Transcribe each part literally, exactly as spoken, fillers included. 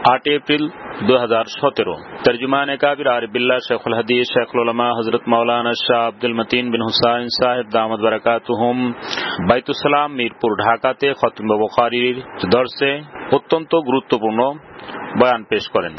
आठ अप्रैल दो हजार सत्रह। तर्जुमान काबिर आरिफ बिल्लाह शेखुल हदीस शेखुल उलमा हजरत मौलाना शाह अब्दुल मतीन बिन हुसैन साहिब दामद बरकातुहुम বাইতুসসালাম মিরপুর ঢাকাতে খতম বুখারীর দর্সে অত্যন্ত গুরুত্বপূর্ণ বয়ান পেশ করেন।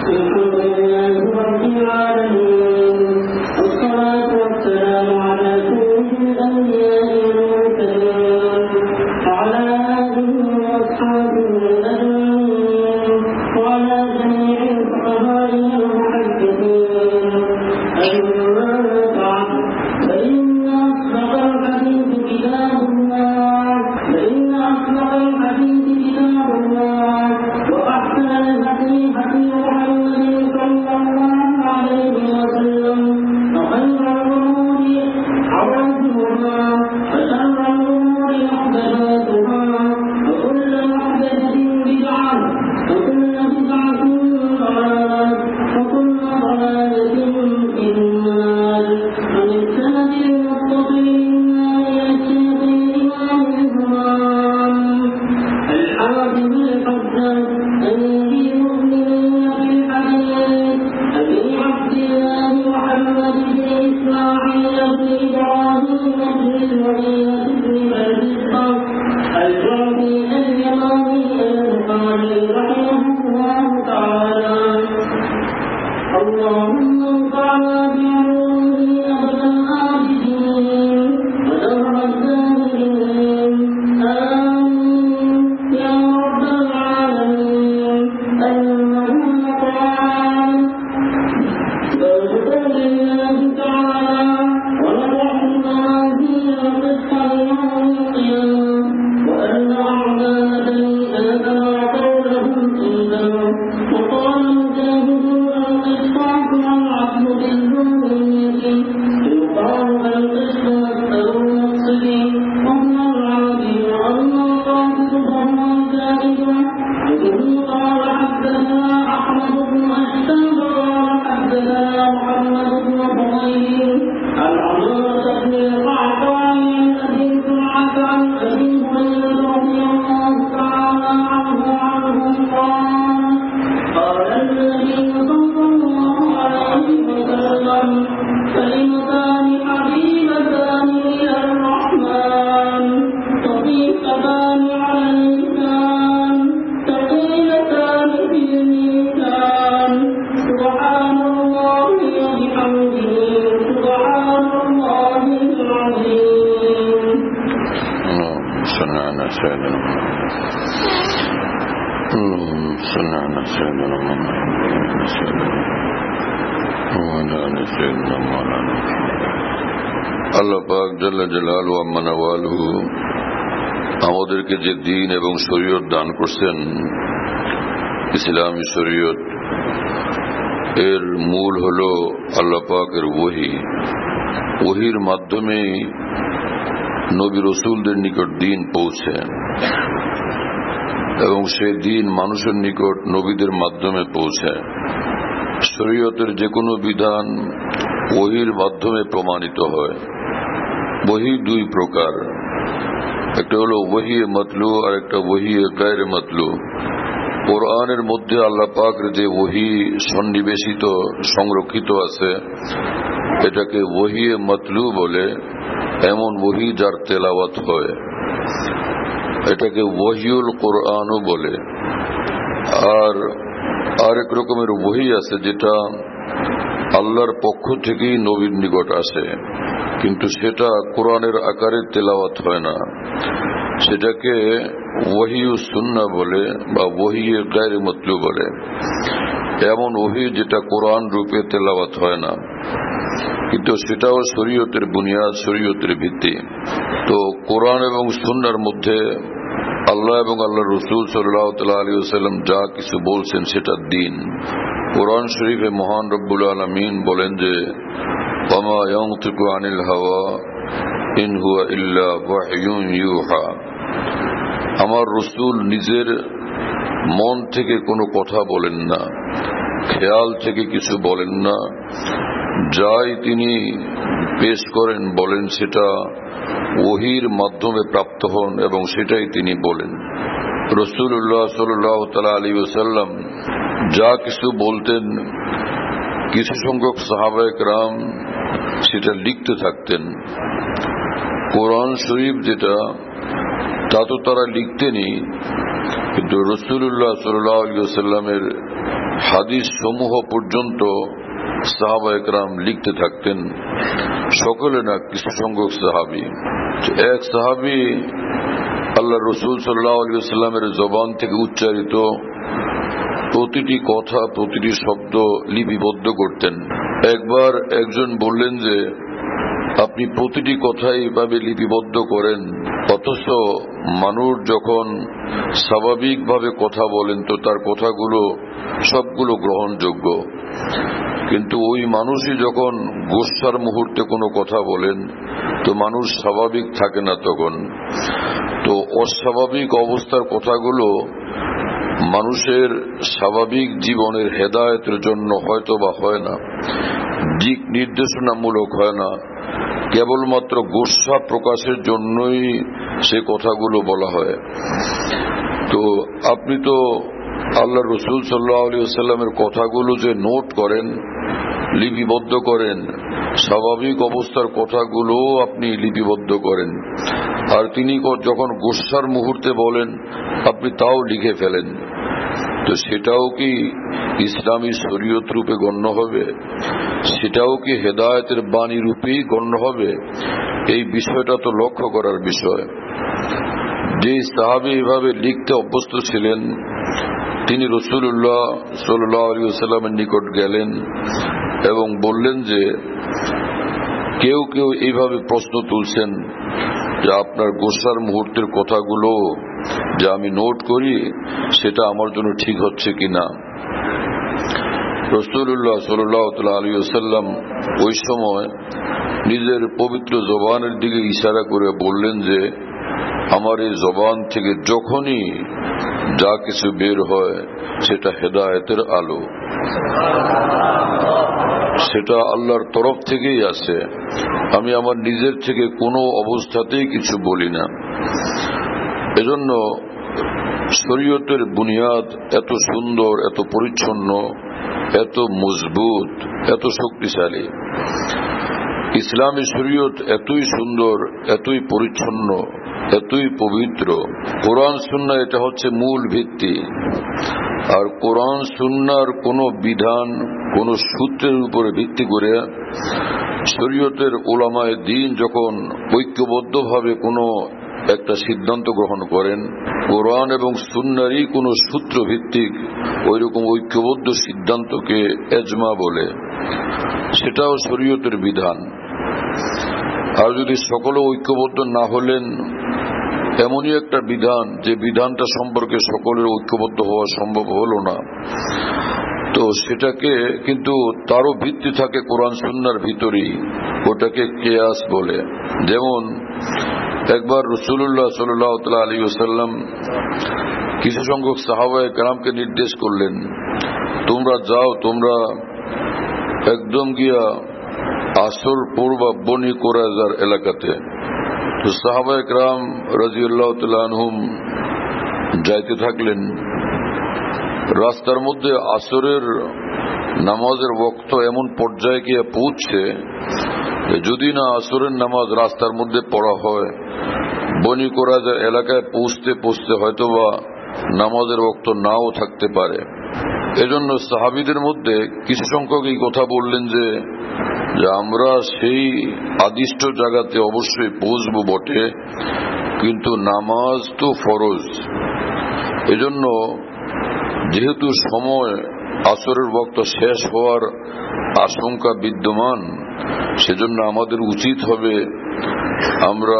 আল্লাহ পাক জাল্লা জালালুহু আম্মা নাওয়ালুহু আমাদেরকে যে দ্বীন এবং শরীয়ত দান করছেন, ইসলামী শরীয়ত, এর মূল হল আল্লাহ পাকের ওহী। ওহীর মাধ্যমে নবী রাসূলদের নিকট দ্বীন পৌঁছে এবং সেই দ্বীন মানুষের নিকট নবীদের মাধ্যমে পৌঁছে। শরীয়তের যে কোনো বিধান ওহীর মাধ্যমে প্রমাণিত হয়। ওহী দুই প্রকার, একটা হলো ওহী মাতলু আর একটা ওহী গায়র মাতলু। কোরআনের মধ্যে আল্লাহ পাকের যে ওহী সন্নিবেশিত সংরক্ষিত আছে এটাকে ওহী মাতলু বলে। এমন ওহী যার তেলাওয়াত হয় এটাকে ওহীউল কোরআনও বলে। আর আরেক রকমের ওহী আছে যেটা আল্লাহর পক্ষ থেকেই নবীর নিকট আসে, কিন্তু সেটা কোরআনের আকারে তেলাওয়াত হয় না, সেটাকে ওহীউস সুন্নাহ বলে বা ওহী গায়র মাতলু বলে। এমন ওহী যেটা কোরআন রূপে তেলাওয়াত হয় না, কিন্তু সেটাও শরীয়তের বুনিয়াদ, শরীয়তের ভিত্তি। তো কোরআন এবং সুন্নাহর মধ্যে আল্লাহ এবং আল্লাহ রাসূল সাল্লাল্লাহু আলাইহি ওয়াসাল্লাম যা কিছু বলছেন সেটা দ্বীন। কোরআন শরীফে মহান রব্বুল আলামিন বলেন যে ওয়ামা ইয়ানতিকু আনিল হাওয়া ইন হুয়া ইল্লা ওয়াহয়ুন ইউহা। আমার রাসূল নিজের মন থেকে কোনো কথা বলেন না, খেয়াল থেকে কিছু বলেন না, যাই তিনি পেশ করেন বলেন সেটা ওহীর মাধ্যমে প্রাপ্ত হন এবং সেটাই তিনি বলেন। রাসূলুল্লাহ সাল্লাল্লাহু তাআলা আলাইহি ওয়াসাল্লাম যা কিছু বলতেন কিছু সংখ্যক সাহাবায়ে কেরাম সেটা লিখতে থাকতেন। কোরআন শরীফ যেটা তা তো তারা লিখতেনই, কিন্তু রাসূলুল্লাহ সাল্লাল্লাহু আলাইহি ওয়াসাল্লামের হাদিস সমূহ পর্যন্ত সাহাবায়ে কেরাম লিখতে থাকতেন। সকলে না, কিছু সংখ্যক সাহাবী। এক সাহাবী আল্লাহ রাসূল সাল্লাল্লাহু আলাইহি ওয়াসাল্লামের জবান থেকে উচ্চারিত প্রতিটি কথা, প্রতিটি শব্দ লিপিবদ্ধ করতেন। একবার একজন বললেন যে আপনি প্রতিটি কথাই এভাবে লিপিবদ্ধ করেন, অথচ মানুষ যখন স্বাভাবিকভাবে কথা বলেন তো তার কথাগুলো সবগুলো গ্রহণযোগ্য, কিন্তু ওই মানুষই যখন গোসার মুহূর্তে কোনো কথা বলেন তো মানুষ স্বাভাবিক থাকে না। তখন তো অস্বাভাবিক অবস্থার কথাগুলো মানুষের স্বাভাবিক জীবনের হেদায়েতের জন্য হয়তো বা হয় না, দিক নির্দেশনামূলক হয় না, কেবলমাত্র গোসা প্রকাশের জন্যই সে কথাগুলো বলা হয়। তো আপনি তো আল্লাহ রাসূল সাল্লাল্লাহু আলাইহি ওয়াসাল্লামের কথাগুলো যে নোট করেন, লিপিবদ্ধ করেন, স্বাভাবিক অবস্থার কথাগুলো আপনি লিপিবদ্ধ করেন, আর তিনি যখন গোসার মুহূর্তে বলেন আপনি তাও লিখে ফেলেন, তো সেটাও কি ইসলামী শরীয়ত রূপে গণ্য হবে? সেটাও কি হেদায়েতের বাণী রূপেই গণ্য হবে? এই বিষয়টা তো লক্ষ্য করার বিষয়। যে সাহাবী এভাবে লিখতে অভ্যস্ত ছিলেন তিনি রাসূলুল্লাহ সাল্লাল্লাহু আলাইহি ওয়াসাল্লামের নিকট গেলেন এবং বললেন যে কেউ কেউ এইভাবে প্রশ্ন তুলছেন যে আপনার গোসার মুহূর্তের কথাগুলো যা আমি নোট করি সেটা আমার জন্য ঠিক হচ্ছে কিনা। রাসূলুল্লাহ সাল্লাল্লাহু আলাইহি ওয়াসাল্লাম ওই সময় নিজের পবিত্র জবানের দিকে ইশারা করে বললেন যে আমার এই জবান থেকে যখনই যা কিছু বের হয় সেটা হেদায়েতের আলো, সেটা আল্লাহর তরফ থেকেই আসে। আমি আমার নিজের থেকে কোনো অবস্থাতেই কিছু বলি না। এজন্য শরীয়তের বুনিয়াদ এত সুন্দর, এত পরিচ্ছন্ন, এত মজবুত, এত শক্তিশালী। ইসলামী শরীয়ত এতই সুন্দর, এতই পরিচ্ছন্ন, এতই পবিত্র। কোরআন সুন্নাহ এটা হচ্ছে মূল ভিত্তি। আর কোরআন সুন্নাহর কোন বিধান, কোন সূত্রের উপরে ভিত্তি করে শরীয়তের উলামায়ে দ্বীন যখন ঐক্যবদ্ধভাবে কোনো একটা সিদ্ধান্ত গ্রহণ করেন, কোরআন এবং সুন্নাহরই কোন সূত্র ভিত্তিক ওইরকম ঐক্যবদ্ধ সিদ্ধান্তকে এজমা বলে, সেটাও শরীয়তের বিধান। আর যদি সকলে ঐক্যবদ্ধ না হলেন, এমনই একটা বিধান যে বিধানটা সম্পর্কে সকলের ঐক্যবদ্ধ হওয়া সম্ভব হলো না, তো সেটাকে কিন্তু তারও ভিত্তি থাকে কোরআন সুন্নাহর ভিতরেই, ওটাকে কিয়াস বলে। যেমন একবার রাসূলুল্লাহ সাল্লাল্লাহু আলাইহি ওয়াসাল্লাম কিছু সংখ্যক সাহাবায়ে কেরামকে নির্দেশ করলেন, তোমরা যাও, তোমরা একদম গিয়া আসর পূর্বা বনি কুরাইজার এলাকাতে। তো সাহাবায়ে কেরাম রাদিয়াল্লাহু তাআলা আনহুম যাইতে থাকলেন। রাস্তার মধ্যে আসরের নামাজের ওয়াক্ত এমন পর্যায়ে গিয়ে পৌঁছছে যদি না আসরের নামাজ রাস্তার মধ্যে পড়া হয়, বনি কুরাইজা এলাকায় পৌঁছতে পৌঁছতে হয়তোবা নামাজের ওয়াক্ত নাও থাকতে পারে। এজন্য সাহাবীদের মধ্যে কিছু সংখ্যক এই কথা বললেন যে আমরা সেই আদিষ্ট জায়গাতে অবশ্যই পৌঁছবো বটে, কিন্তু নামাজ তো ফরজ। এজন্য যেহেতু সময় আসরের ওয়াক্ত শেষ হওয়ার আশঙ্কা বিদ্যমান, সেজন্য আমাদের উচিত হবে আমরা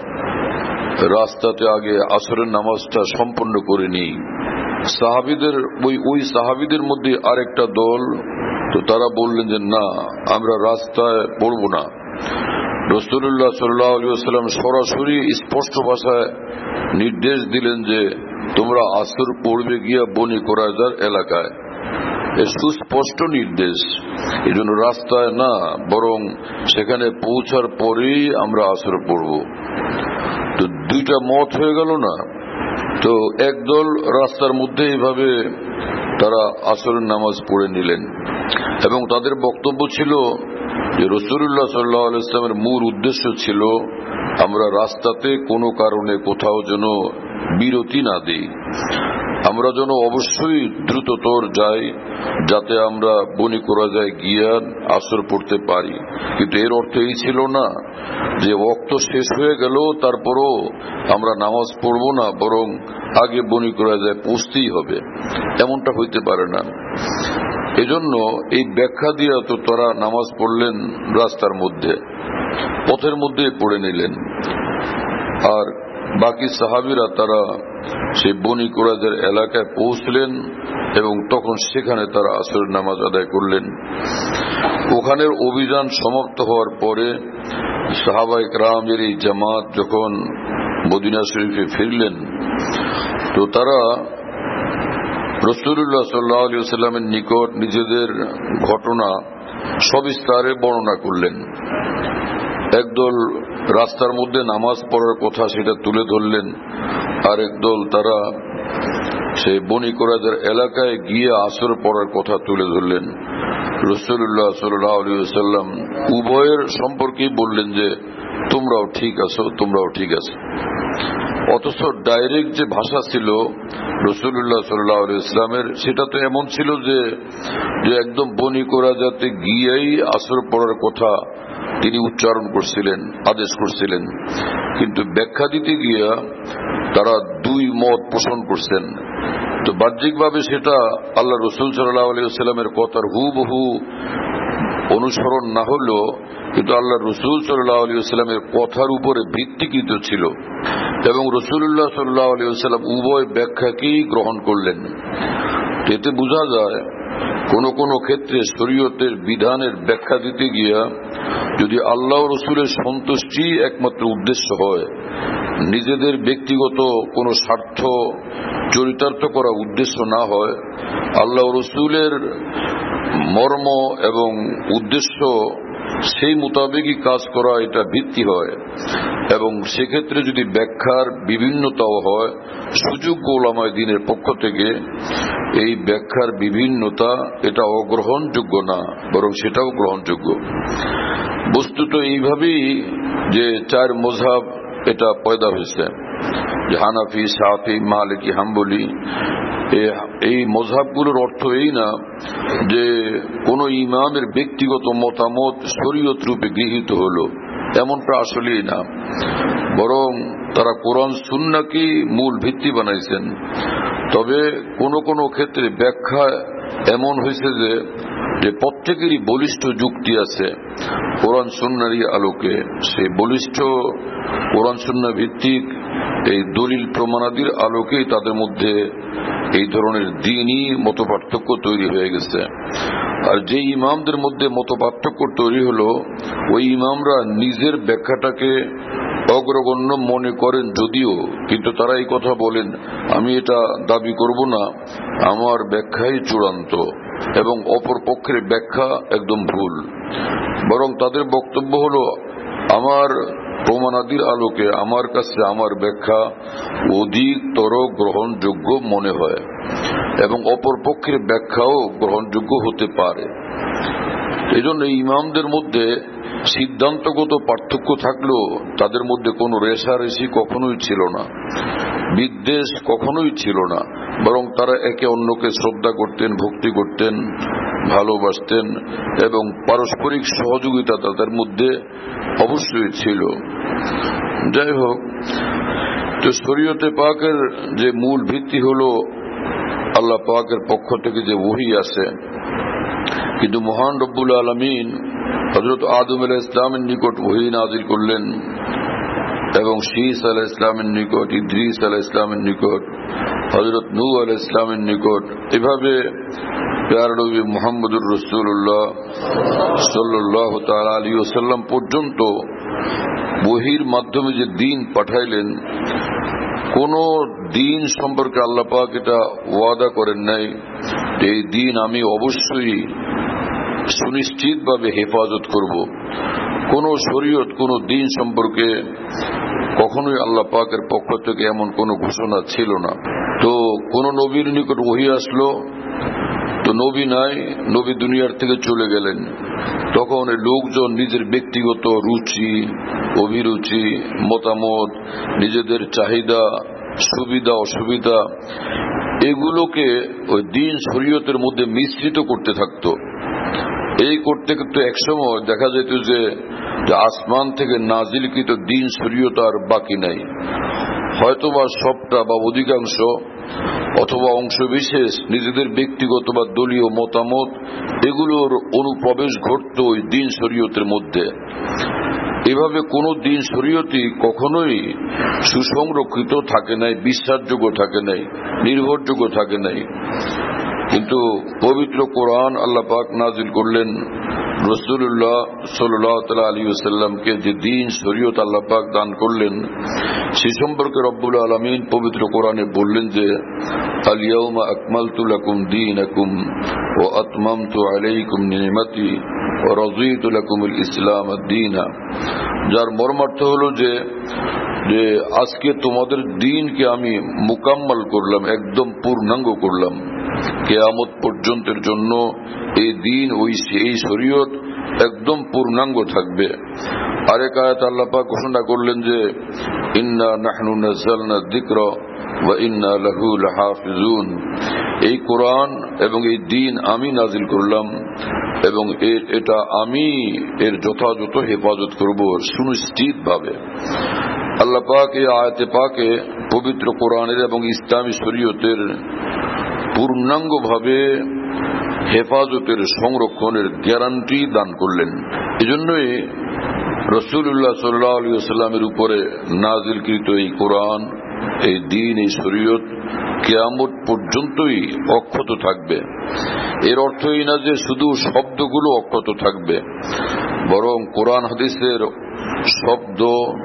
রাস্তাতে আগে আসরের নামাজটা সম্পন্ন করে নিই। সাহাবীদের ওই ওই সাহাবীদের মধ্যে আরেকটা দল, তো তারা বললেন যে না, আমরা রাস্তায় পড়ব না। রাসূলুল্লাহ সাল্লাল্লাহু আলাইহি ওয়াসাল্লাম সরাসরি স্পষ্ট ভাষায় নির্দেশ দিলেন যে তোমরা আসর পড়বে গিয়া বনি কুরাইজার এলাকায়। এ সুস্পষ্ট নির্দেশ। এই জন্য রাস্তায় না, বরং সেখানে পৌঁছার পরেই আমরা আসর পড়ব। তো দুইটা মত হয়ে গেল না। তো একদল রাস্তার মধ্যে এইভাবে তারা আসরের নামাজ পড়ে নিলেন এবং তাদের বক্তব্য ছিল যে রাসূলুল্লাহ সাল্লাল্লাহু আলাইহি ওয়াসাল্লামের মূল উদ্দেশ্য ছিল আমরা রাস্তাতে কোনো কারণে কোথাও যেন বিরতি না দিই, আমরা যেন অবশ্যই দ্রুততর যাই যাতে আমরা বনি কুরাইজায় গিয়ে আসর পড়তে পারি। কিন্তু এর অর্থ এই ছিল না যে ওয়াক্ত শেষ হয়ে গেল তারপরও আমরা নামাজ পড়ব না, বরং আগে বনি কুরাইজায় পৌঁছতেই হবে, এমনটা হইতে পারে না। এজন্য এই ব্যাখ্যা দিয়ে তো তারা নামাজ পড়লেন রাস্তার মধ্যে, পথের মধ্যে পড়ে নিলেন। আর বাকি সাহাবীরা তারা সেই বনি কুরাইজার এলাকায় পৌঁছলেন এবং তখন সেখানে তারা আসরের নামাজ আদায় করলেন। ওখানের অভিযান সমাপ্ত হওয়ার পরে সাহাবায়ে কেরামের এই জামাত যখন মদিনা শরীফে ফিরলেন, তো তারা রাসূলুল্লাহ সাল্লাল্লাহু আলাইহি ওয়াসাল্লামের নিকট নিজেদের ঘটনা সবিস্তারে বর্ণনা করলেন। একদল রাস্তার মধ্যে নামাজ পড়ার কথা সেটা তুলে ধরলেন, আর একদল তারা সেই বনি কুরাইজার এলাকায় গিয়ে আসর পড়ার কথা তুলে ধরলেন। রাসূলুল্লাহ সাল্লাল্লাহু আলাইহি ওয়াসাল্লাম উভয়ের সম্পর্কেই বললেন যে তোমরাও ঠিক আছো, তোমরাও ঠিক আছো। অথচ ডাইরেক্ট যে ভাষা ছিল রাসূলুল্লাহ সাল্লাল্লাহু আলাইহি ওয়াসাল্লামের, সেটা তো এমন ছিল যে একদম বনি কুরাইজাতে গিয়েই আসর পড়ার কথা তিনি উচ্চারণ করছিলেন, আদেশ করছিলেন। কিন্তু ব্যাখ্যা দিতে গিয়া তারা দুই মত পোষণ করছেন। তো বাহ্যিকভাবে সেটা আল্লাহ রাসূল সাল্লাল্লাহু আলাইহি ওয়াসাল্লামের কথার হুবহু অনুসরণ না হলো, কিন্তু আল্লাহ রাসূল সাল্লাল্লাহু আলাইহি ওয়াসাল্লামের কথার উপরে ভিত্তিকৃত ছিল এবং রাসূলুল্লাহ সাল্লাল্লাহু আলাইহি ওয়াসাল্লাম উভয় ব্যাখ্যাকেই গ্রহণ করলেন। এতে বোঝা যায় কোন কোন ক্ষেত্রে শরীয়তের বিধানের ব্যাখ্যা দিতে গিয়া যদি আল্লাহ রসুলের সন্তুষ্টি একমাত্র উদ্দেশ্য হয়, নিজেদের ব্যক্তিগত কোনো স্বার্থ চরিতার্থ করা উদ্দেশ্য না হয়, আল্লাহ রসুলের মর্ম এবং উদ্দেশ্য সেই মোতাবেকই কাজ করা এটা ভিত্তি হয়। এবং সেক্ষেত্রে যদি ব্যাখ্যার বিভিন্নতাও হয়, সুযোগ্য উলামায়ে দ্বীনের পক্ষ থেকে এই ব্যাখ্যার বিভিন্নতা এটা অগ্রহণযোগ্য না, বরং সেটাও গ্রহণযোগ্য। বস্তুত এইভাবেই যে চার মযহাব এটা পয়দা হয়েছে, যে হানাফি, শাফি, মালিকি, হাম্বলি। এই মযহাবগুলোর অর্থ এই না যে কোন ইমামের ব্যক্তিগত মতামত শরীয়ত রূপে গৃহীত হলো, এমনটা আসলেই না, বরং তারা কোরআন সুন্নাহকে মূল ভিত্তি বানাইছেন। তবে কোন কোন ক্ষেত্রে ব্যাখ্যা এমন হয়েছে যে যে প্রত্যেকেরই বলিষ্ঠ যুক্তি আছে কোরআন সুন্নাহর আলোকে। সেই বলিষ্ঠ কোরআন সুন্নাহ ভিত্তিক এই দলিল প্রমাণাদির আলোকেই তাদের মধ্যে এই ধরনের দ্বীনি মত পার্থক্য তৈরি হয়ে গেছে। আর যে ইমামদের মধ্যে মত পার্থক্য তৈরি হলো, ওই ইমামরা নিজের ব্যাখ্যাটাকে অগ্রগণ্য মনে করেন যদিও, কিন্তু তারা এই কথা বলেন, আমি এটা দাবি করব না, আমার ব্যাখ্যাই চূড়ান্ত এবং অপর পক্ষের ব্যাখ্যা একদম ভুল। বরং তাদের বক্তব্য হলো, আমার প্রমাণাদির আলোকে আমার কাছে আমার ব্যাখ্যা অধিকতর গ্রহণযোগ্য মনে হয় এবং অপর পক্ষের ব্যাখ্যাও গ্রহণযোগ্য হতে পারে। এই জন্য ইমামদের মধ্যে সিদ্ধান্তগত পার্থক্য থাকলেও তাদের মধ্যে কোনো রেষারেষি কখনোই ছিল না, বিদ্বেষ কখনোই ছিল না, বরং তারা একে অন্যকে শ্রদ্ধা করতেন, ভক্তি করতেন, ভালোবাসতেন এবং পারস্পরিক সহযোগিতা তাদের মধ্যে অবশ্যই ছিল। যাই হোক, তো শরীয়তে পাকের যে মূল ভিত্তি হলো আল্লাহ পাকের পক্ষ থেকে যে ওহী আছে, কিন্তু মহান রব্বুল আলামিন হযরত আদম আলাইহিস সালামের নিকট ওহী নাযিল করলেন এবং শীস আলাইহিস সালামের নিকট, ইদ্রিস আলাইহিস সালামের নিকট, হযরত নূহ আলাইহিস সালামের নিকট, এভাবে প্যারা নবী মুহাম্মদুর রাসূলুল্লাহ সাল্লাল্লাহু তাআলা আলাইহি ওয়াসাল্লাম পর্যন্ত ওহীর মাধ্যমে যে দ্বীন পাঠাইলেন, কোন দ্বীন সম্পর্কে আল্লাহ পাক এটা ওয়াদা করেন নাই এই দ্বীন আমি অবশ্যই সুনিশ্চিতভাবে হেফাজত করব। কোন শরীয়ত, কোন দ্বীন সম্পর্কে কখনোই আল্লাহ পাকের পক্ষ থেকে এমন কোন ঘোষণা ছিল না। তো কোন নবীর নিকট ওহী আসলো, তো নবী নাই, নবী দুনিয়ার থেকে চলে গেলেন। তখন লোকজন নিজের ব্যক্তিগত রুচি, অভিরুচি, মতামত, নিজেদের চাহিদা, সুবিধা অসুবিধা এগুলোকে ওই দিন শরীয়তের মধ্যে মিশ্রিত করতে থাকতো। এই করতে করতে একসময় দেখা যেত যে আসমান থেকে নাজিলকৃত দিন শরীয়ত আর বাকি নাই। হয়তোবা সবটা বা অধিকাংশ অথবা অংশ বিশেষ নিজেদের ব্যক্তিগত বা দলীয় মতামত এগুলোর অনুপ্রবেশ ঘটত ওই দিন শরীয়তের মধ্যে। এভাবে কোন দিন শরীয়তই কখনোই সুসংরক্ষিত থাকে নাই, বিশ্বাসযোগ্য থাকে নাই, নির্ভরযোগ্য থাকে নাই। কিন্তু পবিত্র কোরআন আল্লাহ পাক নাজিল করলেন রাসূলুল্লাহ সাল্লাল্লাহু তাআলা আলাইহি ওয়াসাল্লামকে, যে দিন শরীয়ত আল্লাহ পাক দান করলেন সে সম্পর্কে রব্বুল আলামিন পবিত্র কোরআনে বললেন যে আল ইয়াউমা আকমালতু লাকুম দীনাকুম ওয়া আতমামতু আলাইকুম নি'মাতি ওয়া রাযীতু লাকুমুল ইসলাম দীনা। যার মর্মার্থ হলো যে যে আজকে তোমাদের দিনকে আমি মুকাম্মাল করলাম, একদম পূর্ণাঙ্গ করলাম। কিয়ামত পর্যন্তের জন্য এই দিন ওই এই শরীয়ত একদম পূর্ণাঙ্গ থাকবে। আরেক আয়াত আল্লাহ পাক ঘোষণা করলেন যে ইন্না নাহনু নাযালনা যিকরা ওয়া ইন্না লাহু লাহাফিজুন। এই কোরআন এবং এই দিন আমি নাজিল করলাম এবং এটা আমি এর যথাযথ হেফাজত করব সুনিশ্চিত ভাবে। আল্লাহ পাক এই আয়াতে পাকে পবিত্র কোরআনের এবং ইসলামী শরীয়তের পূর্ণাঙ্গ ভাবে হেফাজতের সংরক্ষণের গ্যারান্টি দান করলেন। এজন্যই রাসূলুল্লাহ সাল্লাল্লাহু আলাইহি ওয়াসাল্লামের উপরে নাজিলকৃত এই কোরআন, এই দিন, এই শরীয়ত কিয়ামত পর্যন্তই অক্ষত থাকবে। এর অর্থ এই না যে শুধু শব্দগুলো অক্ষত থাকবে, বরং কোরআন হাদিসের শব্দ,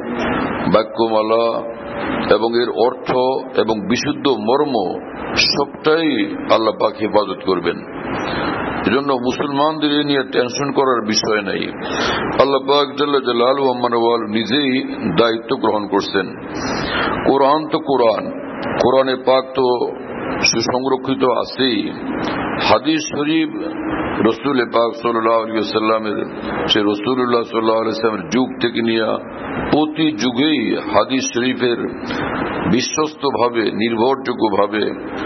বাক্যমালা এবং এর অর্থ এবং বিশুদ্ধ মর্ম সবটাই আল্লাহ পাক হেফাজত করবেন। এজন্য মুসলমানদের এ নিয়ে টেনশন করার বিষয় নাই। আল্লাহ পাক জাল্লা জালালুহু আম্মা ওয়াল নিজেই দায়িত্ব গ্রহণ করছেন। কোরআন তো কোরআন, কোরআনে পাক তো সুসংরক্ষিত আছেই। হাদিস শরীফ রাসূল পাক সাল্লাল্লাহু আলাইহি ওয়াসাল্লামের, সে রাসূলুল্লাহ সাল্লাল্লাহু আলাইহি ওয়াসাল্লামের যুগ থেকে নিয়ে প্রতি যুগেই হাদিস শরীফের বিশ্বস্ত ভাবে, নির্ভরযোগ্য ভাবে,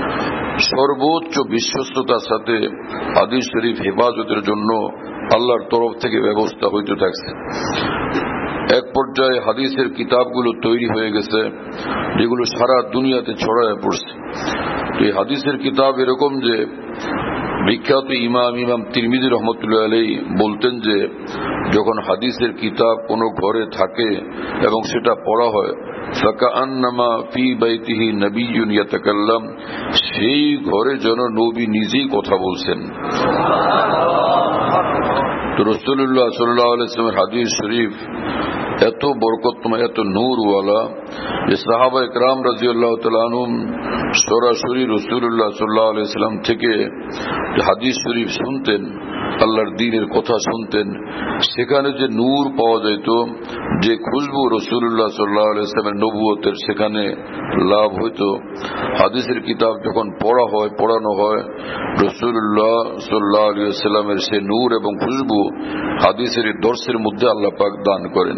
সর্বোচ্চ বিশ্বস্ততার সাথে হাদিস শরীফ হেফাজতের জন্য আল্লাহর তরফ থেকে ব্যবস্থা হইতে থাকছে। এক পর্যায়ে হাদিসের কিতাবগুলো তৈরি হয়ে গেছে যেগুলো সারা দুনিয়াতে ছড়ায় পড়ছে। এই হাদিসের কিতাব এরকম যে বিখ্যাত ইমাম ইমাম তিরমিজি রহমতুল্লাহ আলাইহি বলতেন যে যখন হাদিসের কিতাব কোনো ঘরে থাকে এবং সেটা পড়া হয়, ফাকান্নামা ফি বাইতিহি নবিয়্যুন ইয়াতাকাল্লাম, সেই ঘরে যেন নবী নিজেই কথা বলছেন। তো রাসূলুল্লাহ সাল্লাল্লাহু আলাইহি ওয়াসাল্লামের হাদিস শরীফ এত বরকতময়, এত নূরওয়ালা যে সাহাবা ইকরাম রাদিয়াল্লাহু তাআলা আনহুম সরাসরি রাসূলুল্লাহ সাল্লাল্লাহু আলাইহি ওয়াসাল্লাম থেকে হাদিস শরীফ শুনতেন, আল্লাহর দ্বীনের কথা শুনতেন। সেখানে যে নূর পাওয়া যেত, যে খুশবু রাসূলুল্লাহ সাল্লাল্লাহু আলাইহি ওয়াসাল্লামের নবুয়তের সেখানে লাভ হইতো, হাদিসের কিতাব যখন পড়া হয়, পড়ানো হয়, রাসূলুল্লাহ সাল্লাল্লাহু আলাইহি ওয়াসাল্লামের সে নূর এবং খুশবু হাদিসের দর্শের মধ্যে আল্লাহ পাক দান করেন।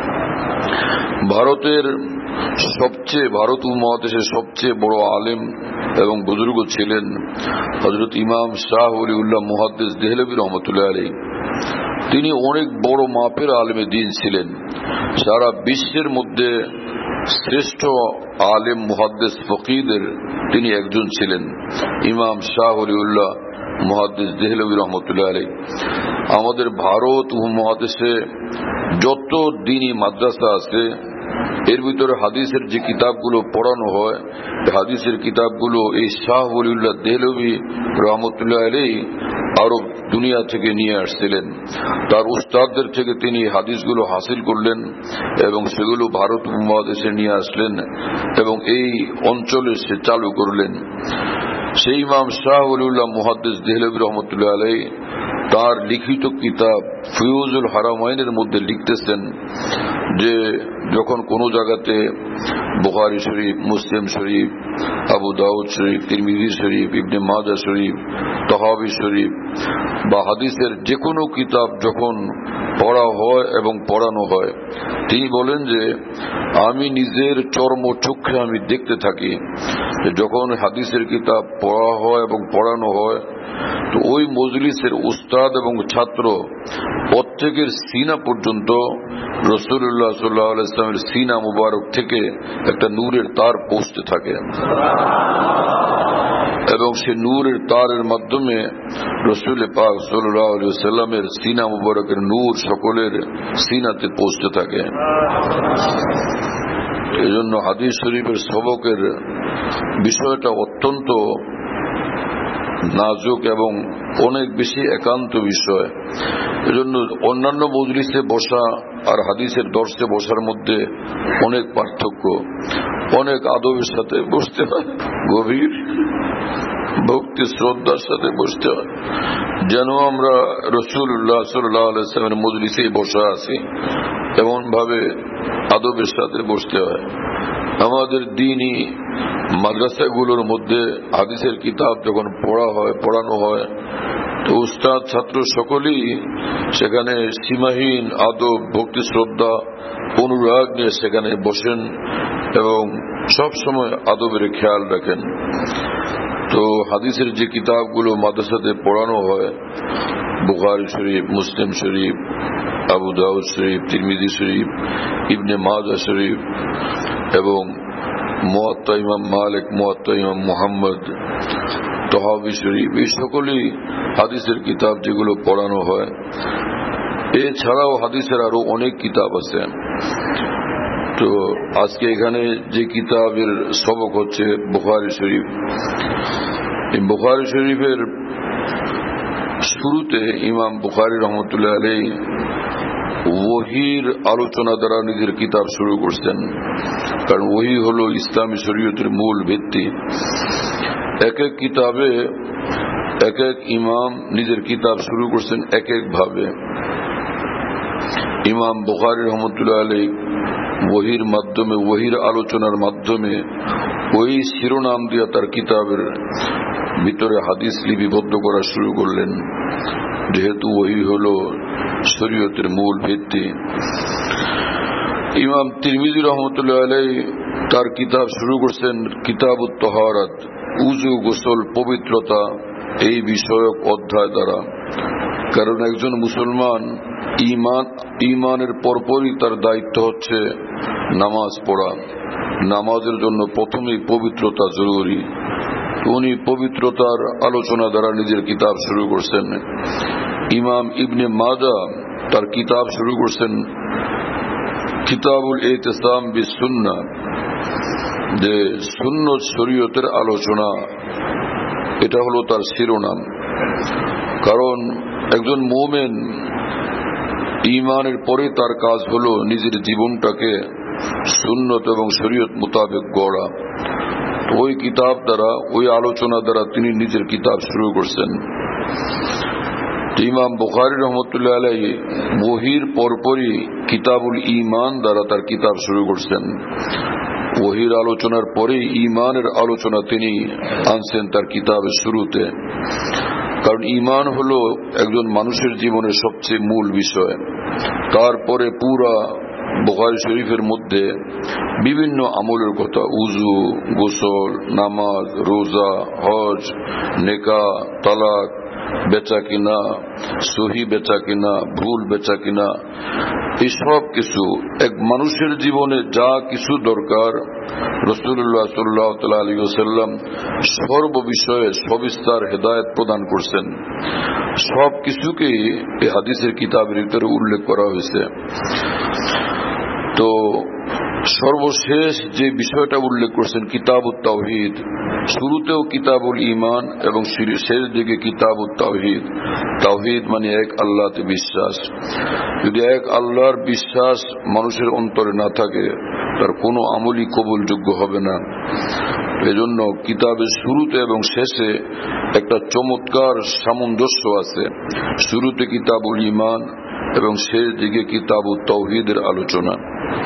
ভারতের সবচেয়ে ভারত উপমহাদেশের সবচেয়ে বড় আলেম এবং বুজুর্গ ছিলেন হযরত ইমাম শাহ ওলিউল্লাহ মুহাদ্দিস দেহলভী রহমতুল্লাহ আলাইহি। তিনি অনেক বড় মাপের আলেমে দ্বীন ছিলেন। সারা বিশ্বের মধ্যে শ্রেষ্ঠ আলেম মুহাদ্দিস ফকিহদের তিনি একজন ছিলেন, ইমাম শাহ ওলিউল্লাহ মুহাদ্দিস দেহলভী রহমতুল্লাহ আলাইহি। আমাদের ভারত উপমহাদেশে যত দ্বীনি মাদ্রাসা আছে এর ভিতরে হাদিসের যে কিতাবগুলো পড়ানো হয়, হাদিসের কিতাবগুলো এই শাহ ওলিউল্লাহ দেহলভী রহমতুল্লাহ আলাইহি আরব দুনিয়া থেকে নিয়ে আসছিলেন। তার উস্তাদদের থেকে তিনি হাদিসগুলো হাসিল করলেন এবং সেগুলো ভারত উপমহাদেশে নিয়ে আসলেন এবং এই অঞ্চলে সে চালু করলেন। সেই ইমাম শাহ ওলিউল্লাহ মুহাদ্দিস দেহলভী রহমতুল্লাহ আলাইহি তার লিখিত কিতাব ফিউজুল হারামাইনের মধ্যে লিখতেছেন যে যখন কোনো জায়গাতে বুখারী শরীফ, মুসলিম শরীফ, আবু দাউদ শরীফ, তিরমিজি শরীফ, ইবনে মাজাহ শরীফ, তাহাবী শরীফ বা হাদিসের যে কোনো কিতাব যখন পড়া হয় এবং পড়ানো হয়, তিনি বলেন যে আমি নিজের চর্মচক্ষে আমি দেখতে থাকি যে যখন হাদিসের কিতাব পড়া হয় এবং পড়ানো হয় তো ওই মজলিসের উস্তাদ এবং ছাত্র প্রত্যেকের সিনা পর্যন্ত রাসূলুল্লাহ সাল্লাল্লাহু আলাইহি ওয়াসাল্লামের সিনা মুবারক থেকে একটা নূরের তার পৌঁছতে থাকে এবং সে নূরের তারের মাধ্যমে রাসূল পাক সাল্লাল্লাহু আলাইহি ওয়াসাল্লামের সিনা মুবারকের নূর সকলের সিনাতে পৌঁছতে থাকে। এজন্য হাদিস শরীফের সবকের বিষয়টা অত্যন্ত নাজুক এবং অনেক বেশি একান্ত বিষয়। এজন্য অন্যান্য মজলিসে বসা আর হাদিসের দর্শে বসার মধ্যে অনেক পার্থক্য, অনেক আদবের সাথে বসতে হয়, গভীর ভক্তি শ্রদ্ধার সাথে বসতে হয়, যেন আমরা রাসূলুল্লাহ সাল্লাল্লাহু আলাইহি ওয়াসাল্লামের মজলিসে বসা আছি এমন ভাবে আদবের সাথে বসতে হয়। আমাদের দ্বীনি মাদ্রাসাগুলোর মধ্যে হাদিসের কিতাব যখন পড়া হয়, পড়ানো হয় তো উস্তাদ ছাত্র সকলেই সেখানে সীমাহীন আদব, ভক্তি, শ্রদ্ধা, অনুরাগ নিয়ে সেখানে বসেন এবং সব সময় আদবের খেয়াল রাখেন। তো হাদিসের যে কিতাবগুলো মাদ্রাসাতে পড়ানো হয়, বুখারী শরীফ, মুসলিম শরীফ, আবু দাউদ শরীফ, তিরমিজি শরীফ, ইবনে মাজাহ শরীফ এবং মুয়াত্তা ইমাম মালিক, মুয়াত্তা ইমাম মুহাম্মদ, তাহাবী শরীফ, এই সকলেই হাদিসের কিতাব যেগুলো পড়ানো হয়। এছাড়াও হাদিসের আরো অনেক কিতাব আছে। তো আজকে এখানে যে কিতাবের সবক হচ্ছে বুখারী শরীফ। এই বুখারী শরীফের শুরুতে ইমাম বুখারী রহমতুল্লাহ আলাইহি ওহীর আলোচনা দ্বারা নিজের কিতাব শুরু করছেন, কারণ ওহী হলো ইসলামী শরীয়তের মূল ভিত্তি। এক এক কিতাবে এক এক ইমাম নিজের কিতাব শুরু করছেন এক এক ভাবে। ইমাম বুখারী রহমতুল্লাহ আলাইহি ওহীর মাধ্যমে, ওহীর আলোচনার মাধ্যমে ওই শিরোনাম দিয়ে তার কিতাবের ভিতরে হাদিস লিপিবদ্ধ করা শুরু করলেন, যেহেতু ওহী হলো শরীয়তের মূল ভিত্তি। ইমাম তিরমিজি রহমতুল্লাহ আলাইহি তার কিতাব শুরু করছেন কিতাবুত তাহারাত, উযু, গোসল, পবিত্রতা এই বিষয়ক অধ্যায় দ্বারা। কারণ একজন মুসলমান ইমান ইমানের পরপরই তার দায়িত্ব হচ্ছে নামাজ পড়া। নামাজের জন্য প্রথমেই পবিত্রতা জরুরি। উনি পবিত্রতার আলোচনা দ্বারা নিজের কিতাব শুরু করছেন। ইমাম ইবনে মাজাহ তার কিতাব শুরু করছেন কিতাবুল ইতিসাম বিসুন্নাহ, যে সুন্নত শরীয়তের আলোচনা, এটা হলো তার শিরোনাম। কারণ একজন মুমিন ঈমানের পরে তার কাজ হলো নিজের জীবনটাকে সুন্নত এবং শরীয়ত মোতাবেক গড়া। ওই কিতাব দ্বারা, ওই আলোচনা দ্বারা তিনি নিজের কিতাব শুরু করছেন। ইমাম বুখারী রহমতুল্লাহ আলাইহি ওহীর পরপরই কিতাবুল ঈমান দ্বারা তার কিতাব শুরু করছেন। ওহীর আলোচনার পরে ঈমানের আলোচনা তিনি আনছেন তার কিতাবের শুরুতে। কারণ ঈমান হলো একজন মানুষের জীবনের সবচেয়ে মূল বিষয়। তারপরে পুরা বুখারী শরীফের মধ্যে বিভিন্ন আমলের কথা, উযু, গোসল, নামাজ, রোজা, হজ, নেকাহ, তালাক, বেচা কিনা, সহি বেচা কিনা, ভুল বেচা কিনা, এই সব কিছু এক মানুষের জীবনে যা কিছু দরকার রাসূলুল্লাহ সাল্লাল্লাহু আলাইহি ওয়াসাল্লাম সর্ব বিষয়ে সবিস্তার হেদায়েত প্রদান করছেন। সব কিছুকেই এই হাদিসের কিতাবের ভিতরে উল্লেখ করা হয়েছে। তো সর্বশেষ যে বিষয়টা উল্লেখ করছেন কিতাবুত তাওহীদ, শুরুতেও কিতাবুল ঈমান এবং শেষ দিকে কিতাবুত তাওহীদ। তাওহীদ মানে এক আল্লাহতে বিশ্বাস। যদি এক আল্লাহর বিশ্বাস মানুষের অন্তরে না থাকে তার কোনো আমলই কবুলযোগ্য হবে না। এজন্য কিতাবের শুরুতে এবং শেষে একটা চমৎকার সামঞ্জস্য আছে। শুরুতে কিতাবুল ঈমান এবং শেষ দিকে কিতাবুত তাওহীদের আলোচনা।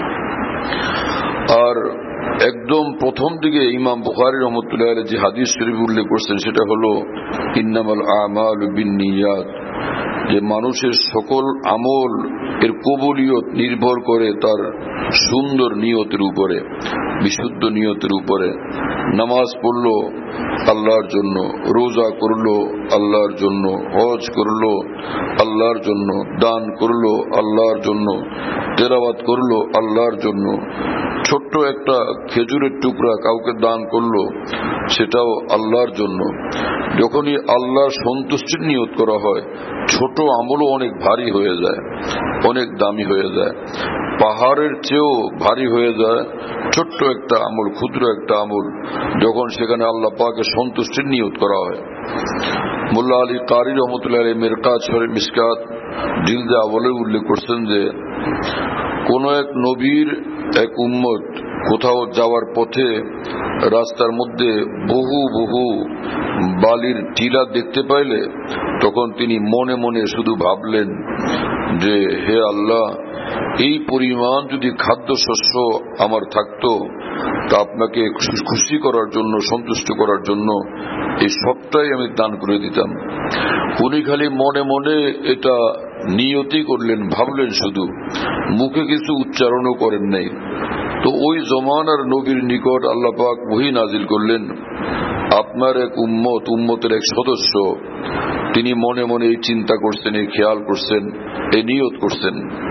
আর একদম প্রথম দিকে ইমাম বুখারী রাহমাতুল্লাহি আলাইহি যে হাদিস শরীফ উল্লেখ করছেন সেটা হলো ইন্নামাল আমালু বিন্নিয়াত, যে মানুষের সকল আমল এর কবুলিয়ত নির্ভর করে তার সুন্দর নিয়তের উপরে, বিশুদ্ধ নিয়তের উপরে। নামাজ পড়লো আল্লাহর জন্য, রোজা করলো আল্লাহর জন্য, হজ করলো আল্লাহর জন্য, দান করলো আল্লাহর জন্য, তেলাওয়াত করলো আল্লাহর জন্য, ছোট্ট একটা খেজুরের টুকরা কাউকে দান করলো সেটাও আল্লাহর জন্য। যখনই আল্লাহর সন্তুষ্টির নিয়ত করা হয় ছোট আমলও অনেক ভারী হয়ে যায়, অনেক দামি হয়ে যায়, পাহাড়ের চেয়েও ভারী হয়ে যায় ছোট্ট একটা আমল, ক্ষুদ্র একটা আমল, যখন সেখানে আল্লাহ পাকের সন্তুষ্টির নিয়ত করা হয়। মোল্লা আলী কারি রহমতুল্লাহ আলাইহি মিরকাত শরীফ মিসকাত জিলদে আউয়ালে উল্লেখ করছেন যে কোন এক নবীর এক উম্মত কোথাও যাওয়ার পথে রাস্তার মধ্যে বহু বহু বালির টিলা দেখতে পাইলে তখন তিনি মনে মনে শুধু ভাবলেন যে হে আল্লাহ, এই পরিমাণ যদি খাদ্যশস্য আমার থাকতো তা আপনাকে খুশি করার জন্য, সন্তুষ্ট করার জন্য এই সবটাই আমি দান করে দিতাম। উনি খালি মনে মনে এটা নিয়তি করলেন, ভাবলেন, শুধু মুখে কিছু উচ্চারণও করেন নাই। তো ওই জমানার নবীর নিকট আল্লাহ পাক ওহী নাজিল করলেন, আপনার এক উম্মত, উম্মতের এক সদস্য, তিনি মনে মনে এই চিন্তা করছেন, এই খেয়াল করছেন, এই নিয়ত করছেন,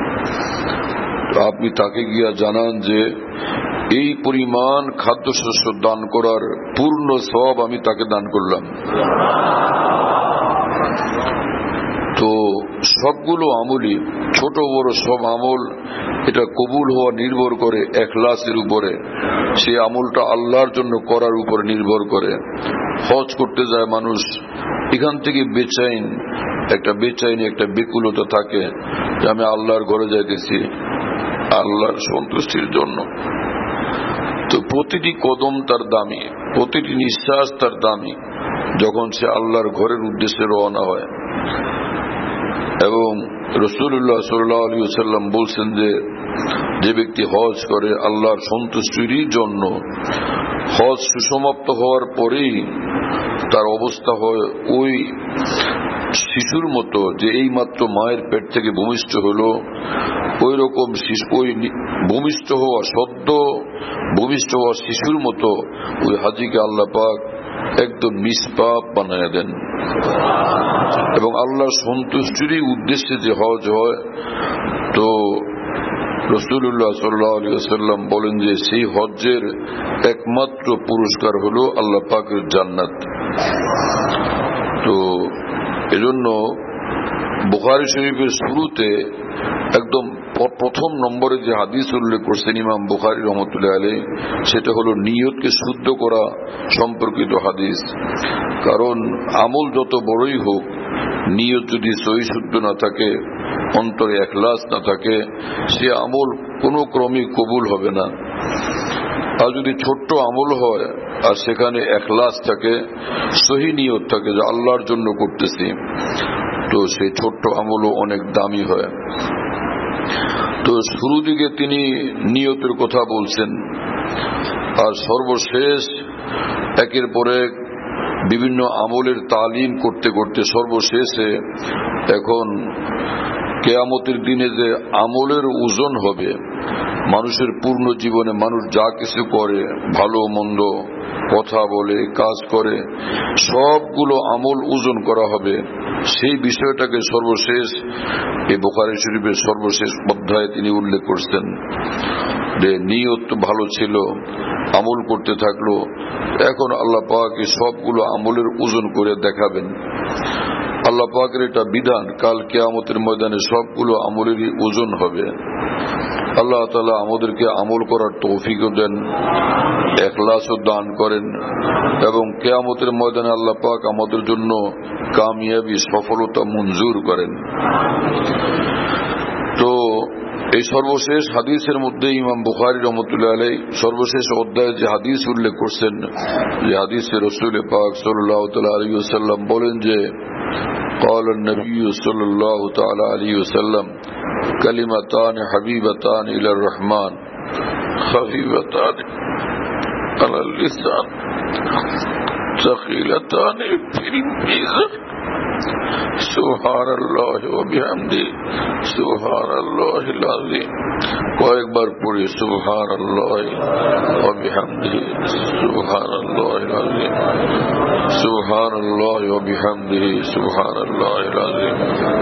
আপনি তাকে গিয়া জানান যে এই পরিমাণ খাদ্যশস্য দান করার পূর্ণ সওয়াব আমি তাকে দান করলাম। তো সবগুলো আমলই, ছোট বড় সব আমল, এটা কবুল হওয়া নির্ভর করে ইখলাসের উপরে, সেই আমলটা আল্লাহর জন্য করার উপর নির্ভর করে। হজ করতে যায় মানুষ, এখান থেকে বেচাইন একটা বেচাইনি একটা বিকুলতা থাকে যে আমি আল্লাহর ঘরে যাইতেছি আল্লাহর সন্তুষ্টির জন্য। তো প্রতিটি কদম তার দামি, প্রতিটি নিঃশ্বাস তার দামি যখন সে আল্লাহর ঘরের উদ্দেশ্যে রওনা হয়। এবং রাসূলুল্লাহ সাল্লাল্লাহু আলাইহি ওয়াসাল্লাম বলছেন যে যে ব্যক্তি হজ করে আল্লাহর সন্তুষ্টির জন্য, হজ সুসমাপ্ত হওয়ার পরেই তার অবস্থা হয় ওই শিশুর মতো যে এই মাত্র মায়ের পেট থেকে ভূমিষ্ঠ হলো, ওই রকম ওই ভূমিষ্ঠ হওয়া, সদ্য ভূমিষ্ঠ হওয়া শিশুর মতো ওই হাজিকে আল্লাহ পাক একদম নিষ্পাপ বানায় দেন। এবং আল্লাহর সন্তুষ্টির উদ্দেশ্যে যে হজ হয়, তো রাসূলুল্লাহ সাল্লাল্লাহু আলাইহি ওয়াসাল্লাম বলেন যে সেই হজ্জের একমাত্র পুরস্কার হলো আল্লাহ পাকের জান্নাত। তো এজন্য বুখারী শরীফের শুরুতে একদম প্রথম নম্বরে যে হাদিস উল্লেখ করছেন ইমাম বুখারী রাহমাতুল্লাহি আলাইহি, সেটা হলো নিয়তকে শুদ্ধ করা সম্পর্কিত হাদিস। কারণ আমল যত বড়ই হোক, নিয়ত যদি সহি শুদ্ধ না থাকে, অন্তরে ইখলাস না থাকে, সে আমল কোনো ক্রমে কবুল হবে না। আর যদি ছোট্ট আমল হয় আর সেখানে ইখলাস থাকে, সহি নিয়ত থাকে যে আল্লাহর জন্য করতেছি, তো সেই ছোট্ট আমলও অনেক দামি হয়। তো শুরু দিকে তিনি নিয়তের কথা বলছেন, আর সর্বশেষ একের পর এক বিভিন্ন আমলের তালিম করতে করতে সর্বশেষে এখন কিয়ামতের দিনে যে আমলের ওজন হবে, মানুষের পূর্ণ জীবনে মানুষ যা কিছু করে, ভালো মন্দ, কথা বলে, কাজ করে, সবগুলো আমল ওজন করা হবে। সেই বিষয়টাকে সর্বশেষ এই বুখারী শরীফের সর্বশেষ অধ্যায়ে তিনি উল্লেখ করছেন যে নিয়ত ভালো ছিল, আমল করতে থাকলো, এখন আল্লাহ পাক সবগুলো আমলের ওজন করে দেখাবেন। আল্লাহ পাকের এটা বিধান, কাল কিয়ামতের ময়দানে সবগুলো আমলেরই ওজন হবে। আল্লাহ তাআলা আমাদেরকে আমল করার তৌফিকও দেন, ইখলাসও দান করেন, এবং কিয়ামতের ময়দানে আল্লাহ পাক আমাদের জন্য কামিয়াবি, সফলতা মঞ্জুর করেন। তো এই সর্বশেষ হাদিসের মধ্যে ইমাম বুখারী রাহমাতুল্লাহি আলাইহি সর্বশেষ অধ্যায়ে যে হাদিস উল্লেখ করছেন, যে হাদিসে রাসূল পাক সাল্লাল্লাহু আলাইহি ওয়াসাল্লাম বলেন যে قال النبي صلى الله تعالى عليه وسلم كلمتان حبيبتان إلى الرحمن خفيفتان على اللسان ثقيلتان في الميزان سبحان الله وبحمده سبحان الله العظيم কয়েকবার পড়ি সুবহান আল্লাহ ওয়া বিহামদিহি সুবহান আল্লাহিল আযীম সুবহান আল্লাহ ওয়া বিহামদিহি সুবহান আল্লাহিল আযীম।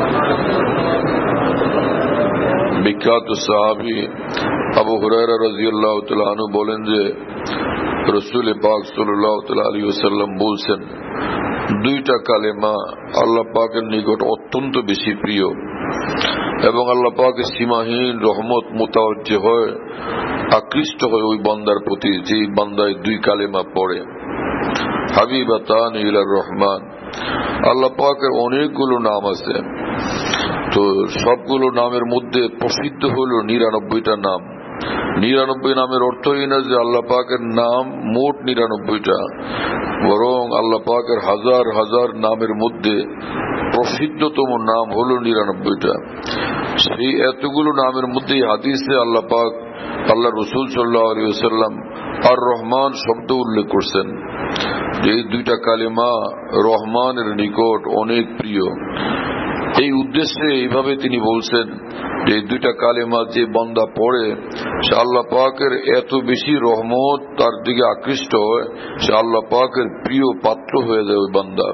বিখ্যাত সাহাবী আবু হুরায়রা রাদিয়াল্লাহু তাআলা আনহু বলেন যে রাসূল পাক সাল্লাল্লাহু আলাইহি ওয়াসাল্লাম বলেছেন, দুইটা কালেমা আল্লাহ পাকের নিকট অত্যন্ত বেশি প্রিয় এবং আল্লাহ পাকের সীমাহীন রহমত মোতাওয়াজ্জে হয়, আকৃষ্ট হয় ওই বান্দার প্রতি যে বান্দায় দুই কালেমা পড়ে। হাবিবাতান ইলার রহমান, আল্লাহ পাকের অনেকগুলো নাম আছে, তো সবগুলো নামের মধ্যে প্রসিদ্ধ হলো নিরানব্বইটা নাম। নিরানব্বই নামের অর্থ এই না যে আল্লাহ পাকের নাম মোট নিরানব্বইটা, বরং আল্লাহ পাকের হাজার হাজার নামের মধ্যে প্রসিদ্ধতম নাম হলো নিরানব্বইটা। সেই এতগুলো নামের মধ্যে হাদিসে আল্লাহ পাক আল্লাহ রসুল সাল্লাল্লাহু আলাইহি ওয়াসাল্লাম আর রহমান শব্দ উল্লেখ করছেন। এই দুইটা কালেমা রহমানের নিকট অনেক প্রিয়। এই উদ্দেশ্যে এইভাবে তিনি বলছেন যে দুইটা কালেমা যে বান্দা পড়ে সে আল্লাহ পাকের এত বেশি রহমত তার দিকে আকৃষ্ট হয়, সে আল্লাহ পাকের প্রিয় পাত্র হয়ে যায় ওই বান্দা।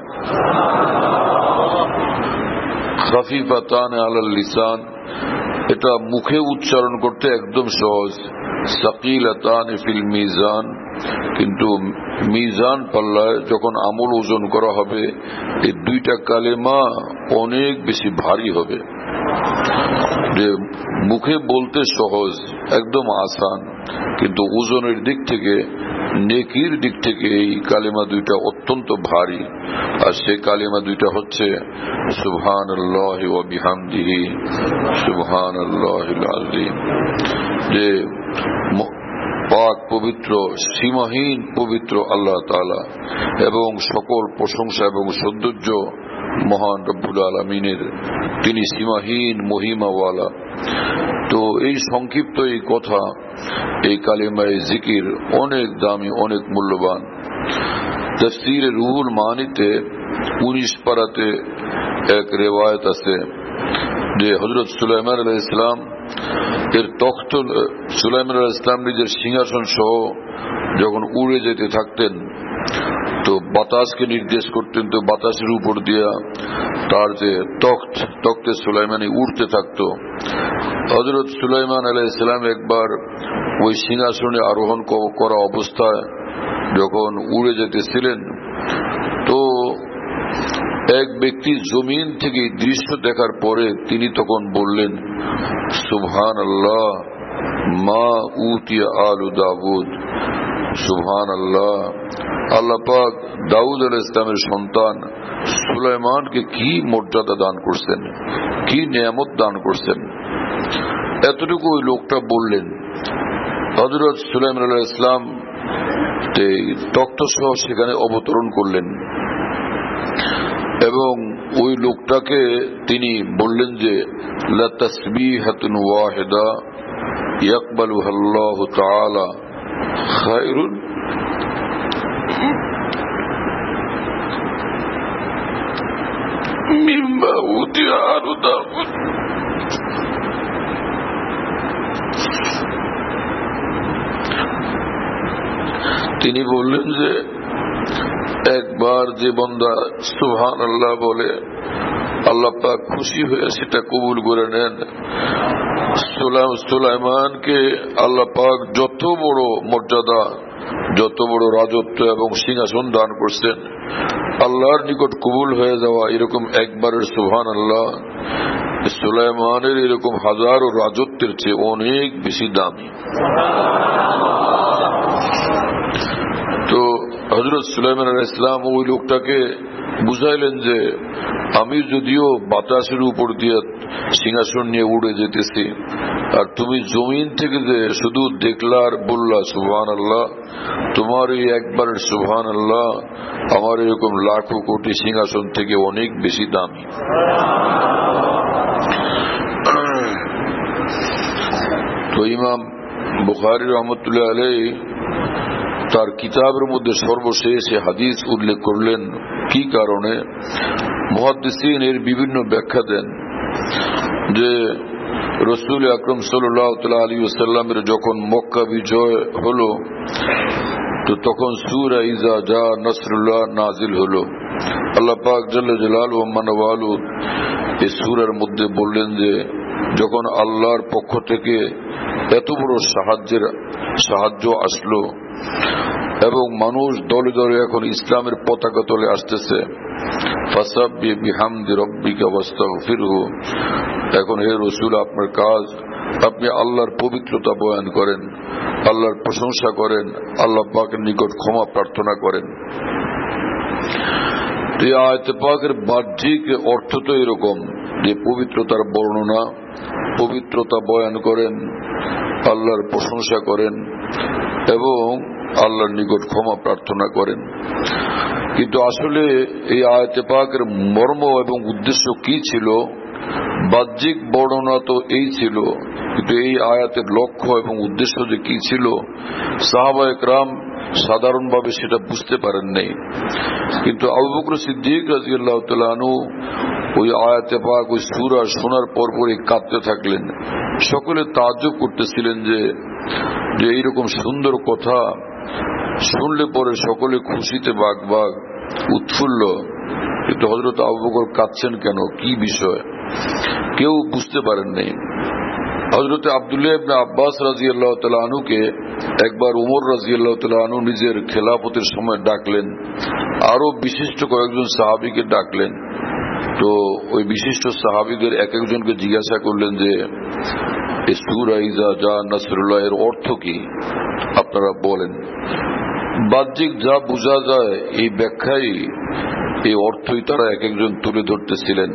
খাফিফাতান আলাল লিসান, এটা মুখে উচ্চারণ করতে একদম সহজ। সাকিলাতান ফিল মিজান, কিন্তু মিজান পাল্লায় যখন আমল ওজন করা হবে এই দুইটা কালেমা অনেক বেশি ভারী হবে। যে মুখে বলতে সহজ, একদম আসান, কিন্তু ওজনের দিক থেকে নেকির দিক থেকে এই কালেমা দুইটা অত্যন্ত ভারী। আর সে কালেমা দুইটা হচ্ছে সুবহানাল্লাহি ওয়া বিহামদিহি সুবহানাল্লাহিল আযীম। যে পাক পবিত্র, সীমাহীন পবিত্র আল্লাহ তাআলা এবং সকল প্রশংসা এবং সৌন্দর্য মহান রব্বুল আলামিনের, তিনি সীমাহীন মহিমাওয়ালা। তো এই সংক্ষিপ্ত এই কথা, এই কালেমায়ে জিকির অনেক দামি, অনেক মূল্যবান। তাফসীরে রুহুল মানিতে উনিশ পারাতে এক রিওয়ায়াত আছে যে হযরত সুলাইমান আলাইহিস সালাম এর তখ্ত, সুলাইমান আলাইহিস সালাম নিজের সিংহাসন সহ যখন উড়ে যেতে থাকতেন তো বাতাসকে নির্দেশ করতেন, তো বাতাসের উপর দিয়া তার যে তখ্ত, তখ্তে সুলাইমানি উড়তে থাকতো। হযরত সুলাইমান আলাইহিস সালাম একবার ওই সিংহাসনে আরোহণ করা অবস্থায় যখন উড়ে যেতেছিলেন তো এক ব্যক্তি জমিন থেকে দৃশ্য দেখার পরে তিনি তখন বললেন, সুবহানাল্লাহ মা উতিয়া আলু দাউদ, সুবহানাল্লাহ, আল্লাহ পাক দাউদ আলাইহিস সালামের সন্তান সুলাইমানকে কি মর্যাদা দান করছেন, কি নিয়ামত দান করছেন। এতটুকু ওই লোকটা বললেন। হযরত সুলাইমান আলাইহিস সালাম তখ্ত সহ সেখানে অবতরণ করলেন এবং ওই লোকটাকে তিনি বললেন যে লা তাসবিহাতুন ওয়াহিদা ইয়াকবালুহাল্লাহু তাআলা খায়রুন মিম্মা উতিয়া আলু দাউদ। তিনি বললেন যে একবার যে বান্দা সুবহানাল্লাহ বলে আল্লাহ পাক খুশি হয়ে সেটা কবুল করে নেন। সুলাইমানকে আল্লাহ পাক যত বড় মর্যাদা, যত বড় রাজত্ব এবং সিংহাসন দান করছেন, আল্লাহর নিকট কবুল হয়ে যাওয়া এরকম একবারের সুবহানাল্লাহ সুলাইমানের এরকম হাজারো রাজত্বের চেয়ে অনেক বেশি দামি। তো হযরত সুলাইমান আলাইহিস সালাম ওই লোকটাকে বুঝাইলেন যে আমি যদিও বাতাসের উপর দিয়ে সিংহাসন নিয়ে উড়ে যেতেছি, আর তুমি জমিন থেকে যে শুধু দেখলা আর বললা সুবহানাল্লাহ, তোমার এই একবারের সুবহানাল্লাহ আমার এরকম লাখো কোটি সিংহাসন থেকে অনেক বেশি দামি। তো ইমাম বুখারী রহমতুল্লাহ আলাইহি তার কিতাবের মধ্যে সর্বশেষ হাদিস উল্লেখ করলেন। কি কারণে? মুহাদ্দিসিন এর বিভিন্ন ব্যাখ্যা দেন যে রাসূল আকরাম সাল্লাল্লাহু আলাইহি ওয়াসাল্লামের যখন মক্কা বিজয় হলো, তো তখন সূরা ইজা জা নাসরুল্লাহ নাজিল হলো। আল্লাহ পাক জাল্লা জালালুহু ওয়া মানওয়ালু এই সূরার মধ্যে বললেন যে যখন আল্লাহর পক্ষ থেকে এত বড় সাহায্যের সাহায্য আসলো এবং মানুষ দলে দলে এখন ইসলামের পতাকা তলে আসতেছে, ফাসাব্বিহ বিহামদি রাব্বিকা ওয়াস্তাগফিরহু, এখন হে রাসূল আপনার কাজ, আপনি আল্লাহর পবিত্রতা বয়ান করেন, আল্লাহর প্রশংসা করেন, আল্লাহ পাকের নিকট ক্ষমা প্রার্থনা করেন। এই আয়াতে পাকের বাহ্যিক অর্থ তো এরকম যে পবিত্রতার বর্ণনা, পবিত্রতা বয়ান করেন, আল্লাহর প্রশংসা করেন এবং আল্লাহর নিকট ক্ষমা প্রার্থনা করেন। কিন্তু আসলে এই আয়াতে পাকের মর্ম এবং উদ্দেশ্য কি ছিল? বাহ্যিক বর্ণনা তো এই ছিল, কিন্তু এই আয়াতের লক্ষ্য এবং উদ্দেশ্য যে কি ছিল সাহাবায়ে কেরাম সাধারণভাবে সেটা বুঝতে পারেন নাই। কিন্তু আবু বকর সিদ্দিক রাদিয়াল্লাহু তাআলা আনহু ওই আয়াতে পাক ওই সূরা শোনার পর পরই কাঁদতে থাকলেন। সকলে তাজ্জব করতেছিলেন যে যে এইরকম সুন্দর কথা শুনলে পরে সকলে খুশিতে বাগ বাগ উৎফুল্ল, কিন্তু হযরত আবু বকর কাঁদছেন কেন, কি বিষয় কেউ বুঝতে পারেন নাই। হযরত আব্দুল্লাহ ইবনে আব্বাস রাদিয়াল্লাহু তাআলা আনহুকে একবার উমর রাদিয়াল্লাহু তাআলা আনহু নিজের খেলাফতের সময় ডাকলেন, আরো বিশিষ্ট কয়েকজন সাহাবীকে ডাকলেন। তো ওই বিশিষ্ট সাহাবীদের এক একজনকে জিজ্ঞাসা করলেন যে এই সূরা ইজা জা নাসরুল্লাহ এর অর্থ কি, আপনারা বলেন। বাহ্যিক যা বোঝা যায় এই ব্যাখ্যাই, এই অর্থই তারা এক একজন তুলে ধরতেছিলেন।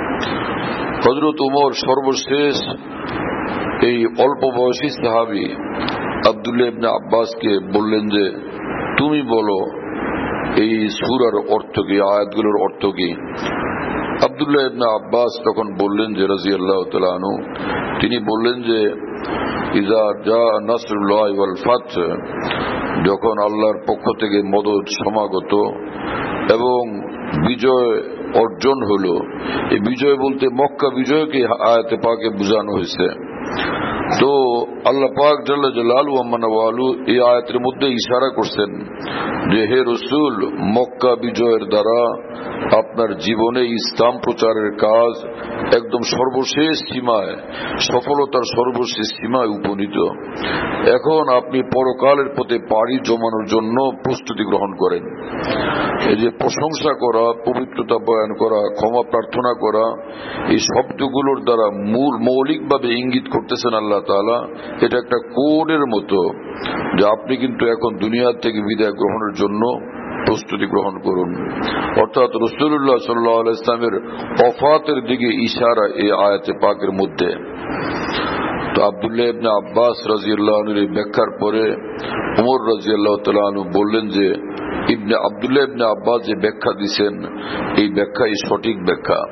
হযরত উমর সর্বশেষ এই অল্প বয়সী সাহাবী আব্দুল্লাহ ইবনে আব্বাসকে বললেন যে তুমি বলো এই সূরার অর্থ কি, আয়াতগুলোর অর্থ কি। আব্দুল্লাহ ইবনে আব্বাস তখন বললেন যে রাদিয়াল্লাহু তাআলা আনহু, তিনি বললেন যে ইজা জা নাসরুল্লাহ ওয়াল ফাত, যখন আল্লাহর পক্ষ থেকে মদদ সমাগত এবং বিজয় অর্জন হলো। এই বিজয় বলতে মক্কা বিজয়কে আয়াতে পাকে বোঝানো হয়েছে। তো আল্লাহ পাক জাল্লা জালালুহু ওয়া মানওয়ালু এই আয়াতের মধ্যে ইশারা করছেন যে হে রাসূল, মক্কা বিজয়ের দ্বারা আপনার জীবনে ইসলাম প্রচারের কাজ একদম সর্বশেষ সীমায়, সফলতার সর্বশেষ সীমায় উপনীত। এখন আপনি পরকালের পথে পাড়ি জমানোর জন্য প্রস্তুতি গ্রহণ করেন। এই যে প্রশংসা করা, পবিত্রতা বয়ান করা, ক্ষমা প্রার্থনা করা, এই শব্দগুলোর দ্বারা মূল মৌলিকভাবে ইঙ্গিত করতেছেন আল্লাহ তাআলা এটা একটা কোডের মতো যে আপনি কিন্তু এখন দুনিয়া থেকে বিদায় গ্রহণের জন্য প্রস্তুতি গ্রহণ করুন। অর্থাৎ রাসূলুল্লাহ সাল্লাল্লাহু আলাইহি ওয়াসাল্লামের ওফাতের দিকে ইশারা এই আয়াতে পাকের মধ্যে। তো আব্দুল্লাহ ইবনে আব্বাস রাদিয়াল্লাহু আনহু ব্যাখ্যার পরে ওমর রাদিয়াল্লাহু তাআলা আনহু বললেন যে ইবনে আব্দুল্লাহ ইবনে আব্বাস যে ব্যাখ্যা দিয়েছেন এই ব্যাখ্যাই সঠিক ব্যাখ্যা।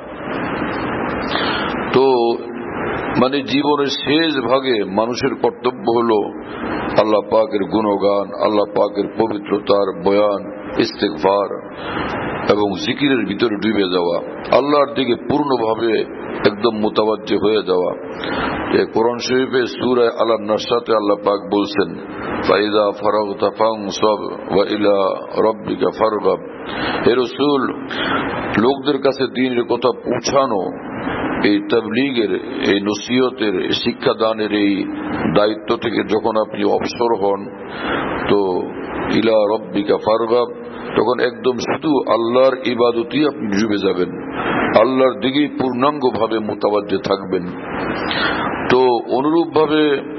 তো মানে জীবনের শেষ ভাগে মানুষের কর্তব্য হলো আল্লাহ পাকের গুণগান, আল্লাহ পাকের পবিত্রতার বয়ান, ইস্তেগফার এবং জিকিরের ভিতরে ডুবে যাওয়া, আল্লাহর দিকে পূর্ণভাবে একদম মুতাওয়াজ্জি হয়ে যাওয়া। কোরআন শরীফে সূরা আল নাসরাতে আল্লাহ পাক বলছেন ফাইযা ফারাগতা ফানসাব ওয়া ইলা রাব্বিকা ফারগাব। হে রাসূল, লোকদের কাছে দ্বীনের কথা পৌঁছানো, এই তাবলীগের, এই নসিহতের, শিক্ষাদানের এই দায়িত্ব থেকে যখন আপনি অবসর হন তো ইলা রাব্বিকা ফারগাব, তখন একদম শুধু আল্লাহর ইবাদতই আপনি ডুবে যাবেন, আল্লাহর দিকেই পূর্ণাঙ্গ ভাবে মুতাওয়াজ্জি থাকবেন। তো অনুরূপ ভাবে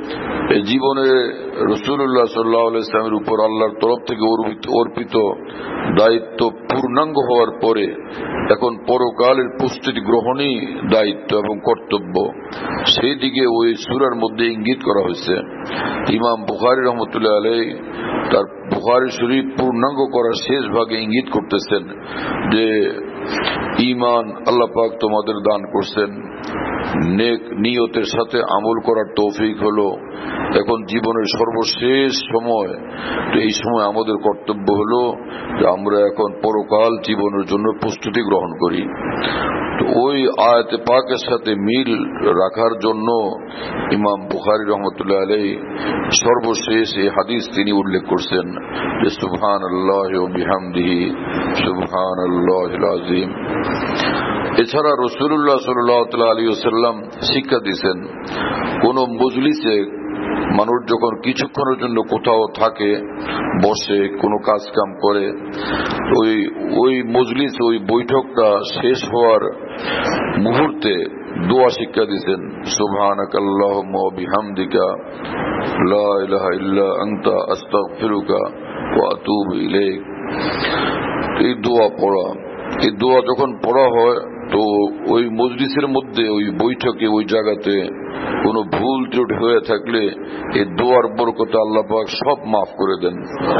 এই জীবনে রাসূলুল্লাহ সাল্লাল্লাহু আলাইহি ওয়াসাল্লামের উপর আল্লাহর তরফ থেকে অর্পিত দায়িত্ব পূর্ণাঙ্গ হওয়ার পরে এখন পরকালের প্রস্তুতি গ্রহণই দায়িত্ব এবং কর্তব্য। সেই দিকে ওই সূরার মধ্যে ইঙ্গিত করা হয়েছে। ইমাম বুখারী রহমতুল্লাহ আলাইহি তার বুখারী শরীফ পূর্ণাঙ্গ করার শেষ ভাগে ইঙ্গিত করতেছেন যে ঈমান আল্লাহ পাক তোমাদের দান করছেন, নেক নিয়তের সাথে আমল করার তৌফিক হলো। এখন জীবনের সর্বশেষ সময়, তো এই সময় আমাদের কর্তব্য হলো যে আমরা এখন পরকাল জীবনের জন্য প্রস্তুতি গ্রহণ করি। তো ওই আয়াতে পাকের সাথে মিল রাখার জন্য ইমাম বুখারী রহমতুল্লাহ আলাইহি সর্বশেষ এই হাদিস তিনি উল্লেখ করছেন যে সুবহানাল্লাহি ওয়া বিহামদিহি সুবহানাল্লাহিল আযীম। এছাড়া রাসূলুল্লাহ সাল্লাল্লাহু আলাইহি ওয়াসাল্লাম শিক্ষা দিয়েছেন, কোন মজলিসে মানুষ যখন কিছুক্ষণের জন্য কোথাও থাকে, বসে কোনো কাজ কাম করে, ওই ওই মজলিস ওই বৈঠকটা শেষ হওয়ার মুহূর্তে দোয়া শিক্ষা দিয়েছেন, সুবহানাকাল্লাহুম্মা ওয়া বিহামদিকা লা ইলাহা ইল্লা আনতা আস্তাগফিরুকা ওয়া আতুবু ইলাইক। এই দোয়া পড়া, এই দোয়া যখন পড়া হয় তো ওই মজলিসের মধ্যে, ওই বৈঠকে, ওই জায়গাতে কোনো ভুল ত্রুটি হয়ে থাকলে এই দোয়ার বরকতে আল্লাহ পাক সব মাফ করে দেন।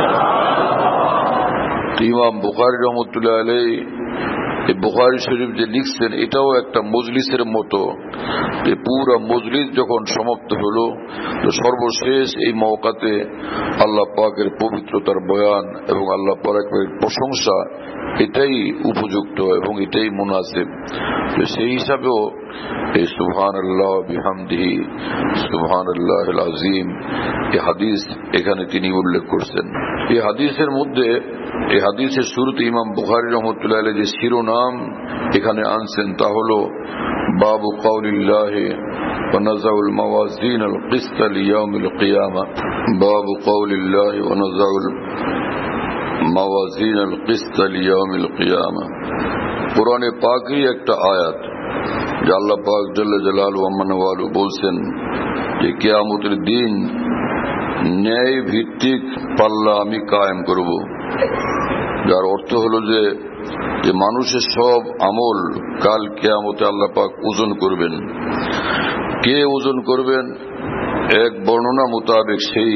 ইমাম বুখারী রহমতুল্লাহ আলাইহি এই বুখারী শরীফ যে লিখছেন এটাও একটা মজলিসের মতো। পুরা মজলিস যখন সমাপ্ত হলো তো সর্বশেষ এই মওকাতে আল্লাহ পাকের পবিত্রতার বয়ান এবং আল্লাহ পাকের প্রশংসা, এটাই উপযুক্ত এবং এটাই মুনাসিব। সেই হিসাবেও এই সুবহানাল্লাহ বিহামদিহি সুবহানাল্লাহিল আযীম এই হাদিস এখানে তিনি উল্লেখ করছেন। এই হাদিসের মধ্যে, এই হাদিসের শুরুতে ইমাম বুখারী রাহমাতুল্লাহি আলাইহি যে শিরোনাম এখানে আনছেন তা হলো বাবু কাউলিল্লাহি ওয়া নাযাউল মাওয়াজিনাল কিসতা লিয়াউমিল কিয়ামা। বাবু কাউলিল্লাহি ওয়া নাযাউল মাওয়াজিনাল কিসতা লিয়াউমিল কিয়ামা। কোরআনে পাকেই একটা আয়াত যে আল্লাহ পাক জাল্লা জালালুহু ওয়া মানওয়ালু বলছেন যে কিয়ামতের দিন ন্যায় ভিত্তিক পাল্লা আমি কায়েম করব, যার অর্থ হলো যে যে মানুষের সব আমল কাল কিয়ামতে আল্লাহ পাক ওজন করবেন। কে ওজন করবেন? এক বর্ণনা মোতাবেক সেই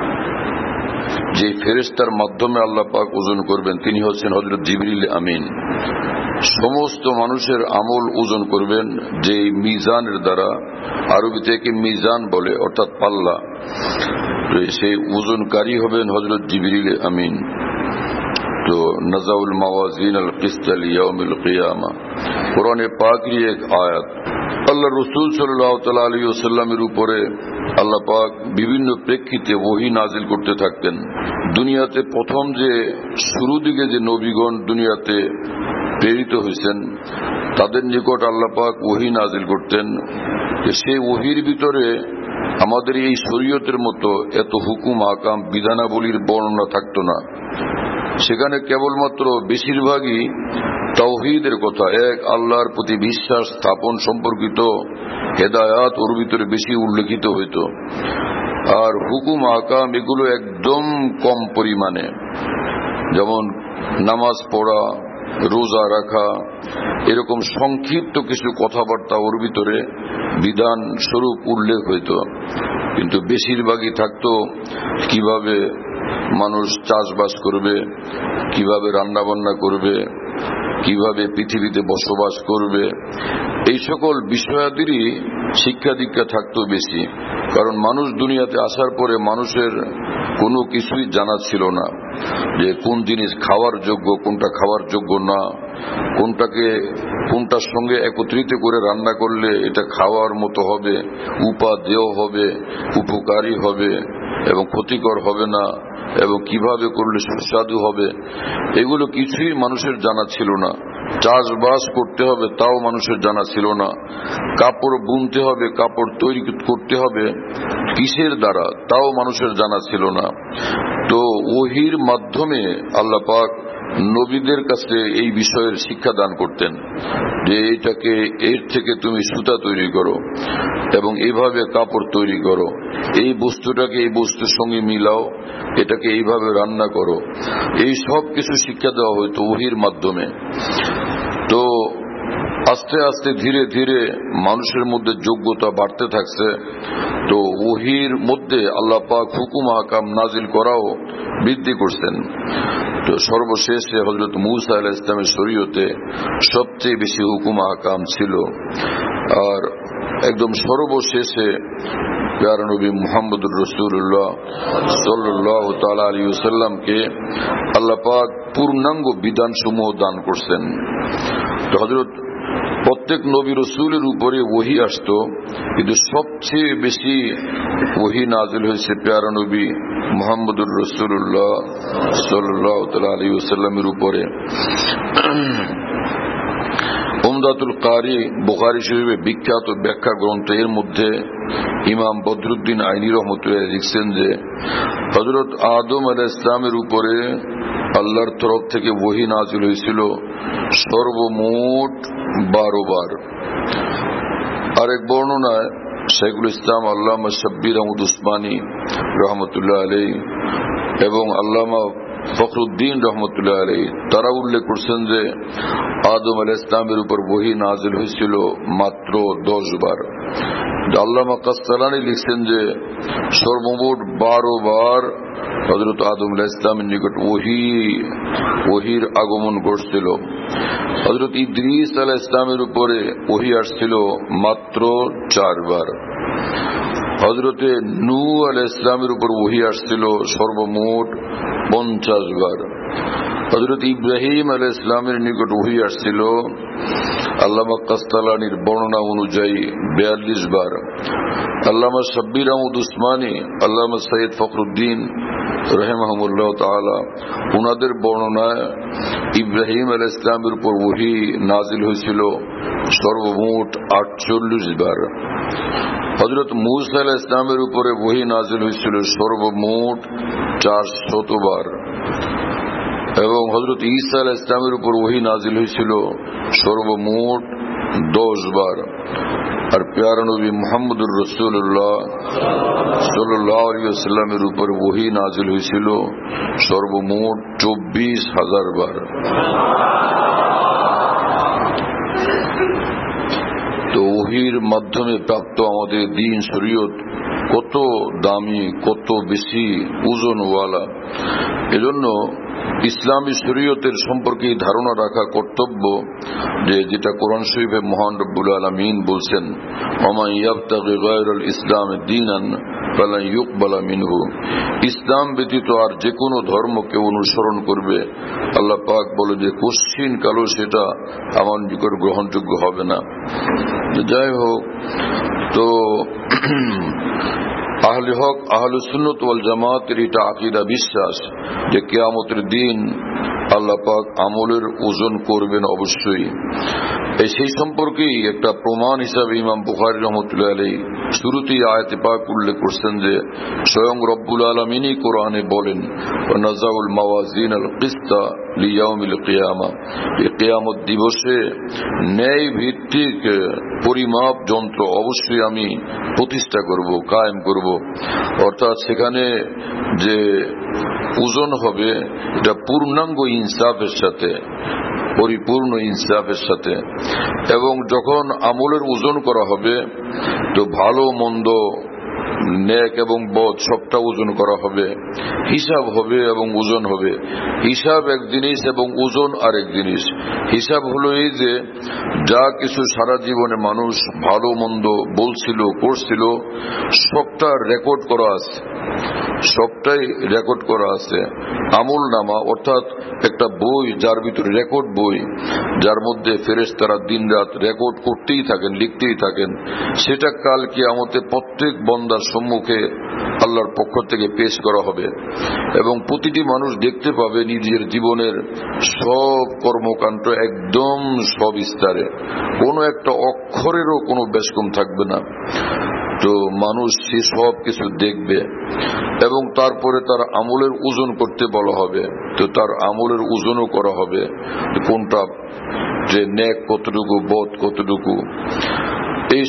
যে ফেরেশতার মাধ্যমে আল্লাহ পাক ওজন করবেন তিনি হচ্ছেন হযরত জিবরিল আমিন। সমস্ত মানুষের আমল ওজন করবেন যে মিজানের দ্বারা, আরবিতে একে মিজান বলে অর্থাৎ পাল্লা, সেই ওজনকারী হবেন হযরত জিবরিল আমিন। তো নাযাউল মাওয়াজিন আল কিসতা লিয়াউমিল কিয়ামা কোরআনে পাকের এক আয়াত। আল্লাহ রাসূল সাল্লাল্লাহু তাআলা আলাইহি ওয়াসাল্লামের উপরে আল্লাহ পাক বিভিন্ন প্রেক্ষিতে ওহী নাজিল করতে থাকতেন। দুনিয়াতে প্রথম যে শুরু দিকে যে নবীগণ দুনিয়াতে প্রেরিত হয়েছেন তাদের নিকট আল্লাহ পাক ওহী নাজিল করতেন। সেই ওহীর ভিতরে আমাদের এই শরীয়তের মতো এত হুকুম আকাম বিধানাবলীর বর্ণনা থাকতো না। সেখানে কেবলমাত্র বেশিরভাগই তাওহীদের কথা, এক আল্লাহর প্রতি বিশ্বাস স্থাপন সম্পর্কিত হেদায়াত ওর ভিতরে বেশি উল্লেখিত হইত। আর হুকুম আকাম এগুলো একদম কম পরিমাণে, যেমন নামাজ পড়া, রোজা রাখা, এরকম সংক্ষিপ্ত কিছু কথাবার্তা ওর ভিতরে বিধান স্বরূপ উল্লেখ হইত। কিন্তু বেশিরভাগই থাকতো কিভাবে মানুষ চাষবাস করবে, কিভাবে রান্না বান্না করবে, কিভাবে পৃথিবীতে বসবাস করবে, এই সকল বিষয়াদেরই শিক্ষা দীক্ষা থাকতো বেশি। কারণ মানুষ দুনিয়াতে আসার পরে মানুষের কোনো কিছুই জানা ছিল না যে কোন জিনিস খাওয়ার যোগ্য, কোনটা খাওয়ার যোগ্য না, কোনটাকে কোনটার সঙ্গে একত্রিত করে রান্না করলে এটা খাওয়ার মতো হবে, উপাদেয় হবে, উপকারী হবে এবং ক্ষতিকর হবে না, এবং কিভাবে করলে সুস্বাদু হবে, এগুলো কিছুই মানুষের জানা ছিল না। চাষবাস করতে হবে তাও মানুষের জানা ছিল না। কাপড় বুনতে হবে, কাপড় তৈরি করতে হবে কিসের দ্বারা তাও মানুষের জানা ছিল না। তো ওহীর মাধ্যমে আল্লাহ পাক নবীদের কাছে এই বিষয়ের শিক্ষা দান করতেন যে এটাকে এর থেকে তুমি সুতা তৈরি করো, এবং এইভাবে কাপড় তৈরি করো, এই বস্তুটাকে এই বস্তুর সঙ্গে মিলাও, এটাকে এইভাবে রান্না করো, এই সব কিছু শিক্ষা দেওয়া হইতো ওহীর মাধ্যমে। তো আস্তে আস্তে ধীরে ধীরে মানুষের মধ্যে যোগ্যতা বাড়তে থাকছে। তো ওহীর মধ্যে আল্লাহ পাক হুকুম আহকাম নাজিল করাও বৃদ্ধি করছেন। তো সর্বশেষে হযরত মূসা আলাইহিস সালামের শরীয়তে সবচেয়ে বেশি হুকুম আহকাম ছিল। আর একদম সর্বশেষে প্যারা নবী মুহাম্মদুর রাসূলুল্লাহ সাল্লাল্লাহু তাআলা আলাইহি ওয়াসাল্লামকে আল্লাহ পাক পূর্ণাঙ্গ বিধান সমূহ দান করছেন। তো হযরত প্রত্যেক নবী রাসূলের উপরে ওহী আসতো, কিন্তু সবচেয়ে বেশি ওহী নাযিল হয়েছে প্যারা নবী মুহাম্মদুর রাসূলুল্লাহ সাল্লাল্লাহু তাআলা আলাইহি ওয়াসাল্লামের উপরে। উমদাতুল কারি বুখারী শরীফে বিখ্যাত ব্যাখ্যা গ্রন্থ, এর মধ্যে ইমাম বদরুদ্দিন আইনি রহমতুল্লাহ লিখছেন যে হযরত আদম আলাইহিস সালামের উপরে আল্লাহর তরফ থেকে ওহী নাযিল হয়েছিল সর্বমোট বারো বার। আরেক বর্ণনায় শাইখুল ইসলাম আল্লামা শাব্বির আহমদ উসমানী রহমতুল্লাহ আলাইহি এবং আল্লামা ফখরুদ্দিন রহমতুল্লাহ আলাইহি তারা উল্লেখ করছেন যে আদম আলাইহিস সালামের উপর ওহী নাযিল হয়েছিল মাত্র দশ বার। আল্লামা কাসসালানী লিখছেন যে সর্বমোট বারো বার হযরত আদম আলাইহিস সালামের নিকট ওহী ওহীর আগমন ঘটছিল। হযরত ইদ্রিস আলাইহিস সালামের উপরে ওহী আসছিল মাত্র চারবার। হযরতে নূহ আলাইহিস সালামের উপর ওহী আসছিল সর্বমোট পঞ্চাশ বার। হযরত ইব্রাহিম আলাইহিস সালামের নিকট ওহী আসছিল আল্লামা কাসসালানীর বর্ণনা অনুযায়ী বিয়াল্লিশ বার। আল্লামা শাব্বির আহমদ উসমানী, আল্লামা সৈয়দ ফখরুদ্দিন রাহিমাহুল্লাহ তাআলা উনাদের বর্ণনায় ইব্রাহিম আলাইহিস সালামের উপর ওহী নাযিল হয়েছিল সর্বমোট আটচল্লিশ বার। হযরত মূসা আলাইহিস সালামের উপরে ওহী নাযিল হয়েছিল সর্বমোট চারশত বার এবং হযরত ঈসা আলাইহিস সালামের উপর ওহী নাযিল হয়েছিল সর্বমোট দশ বার। আর প্যারা নবী মুহাম্মদুর রাসূলুল্লাহ সাল্লাল্লাহু আলাইহি ওয়াসাল্লামের উপর ওহী নাযিল হয়েছিল সর্বমোট চব্বিশ হাজার বার। তো ওহীর মাধ্যমে প্রাপ্ত আমাদের দ্বীন শরীয়ত কত দামি, কত বেশি ওজনওয়ালা। এজন্য ইসলামী শরীয়তের সম্পর্কে ধারণা রাখা কর্তব্য, যে যেটা কোরআন শরীফে মহান রব্বুল আলামিন বলছেন, ওমা ইয়াবতাগি গায়রাল ইসলাম দীনান ফালান ইউকবালা মিনহু, ইসলাম ব্যতীত আর যে কোনো ধর্মকে অনুসরণ করবে আল্লাহ পাক বলে যে কোশ্চিন কালো সেটা আমার নিকট গ্রহণযোগ্য হবে না। যাই হোক, তো আহলে হক আহলে সুন্নাত ওয়াল জামাতের এটা আকীদা বিশ্বাস যে কিয়ামতের দিন আল্লাহ পাক আমলের ওজন করবেন অবশ্যই। এই সেই সম্পর্কেই একটা প্রমাণ হিসাবে ইমাম বুখারী রাহমাতুল্লাহ আলাইহি শুরুতেই আয়াতে পাক উল্লেখ করছেন যে স্বয়ং রব্বুল আলামিনই কোরআনে বলেন, ওয়ানাযাউল মাওয়াজিনাল কিসতা লিয়াউমিল কিয়ামা, এই কিয়ামত দিবসে ন্যায় ভিত্তিক পরিমাপ যন্ত্র অবশ্যই আমি প্রতিষ্ঠা করব, কায়েম করব। অর্থাৎ সেখানে যে ওজন হবে এটা পূর্ণাঙ্গ ইনসাফের সাথে, পরিপূর্ণ ইনসাফের সাথে। এবং যখন আমলের ওজন করা হবে তো ভালো মন্দ, নেক এবং বদ সবটা ওজন করা হবে, হিসাব হবে এবং ওজন হবে। হিসাব এক জিনিস এবং ওজন আরেক জিনিস। হিসাব হলো এই যে যা কিছু সারা জীবনে মানুষ ভালো মন্দ বলছিল, করছিল, সবটা রেকর্ড করা আছে, সবটাই রেকর্ড করা আছে। আমল নামা অর্থাৎ একটা বই, যার ভিতরে রেকর্ড বই, যার মধ্যে ফেরেশতারা দিন রাত রেকর্ড করতেই থাকেন, লিখতেই থাকেন। সেটা কাল কিয়ামতে প্রত্যেক বান্দার সম্মুখে আল্লাহর পক্ষ থেকে পেশ করা হবে এবং প্রতিটি মানুষ দেখতে পাবে নিজের জীবনের সব কর্মকাণ্ড একদম সবিস্তারে, কোনো একটা অক্ষরেরও কোনো ব্যসকম থাকবে না। তো মানুষ সে সব কিছু দেখবে এবং তারপরে তার আমলের ওজন করতে বলা হবে। তো তার আমলের ওজনও করা হবে, কোনটা যে নেক কতটুকু, বদ কতটুকু। এই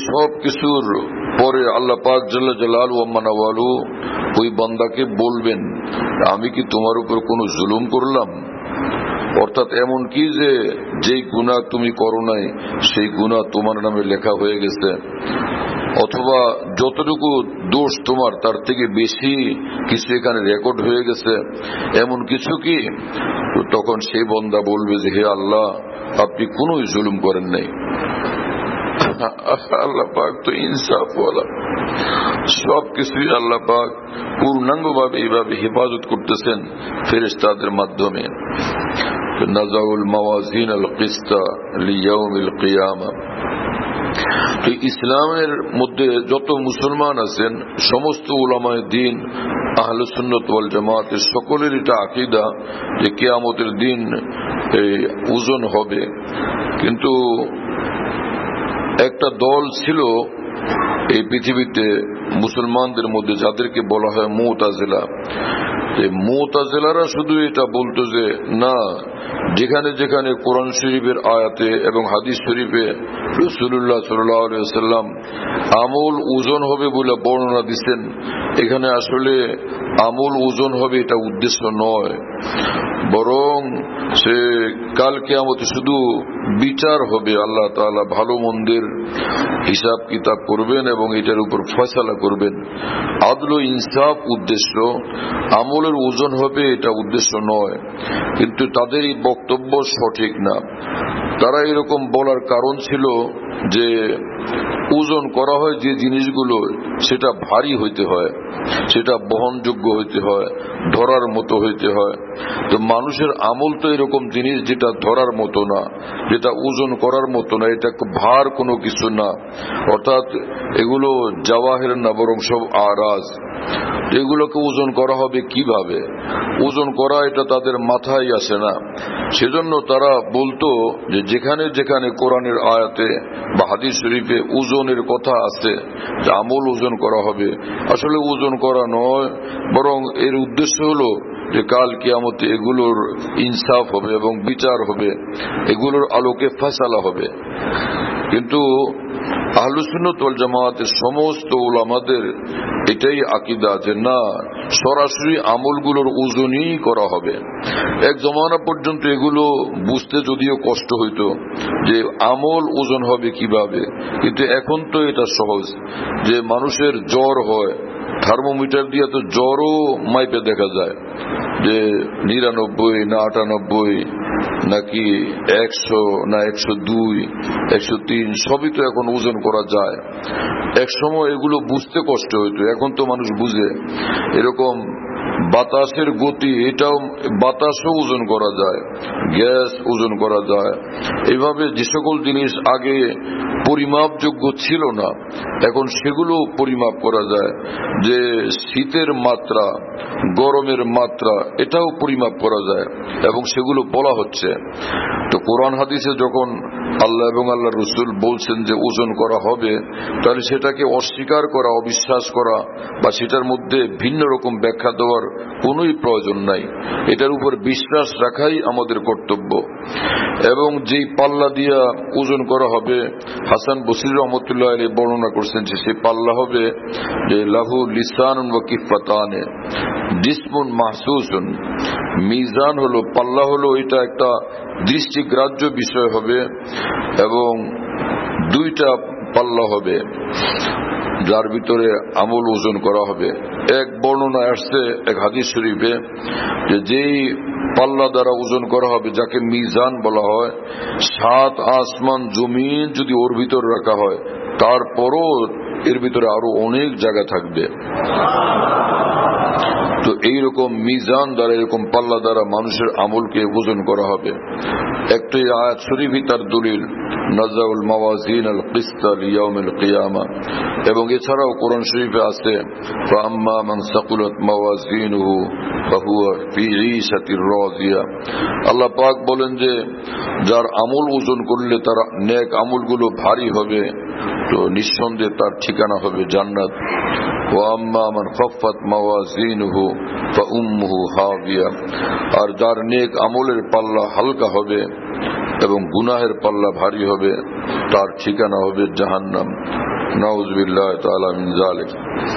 সব কিছুর পরে আল্লাহ পাক জাল্লা জালালু ওয়া মানাওয়ালু ওই বান্দাকে বলবেন, আমি কি তোমার উপর কোনো জুলুম করলাম? অর্থাৎ এমন কি যে যেই গুনাহ তুমি করো নাই সেই গুনাহ তোমার নামে লেখা হয়ে গেছে, অথবা যতটুকু দোষ তোমার তার থেকে বেশি কিছু এখানে রেকর্ড হয়ে গেছে, এমন কিছু কি? তখন সেই বান্দা বলবে যে হে আল্লাহ, আপনি কোন জুলুম করেন নাই। আল্লাহ পাক তো ইনসাফওয়ালা, সব কিছুই আল্লাহ পাক পূর্ণাঙ্গ ভাবে এইভাবে হেফাজত করতেছেন ফেরেশতাদের মাধ্যমে। নাযাউল মাওয়াজিন আল কিসতা লিয়াউমিল কিয়ামা। তো ইসলামের মধ্যে যত মুসলমান আছেন, সমস্ত উলামায়ে দ্বীন, আহলে সুন্নাত ওয়াল জামাতের সকলের এটা আকীদা যে কিয়ামতের দিন ওজন হবে। কিন্তু একটা দল ছিল এই পৃথিবীতে মুসলমানদের মধ্যে, যাদেরকে বলা হয় মুতাজিলা। মুতাজিলারা শুধু এটা বলতো যে না, যেখানে যেখানে কোরআন শরীফের আয়াতে এবং হাদিস শরীফে রাসূলুল্লাহ সাল্লাল্লাহু আলাইহি ওয়াসাল্লাম আমল ওজন হবে বলে বর্ণনা দিচ্ছেন, এখানে আসলে আমল ওজন হবে এটা উদ্দেশ্য নয়, বরং সে কাল কিয়ামতে শুধু বিচার হবে। আল্লাহ তাআলা ভালো মন্দের হিসাব কিতাব করবেন এবং এটার উপর ফয়সালা করবেন। আদল ও ইনসাফ উদ্দেশ্য, আমলের ওজন হবে এটা উদ্দেশ্য নয়। কিন্তু তাদের এই বক্তব্য সঠিক না। তারা এরকম বলার কারণ ছিল যে ওজন করা হয় যে জিনিসগুলো, সেটা ভারী হইতে হয়, সেটা বহনযোগ্য হইতে হয়, ধরার মতো হইতে হয়। তো মানুষের আমল তো এরকম জিনিস যেটা ধরার মতো না, যেটা ওজন করার মতো না, এটা ভার কোনো কিছু না। অর্থাৎ এগুলো জাওয়াহির না, বরং সব আরাজ। এগুলোকে ওজন করা হবে কিভাবে? ওজন করা এটা তাদের মাথায় আসে না। সেজন্য তারা বলতো যে যেখানে যেখানে কোরআনের আয়াতে বা হাদিস শরীফে ওজনের কথা আছে, যে আমল ওজন করা হবে, আসলে ওজন করা নয়, বরং এর উদ্দেশ্য হলো যে কাল কিয়ামতে এগুলোর ইনসাফ হবে এবং বিচার হবে, এগুলোর আলোকে ফয়সালা হবে। কিন্তু আহলুস সুন্নাত ওয়াল জামাতের সমস্ত উলামাদের এটাই আকীদা যে না, সরাসরি আমলগুলোর ওজনই করা হবে। এক জমানা পর্যন্ত এগুলো বুঝতে যদিও কষ্ট হইতো যে আমল ওজন হবে কিভাবে, কিন্তু এখন তো এটা সহজ। যে মানুষের জ্বর হয়, থার্মোমিটার দিয়ে তো জ্বরও মাইপে দেখা যায় যে নিরানব্বই না আটানব্বই নাকি একশো না একশো দুই একশো তিন, সবই তো এখন ওজন করা যায়। এক সময় এগুলো বুঝতে কষ্ট হইতো, এখন তো মানুষ বুঝে। এরকম বাতাসের গতি, এটাও বাতাসও ওজন করা যায়, গ্যাস ওজন করা যায়। এইভাবে যে সকল জিনিস আগে পরিমাপযোগ্য ছিল না, এখন সেগুলো পরিমাপ করা যায়। যে শীতের মাত্রা, গরমের মাত্রা, এটাও পরিমাপ করা যায় এবং সেগুলো বলা হচ্ছে। তো কোরআন হাদিসে যখন আল্লাহ এবং আল্লাহ রসুল বলছেন যে ওজন করা হবে, তাহলে সেটাকে অস্বীকার করা, অবিশ্বাস করা বা সেটার মধ্যে ভিন্ন রকম ব্যাখ্যা দেওয়ার কোনোই প্রয়োজন নাই। এটার উপর বিশ্বাস রাখাই আমাদের কর্তব্য। এবং যেই পাল্লা দিয়া ওজন করা হবে, হাসান বসরি রহমতুল্লাহ আলাইহি বর্ণনা করছেন যে সেই পাল্লা হবে যে লাহু লিসানুন ওয়া কিফাতানে জিসমুন মাহসুসুন। মিজান হলো, পাল্লা হলো, এটা একটা দৃষ্টিগ্রাহ্য বিষয় হবে এবং দুইটা পাল্লা হবে যার ভিতরে আমল ওজন করা হবে। এক বর্ণনা আসছে এক হাদিস শরীফে যে যেই পাল্লা দ্বারা ওজন করা হবে, যাকে মিজান বলা হয়, সাত আসমান জমিন যদি ওর ভিতর রাখা হয়, তারপরও এর ভিতরে আরো অনেক জায়গা থাকবে। তো এইরকম মিজান দ্বারা, এরকম পাল্লা দ্বারা মানুষের আমলকে ওজন করা হবে। একটি আয়াত শরীফই তার দলিল, নাযাউল মাওয়াজিন আল কিসতা লিয়াউমিল কিয়ামা। এবং এছাড়াও কোরআন শরীফে আছে ফাআম্মা মান সাকুলাত মাওয়াজিনুহু ফাহুয়া ফি ঈশাতির রাদিয়া। আল্লাহ পাক বলেন যে যার আমল ওজন করলে তার নেক আমলগুলো ভারী হবে, তো নিঃসন্দেহে তার ঠিকানা হবে জান্নাত। ওয়াম্মা মান খাফফাত মাওয়াজিনুহু ফাউম্মুহু হাবিয়া। আর যার নেক আমলের পাল্লা হালকা হবে এবং গুনাহের পাল্লা ভারী হবে, তার ঠিকানা হবে জাহান্নাম। নাউযুবিল্লাহি তাআলা মিন যালিক।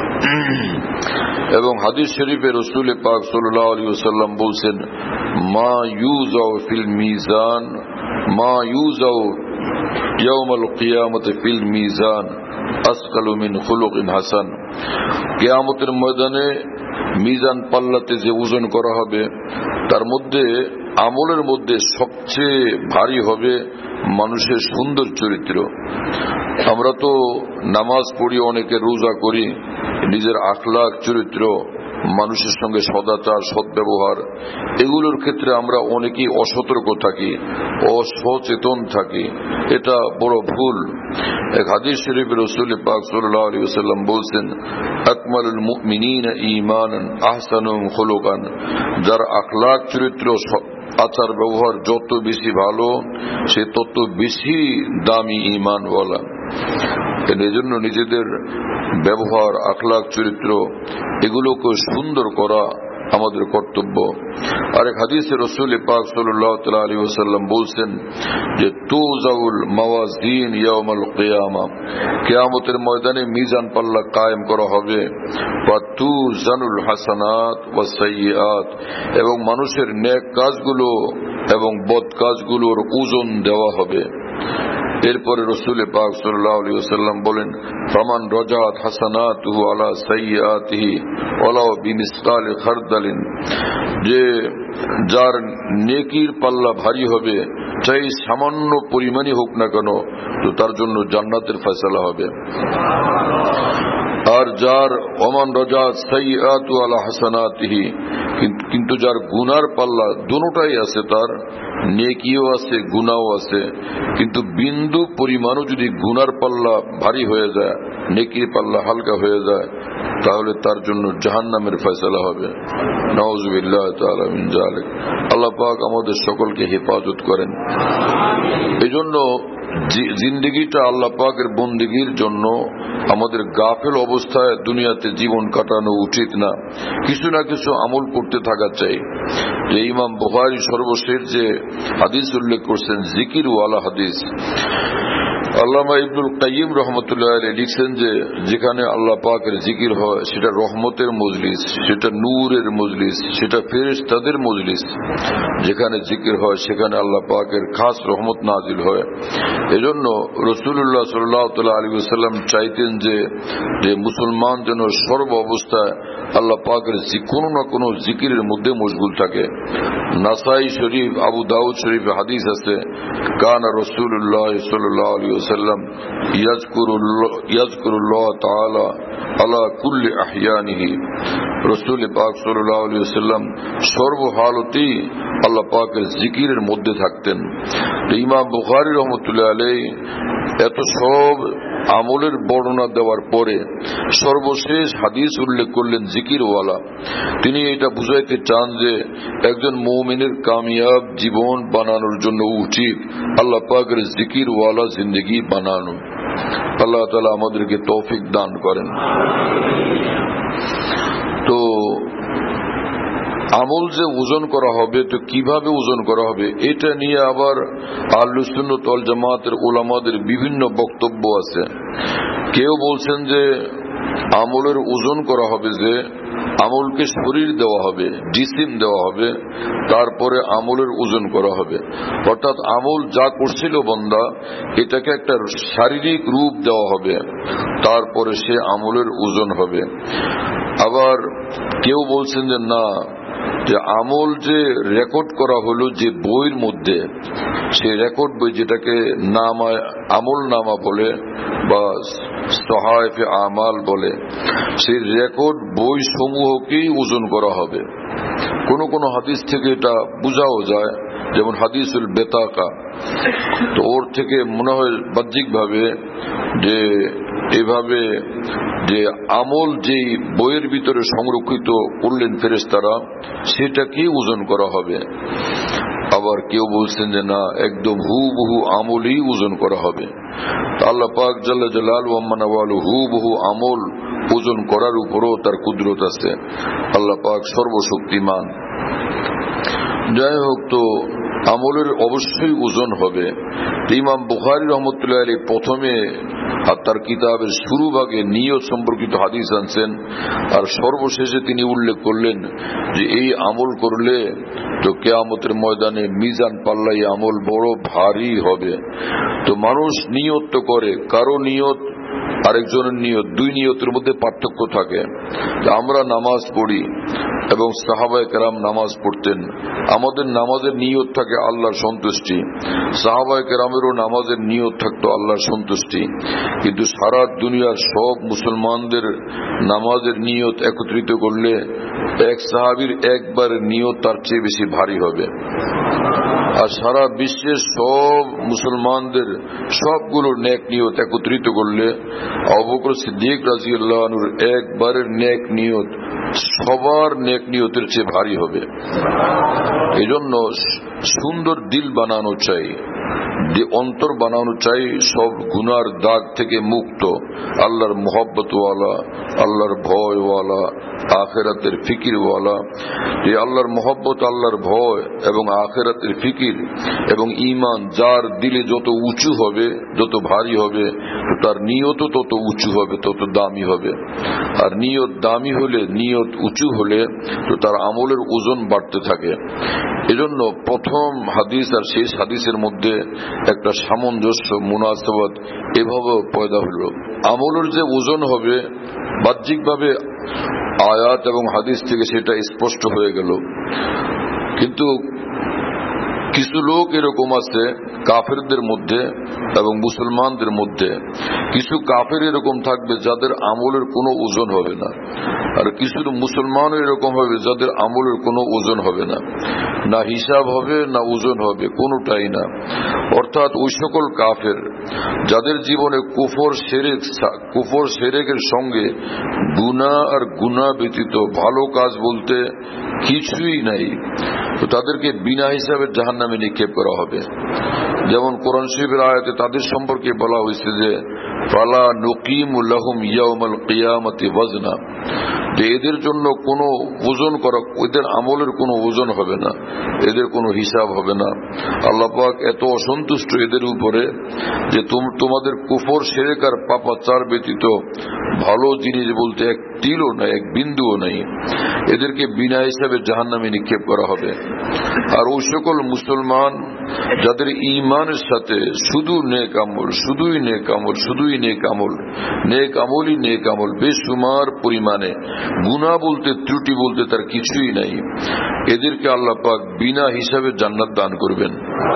এবং হাদিস শরীফে রাসূল পাক সাল্লাল্লাহু আলাইহি ওয়াসাল্লাম বলেছেন, মা ইউযাউ ফিল মিজান মা ইউযাউ ইয়াউমাল কিয়ামতি ফিল মিজান আসকালু মিন খুলুকিন হাসান। কিয়ামতের ময়দানে মিজান পাল্লাতে যে ওজন করা হবে তার মধ্যে আমলের মধ্যে সবচেয়ে ভারী হবে মানুষের সুন্দর চরিত্র। আমরা তো নামাজ পড়ি, অনেকে রোজা করি, নিজের আখলাক চরিত্র, মানুষের সঙ্গে সদাচার সদ্ব্যবহার, এগুলোর ক্ষেত্রে আমরা অনেকেই অসতর্ক থাকি, অসচেতন থাকি। এটা বড় ভুল। এক হাদিস শরীফে রাসূল পাক সাল্লাল্লাহু আলাইহি ওয়াসাল্লাম বলেছেন, আকমালুল মুমিনিনা ঈমানান আহসানুহুম খুলুকান। যার আখলাক চরিত্র আচার ব্যবহার যত বেশি ভালো, সে তত বেশি দামি ঈমানওয়ালা। এজন্য নিজেদের ব্যবহার, আখলাক চরিত্র এগুলোকে সুন্দর করা আমাদের কর্তব্য। আরেক হাদিসে রাসূল পাক সাল্লাল্লাহু আলাইহি ওয়াসাল্লাম বলেছেন যে তুযাউল মাওয়াজিন ইয়াউমাল কিয়ামা, কিয়ামতের ময়দানে মিজান পাল্লা কায়েম করা হবে। ওয়া তুজানুল হাসানাত ওয়াস সাইয়্যাত, এবং মানুষের নেক কাজগুলো এবং বদ কাজগুলোর ওজন দেওয়া হবে। এরপরে রাসূল পাক সাল্লাল্লাহু আলাইহি ওয়াসাল্লাম বলেন, ফামান রাজাত হাসানাতুহু আলা সাইয়্যাতিহি ওয়ালাউ বিমিসকালি খারদালিন, যে যার নেকির পাল্লা ভারী হবে, চাই সামান্য পরিমাণই হোক না কেন, তো তার জন্য জান্নাতের ফয়সালা হবে। আর যার ওমান রাজাত সাইয়্যাতু আলা হাসানাতিহি, কিন্তু যার গুনার পাল্লা দুটোটাই আছে, তার নেকিও আছে গুনাহও আছে, কিন্তু বিন্দু পরিমাণও যদি গুনার পাল্লা ভারী হয়ে যায়, নেকির পাল্লা হালকা হয়ে যায়, তাহলে তার জন্য জাহান্নামের ফয়সালা হবে। নাউযুবিল্লাহি তাআলা মিন যালিক। আল্লাহ পাক আমাদের সকলকে হেফাজত করেন। এজন্য জিন্দেগিটা আল্লাহ পাকের বন্দেগীর জন্য আমাদের গাফেল অবস্থায় দুনিয়াতে জীবন কাটানো উচিত না। কিছু না কিছু আমল করতে থাকা চাই। যে ইমাম বুখারী সর্বশেষ যে হাদিস উল্লেখ করছেন, জিকির ওয়ালা হাদিস, আল্লামা ইবনুল কাইয়িম রাহমাতুল্লাহ আলাইহি লিখছেন যে যেখানে আল্লাহ পাকের জিকির হয় সেটা রহমতের মজলিস, সেটা নূরের মজলিস, সেটা ফেরেশতাদের মজলিস। যেখানে জিকির হয় সেখানে আল্লাহ পাকের খাস রহমত নাজিল হয়। এজন্য রাসূলুল্লাহ সাল্লাল্লাহু আলাইহি ওয়াসাল্লাম চাইতেন যে যে মুসলমান যেন সর্ব অবস্থায় আল্লাহ পাকের কোনো না কোনো জিকিরের মধ্যে মশগুল থাকে। নাসাই শরীফ, আবু দাউদ শরীফে হাদিস আছে, কানা রাসূলুল্লাহ সাল্লাল্লাহু আলাইহি ওয়াসাল্লাম ইয়াজকুরুল্লাহ ইয়াজকুরুল্লাহ তাআলা আলা কুল্লি আহয়ানিহি। রাসূল পাক সাল্লাল্লাহু আলাইহি ওয়াসাল্লাম সর্বহালতেই আল্লাহ পাকের জিকিরের মধ্যে থাকতেন। ইমাম বুখারী রাহমাতুল্লাহ আলাইহি এত সব আমলের বর্ণনা দেওয়ার পরে সর্বশেষ হাদিস উল্লেখ করলেন জিকিরওয়ালা। তিনি এটা বুঝাইতে চান যে একজন মুমিনের কামিয়াব জীবন বানানোর জন্য উচিত আল্লাহ পাকের জিকিরওয়ালা জিন্দেগি বানানো। আল্লাহ তাআলা আমাদেরকে তৌফিক দান করেন। তো আমল যে ওজন করা হবে, তো কিভাবে ওজন করা হবে, এটা নিয়ে আবার আহলুস সুন্নাত ওয়াল জামাতের উলামাদের বিভিন্ন বক্তব্য আছে। কেউ বলছেন যে আমলের ওজন করা হবে, যে আমলকে শরীর দেওয়া হবে, জিসিম দেওয়া হবে, তারপরে আমলের ওজন করা হবে। অর্থাৎ আমল যা করছিল বান্দা, এটাকে একটা শারীরিক রূপ দেওয়া হবে, তারপরে সে আমলের ওজন হবে। আবার কেউ বলছেন যে না, যে আমল যে রেকর্ড করা হলো যে বইয়ের মধ্যে, সেই রেকর্ড বই যেটাকে নামা আমল নামা বলে বা সহায়ফে আমাল বলে, সেই রেকর্ড বই সমূহকেই ওজন করা হবে। কোন কোন হাদিস থেকে এটা বোঝাও যায়, যেমন হাদিসুল বেতাকা, তো ওর থেকে মনে হয় বাহ্যিক ভাবে যে এভাবে যে আমল যেই বইয়ের ভিতরে সংরক্ষিত করলেন ফেরেশতারা, সেটাকেই ওজন করা হবে। আবার কেউ বলছেন যে না, একদম হুবহু আমলই ওজন করা হবে। আল্লাহ পাক জাল্লা জালালুহু ওয়া মানাওয়ালুহু হুবহু আমল ওজন করার উপরও তার কুদরত আছে। আল্লাহ পাক সর্বশক্তিমান। যাই হোক, তো আমলের অবশ্যই ওজন হবে। ইমাম বুখারী রহমতুল্লাহ আলাইহি প্রথমে আর তার কিতাবের শুরু ভাগে নিয়ত সম্পর্কিত হাদিস আনছেন, আর সর্বশেষে তিনি উল্লেখ করলেন যে এই আমল করলে তো কিয়ামতের ময়দানে মিজান পাল্লায় আমল বড় ভারী হবে। তো মানুষ নিয়ত তো করে, কারো নিয়ত আরেকজনের নিয়ত, দুই নিয়তের মধ্যে পার্থক্য থাকে। আমরা নামাজ পড়ি এবং সাহাবায়ে কেরাম নামাজ পড়তেন, আমাদের নামাজের নিয়ত থাকে আল্লাহর সন্তুষ্টি, সাহাবায়ে কেরামেরও নামাজের নিয়ত থাকতো আল্লাহর সন্তুষ্টি। কিন্তু সারা দুনিয়ার সব মুসলমানদের নামাজের নিয়ত একত্রিত করলে এক সাহাবীর একবার নিয়ত তার চেয়ে বেশি ভারী হবে। আর সারা বিশ্বের সব মুসলমানদের সবগুলো নেক নিয়ত একত্রিত করলে আবু বকর সিদ্দিক রাদিয়াল্লাহু আনহুর একবারের নেক নিয়ত সবার নেক নিয়তের চেয়ে ভারী হবে। এজন্য সুন্দর দিল বানানো চাই, অন্তর বানানো চাই সব গুনার দাগ থেকে মুক্ত, আল্লাহর মহব্বতওয়ালা, আল্লাহর ভয়ওয়ালা, আখিরাতের ফিকিরওয়ালা। এই আল্লাহর মহব্বত, আল্লাহর ভয় এবং আখিরাতের ফিকির এবং ঈমান যার দিলে যত উঁচু হবে, যত ভারী হবে, তার নিয়তও তত উঁচু হবে, তত দামি হবে। আর নিয়ত দামি হলে, নিয়ত উঁচু হলে তো তার আমলের ওজন বাড়তে থাকে। এজন্য প্রথম হাদিস আর শেষ হাদিসের মধ্যে একটা সামঞ্জস্য, মুনাসাবাত এভাবে পয়দা হলো। আমলের যে ওজন হবে বাহ্যিকভাবে আয়াত এবং হাদিস থেকে সেটা স্পষ্ট হয়ে গেল। কিন্তু কিছু লোক এরকম আছে কাফেরদের মধ্যে এবং মুসলমানদের মধ্যে, কিছু কাফের এরকম থাকবে যাদের আমলের কোনো ওজন হবে না, আর কিছু মুসলমানও এরকম হবে যাদের আমলের কোনো ওজন হবে না, না হিসাব হবে না ওজন হবে, কোনোটাই না। অর্থাৎ ওই সকল কাফের যাদের জীবনে কুফর শিরক কুফর শিরকের সঙ্গে গুনাহ আর গুনাহ ব্যতীত ভালো কাজ বলতে কিছুই নাই, তো তাদেরকে বিনা হিসাবে জাহান্নামে নিক্ষেপ করা হবে। যেমন কোরআন শরীফের আয়াতে তাদের সম্পর্কে বলা হয়েছে যে ফালা নুকিমু লাহুম ইয়াউমাল কিয়ামতি ওয়াজনা, যে এদের জন্য কোনো ওজন করা, এদের আমলের কোনো ওজন হবে না, এদের কোনো হিসাব হবে না। আল্লাহ পাক এত অসন্তুষ্ট এদের উপরে যে তোমাদের কুফর শিরক আর পাপাচার ব্যতীত ভালো জিনিস বলতে এক তিলও নাই, এক বিন্দুও নাই, এদেরকে বিনা হিসাবে জাহান্নামে নিক্ষেপ করা হবে। আর ওই সকল মুসলমান যাদের ঈমানের সাথে শুধু নেক আমল, শুধুই নেক আমল, শুধুই নেক আমল, নেক আমলই নেক আমল, বেশুমার পরিমাণে, গুনাহ বলতে ত্রুটি বলতে তার কিছুই নাই, এদেরকে আল্লাহ পাক বিনা হিসাবে জান্নাত দান করবেন।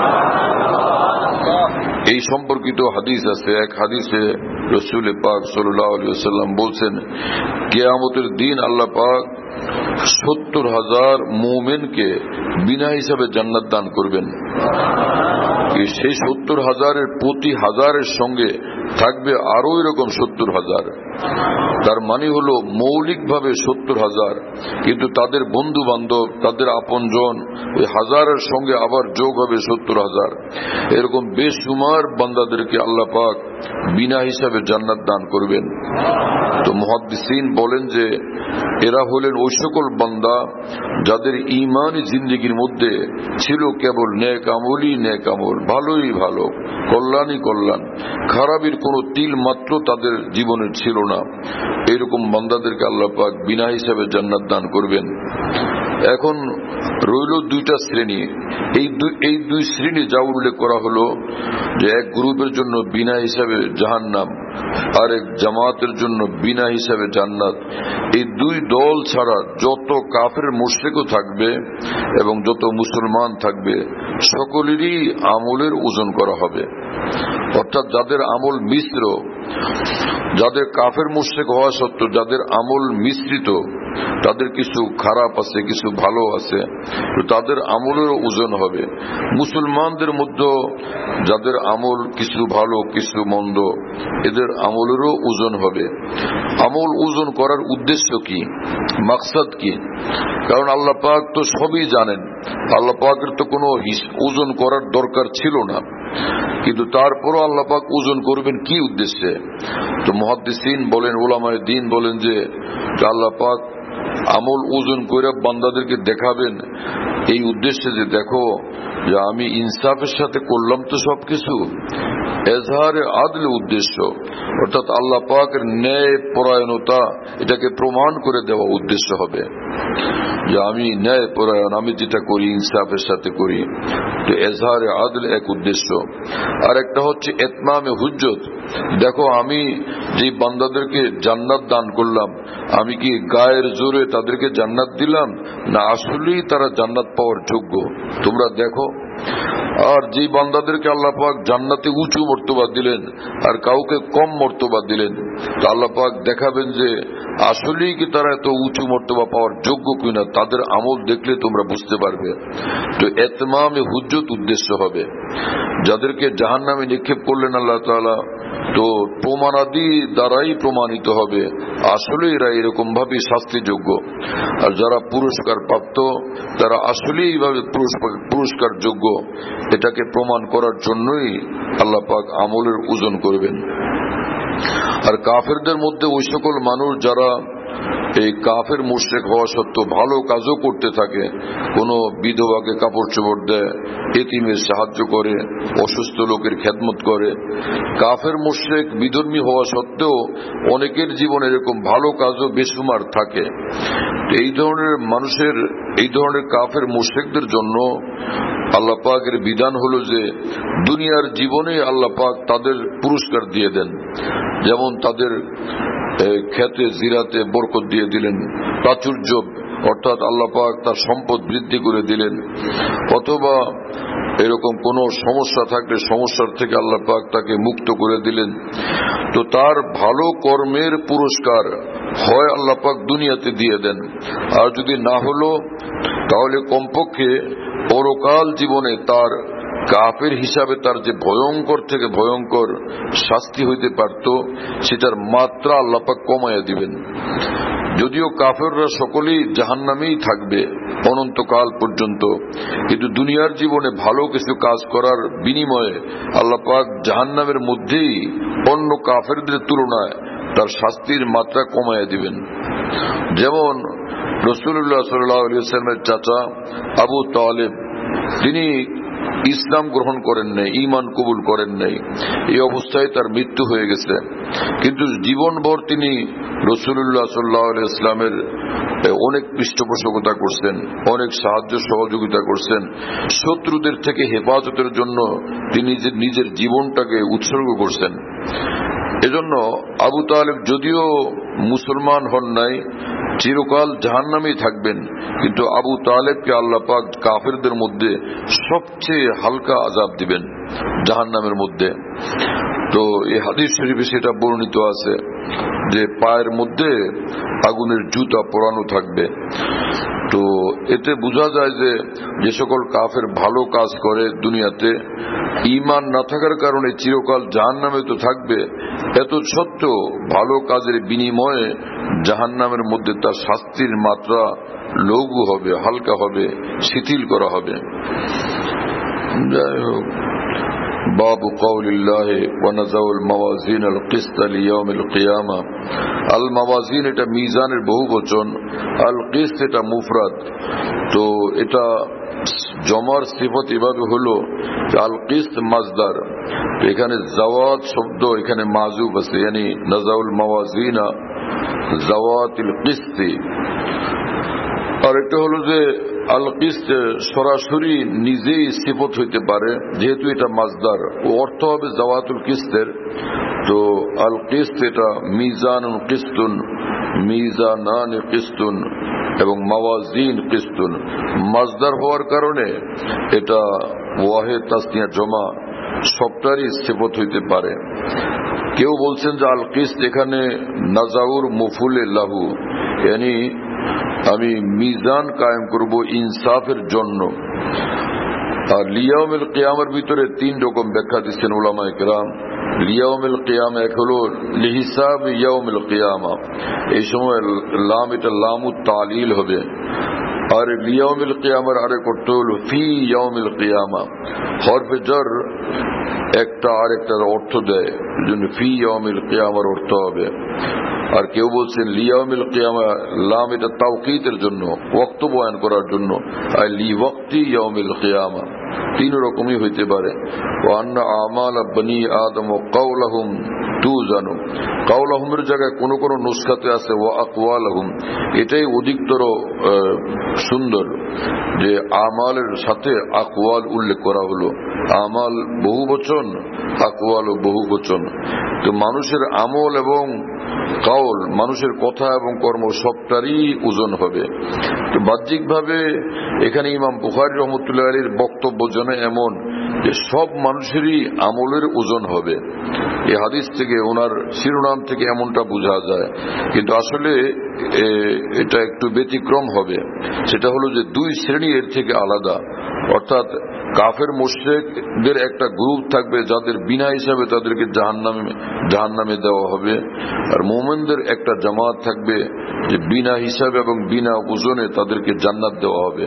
এই সম্পর্কিত হাদিস আছে। এক হাদিসে রাসূল পাক সাল্লাল্লাহু আলাইহি ওয়াসাল্লাম বলছেন, কিয়ামতের দিন আল্লাহ পাক সত্তর হাজার মুমিনকে বিনা হিসাবে জান্নাত দান করবেন। সেই সত্তর হাজারের প্রতি হাজারের সঙ্গে থাকবে আরো এরকম সত্তর হাজার। তার মানে হলো মৌলিকভাবে সত্তর হাজার, কিন্তু তাদের বন্ধু বান্ধব, তাদের আপনজন ওই হাজারের সঙ্গে আবার যোগ হবে সত্তর হাজার। এরকম বেশুমার বান্দাদেরকে আল্লাহ পাক বিনা হিসাবে জান্নাত দান করবেন। তো মুহাদ্দিসিন বলেন যে এরা হলেন ওই সকল বান্দা যাদের ঈমানি জিন্দেগির মধ্যে ছিল কেবল নেক আমলই নেক আমল, ভালোই ভালো, কল্যাণই কল্যাণ, খারাপের কোনো তিল মাত্র তাদের জীবনের ছিল না। এরকম বান্দাদেরকে আল্লাহ পাক বিনা হিসাবে জান্নাত দান করবেন। এখন রইল দুইটা শ্রেণী। এই দুই এই দুই শ্রেণী যা উল্লেখ করা হলো যে এক গ্রুপের জন্য বিনা হিসাবে জাহান্নাম, আর এক জামাতের জন্য বিনা হিসাবে জান্নাত। এই দুই দল ছাড়া যত কাফের মুশরিকও থাকবে এবং যত মুসলমান থাকবে সকলেরই আমলের ওজন করা হবে। অর্থাৎ যাদের আমল মিশ্র, যাদের কাফের মুশরিক হওয়া সত্ত্বেও যাদের আমল মিশ্রিত, তাদের কিছু খারাপ আছে, কিছু ভালো আছে, তাদের আমলেরও ওজন হবে। মুসলমানদের মধ্যে যাদের আমল কিছু ভালো কিছু মন্দ, এদের আমলেরও ওজন হবে। আমল ওজন করার উদ্দেশ্য কি, মাকসাদ কি? কারণ আল্লাহ পাক তো সবই জানেন, আল্লাহ পাকের তো কোনো ওজন করার দরকার ছিল না, কিন্তু তারপরও আল্লাহ পাক ওজন করবেন কি উদ্দেশ্যে? তো মুহাদ্দিসিন বলেন, উলামায়ে দ্বীন বলেন যে আল্লাহ পাক আমল ওজন করে বান্দাদেরকে দেখাবেন এই উদ্দেশ্যে যে দেখো যে আমি ইনসাফের সাথে করলাম তো সবকিছু। এজহারে আদল উদ্দেশ্য, অর্থাৎ আল্লাহ পাকের ন্যায় পরায়ণতা এটাকে প্রমাণ করে দেওয়া উদ্দেশ্য হবে যে আমি ন্যায় পরায়ণ, আমি যেটা করি ইনসাফের সাথে করি। তো এজহারে আদল এক উদ্দেশ্য। আর একটা হচ্ছে ইতমামে হুজ্জত, দেখো আমি যে বান্দাদেরকে জান্নাত দান করলাম, আমি কি গায়ের জোরে তাদেরকে জান্নাত দিলাম, না আসলেই তারা জান্নাত পাওয়ার যোগ্য তোমরা দেখো। আর যে বান্দাদেরকে আল্লাহ পাক জান্নাতে উঁচু মর্তবা দিলেন আর কাউকে কম মর্তবা দিলেন, তো আল্লাহ পাক দেখাবেন যে আসলেই কি তারা এত উঁচু মর্তবা পাওয়ার যোগ্য কিনা, তাদের আমল দেখলে তোমরা বুঝতে পারবে। তো ইতমামে হুজ্জত উদ্দেশ্য হবে। যাদেরকে জাহান্নামে নিক্ষেপ করলেন আল্লাহ তাআলা, তো প্রমাণাদি দ্বারাই প্রমাণিত হবে আসলে এরা এরকম ভাবে শাস্তিযোগ্য। আর যারা পুরস্কার প্রাপ্ত তারা আসলেই এইভাবে পুরস্কার যোগ্য, এটাকে প্রমাণ করার জন্যই আল্লাহ পাক আমলের ওজন করবেন। আর কাফেরদের মধ্যে ওই সকল মানুষ যারা এই কাফের মুশরিক হওয়া সত্ত্বেও ভালো কাজও করতে থাকে, কোন বিধবাকে কাপড় চোপড় দেয়, এতিমের সাহায্য করে, অসুস্থ লোকের খেদমত করে, কাফের মুশরিক বিধর্মী হওয়া সত্ত্বেও অনেকের জীবনে এরকম ভালো কাজও বেসুমার থাকে। এই ধরনের মানুষের, এই ধরনের কাফের মুশরিকদের জন্য আল্লাহ পাকের বিধান হলো যে দুনিয়ার জীবনে আল্লাহ পাক তাদের পুরস্কার দিয়ে দেন। যেমন তাদের খেতে জিরাতে বরকত দিয়ে দিলেন, প্রাচুর্য অর্থাৎ আল্লাহ পাক তার সম্পদ বৃদ্ধি করে দিলেন, অথবা এরকম কোন সমস্যা থাকলে সমস্যার থেকে আল্লাহ পাক তাকে মুক্ত করে দিলেন। তো তার ভালো কর্মের পুরস্কার হয় আল্লাহ পাক দুনিয়াতে দিয়ে দেন, আর যদি না হলো তাহলে কমপক্ষে পরকাল জীবনে তার কাফের হিসাবে তার যে ভয়ঙ্কর থেকে ভয়ঙ্কর শাস্তি হইতে পারত সেটার মাত্রা আল্লাহ পাক কমাইয়া দিবেন। যদিও কাফেররা সকলেই জাহান্নামেই থাকবে অনন্তকাল পর্যন্ত, কিন্তু দুনিয়ার জীবনে ভালো কিছু কাজ করার বিনিময়ে আল্লাহ পাক জাহান্নামের মধ্যেই অন্য কাফেরদের তুলনায় তার শাস্তির মাত্রা কমাইয়া দিবেন। যেমন রাসূলুল্লাহ সাল্লাল্লাহু আলাইহি ওয়াসাল্লামের চাচা আবু তালেব, তিনি ইসলাম গ্রহণ করেন নাই, ঈমান কবুল করেন নাই, এই অবস্থায় তার মৃত্যু হয়ে গেছে। কিন্তু জীবনভর তিনি রাসূলুল্লাহ সাল্লাল্লাহু আলাইহি ওয়াসাল্লামের অনেক পৃষ্ঠপোষকতা করছেন, অনেক সাহায্য সহযোগিতা করছেন, শত্রুদের থেকে হেফাজতের জন্য তিনি নিজের জীবনটাকে উৎসর্গ করছেন। এজন্য আবু তালেব যদিও মুসলমান হন নাই, চিরকাল জাহান্নামেই থাকবেন, কিন্তু আবু তালেবকে আল্লাহ পাক কাফেরদের মধ্যে সবচেয়ে হালকা আযাব দিবেন জাহান্নামের মধ্যে। তো এই হাদিস শরীফে সেটা বর্ণিত আছে যে পায়ের মধ্যে আগুনের জুতা পরানো থাকবে। তো এতে বোঝা যায় যে যে সকল কাফের ভালো কাজ করে দুনিয়াতে, ঈমান না থাকার কারণে চিরকাল জাহান্নামে তো থাকবে, এত সত্ত্বেও ভালো কাজের বিনিময়ে জাহান্নামের মধ্যে তার শাস্তির মাত্রা লঘু হবে, হালকা হবে, শিথিল করা হবে। যাই হোক, বাবু কওলিল্লাহ ওয়া নাযাউল মাওয়াজিন আল কিসত লিয়াউমিল কিয়ামা। আল মাওয়াজিন এটা মিজানের বহুবচন, আল কিসত এটা মুফরাদ। তো এটা জমার সিফত এভাবে হলো আল কিসত মাজদার, তো এখানে জাওয়াত শব্দ এখানে মাজুব আছে, মানে নাযাউল মাওয়াজিনা জাওয়াতিল কিসতি। আর এটা হলো যে আল কিসত সরাসরি নিজেই সিফত হইতে পারে, যেহেতু এটা মাজদার, ও অর্থ হবে জাওয়াতুল কিসতের। তো আল কিসত এটা মিজানুন কিস্তুন, মিজানান কিস্তুন এবং মাওয়াজিন কিস্তুন। মাজদার হওয়ার কারণে এটা ওয়াহেদ তাসনিয়া জমা সবটারই সিফত হইতে পারে। কেউ বলছেন যে আল কিসত এখানে নাজাউর মফুলে লাহু, yani আমি মিজান কায়েম করব ইনসাফের জন্য। আর লিয়াউমিল কিয়ামার ভিতরে তিন রকম ব্যাখ্যা দিচ্ছেন উলামায়ে কেরাম। লিয়াউমিল কিয়ামা এক হলো লিহিসাব ইয়াউমিল কিয়ামা, এই সময় লাম এটা লামুত তালিল হবে। আর লিয়াউমিল কিয়ামার আরেক অর্থ হলো ফি ইয়াউমিল কিয়ামা, হরফে জার একটা আর একটার অর্থ দেয়, জন্য ফি ইয়াউমিল কিয়ামার অর্থ হবে। আর কেউ বলছেন লিয়াউমিল কিয়ামা, লাম এটা তাওকীদের জন্য, ওয়াক্ত বয়ান করার জন্য, আর লি ওয়াক্তি ইয়াউমিল কিয়ামা, তিন রকমই হইতে পারে। ওয়া আন্না আমাল বনি আদম ওয়া কাওলাহুম তুজানু, কাওলাহুমের জায়গায় কোন কোন নুসখাতে আছে ওয়া আকওয়ালাহুম, এটাই অধিকতর সুন্দর যে আমালের সাথে আকওয়াল উল্লেখ করা হলো। আমাল বহু বচন, আকওয়াল বহু বচন। তো মানুষের আমল এবং কাউল, মানুষের কথা এবং কর্ম সবটারই ওজন হবে। তো বাহ্যিক ভাবে এখানে ইমাম বুখারী রহমতুল্লাহ আলাইহির বক্তব্য যেন এমন যে সব মানুষেরই আমলের ওজন হবে। এই হাদিস থেকে, ওনার শিরোনাম থেকে এমনটা বোঝা যায়, কিন্তু আসলে এটা একটু ব্যতিক্রম হবে। সেটা হলো যে দুই শ্রেণী এর থেকে আলাদা, অর্থাৎ কাফের মুশরিকদের একটা গ্রুপ থাকবে যাদের বিনা হিসাবে তাদেরকে জাহান্নামে জাহান্নামে দেওয়া হবে, আর মুমিনদের একটা জামাত থাকবে যে বিনা হিসাবে এবং বিনা ওজনে তাদেরকে জান্নাত দেওয়া হবে।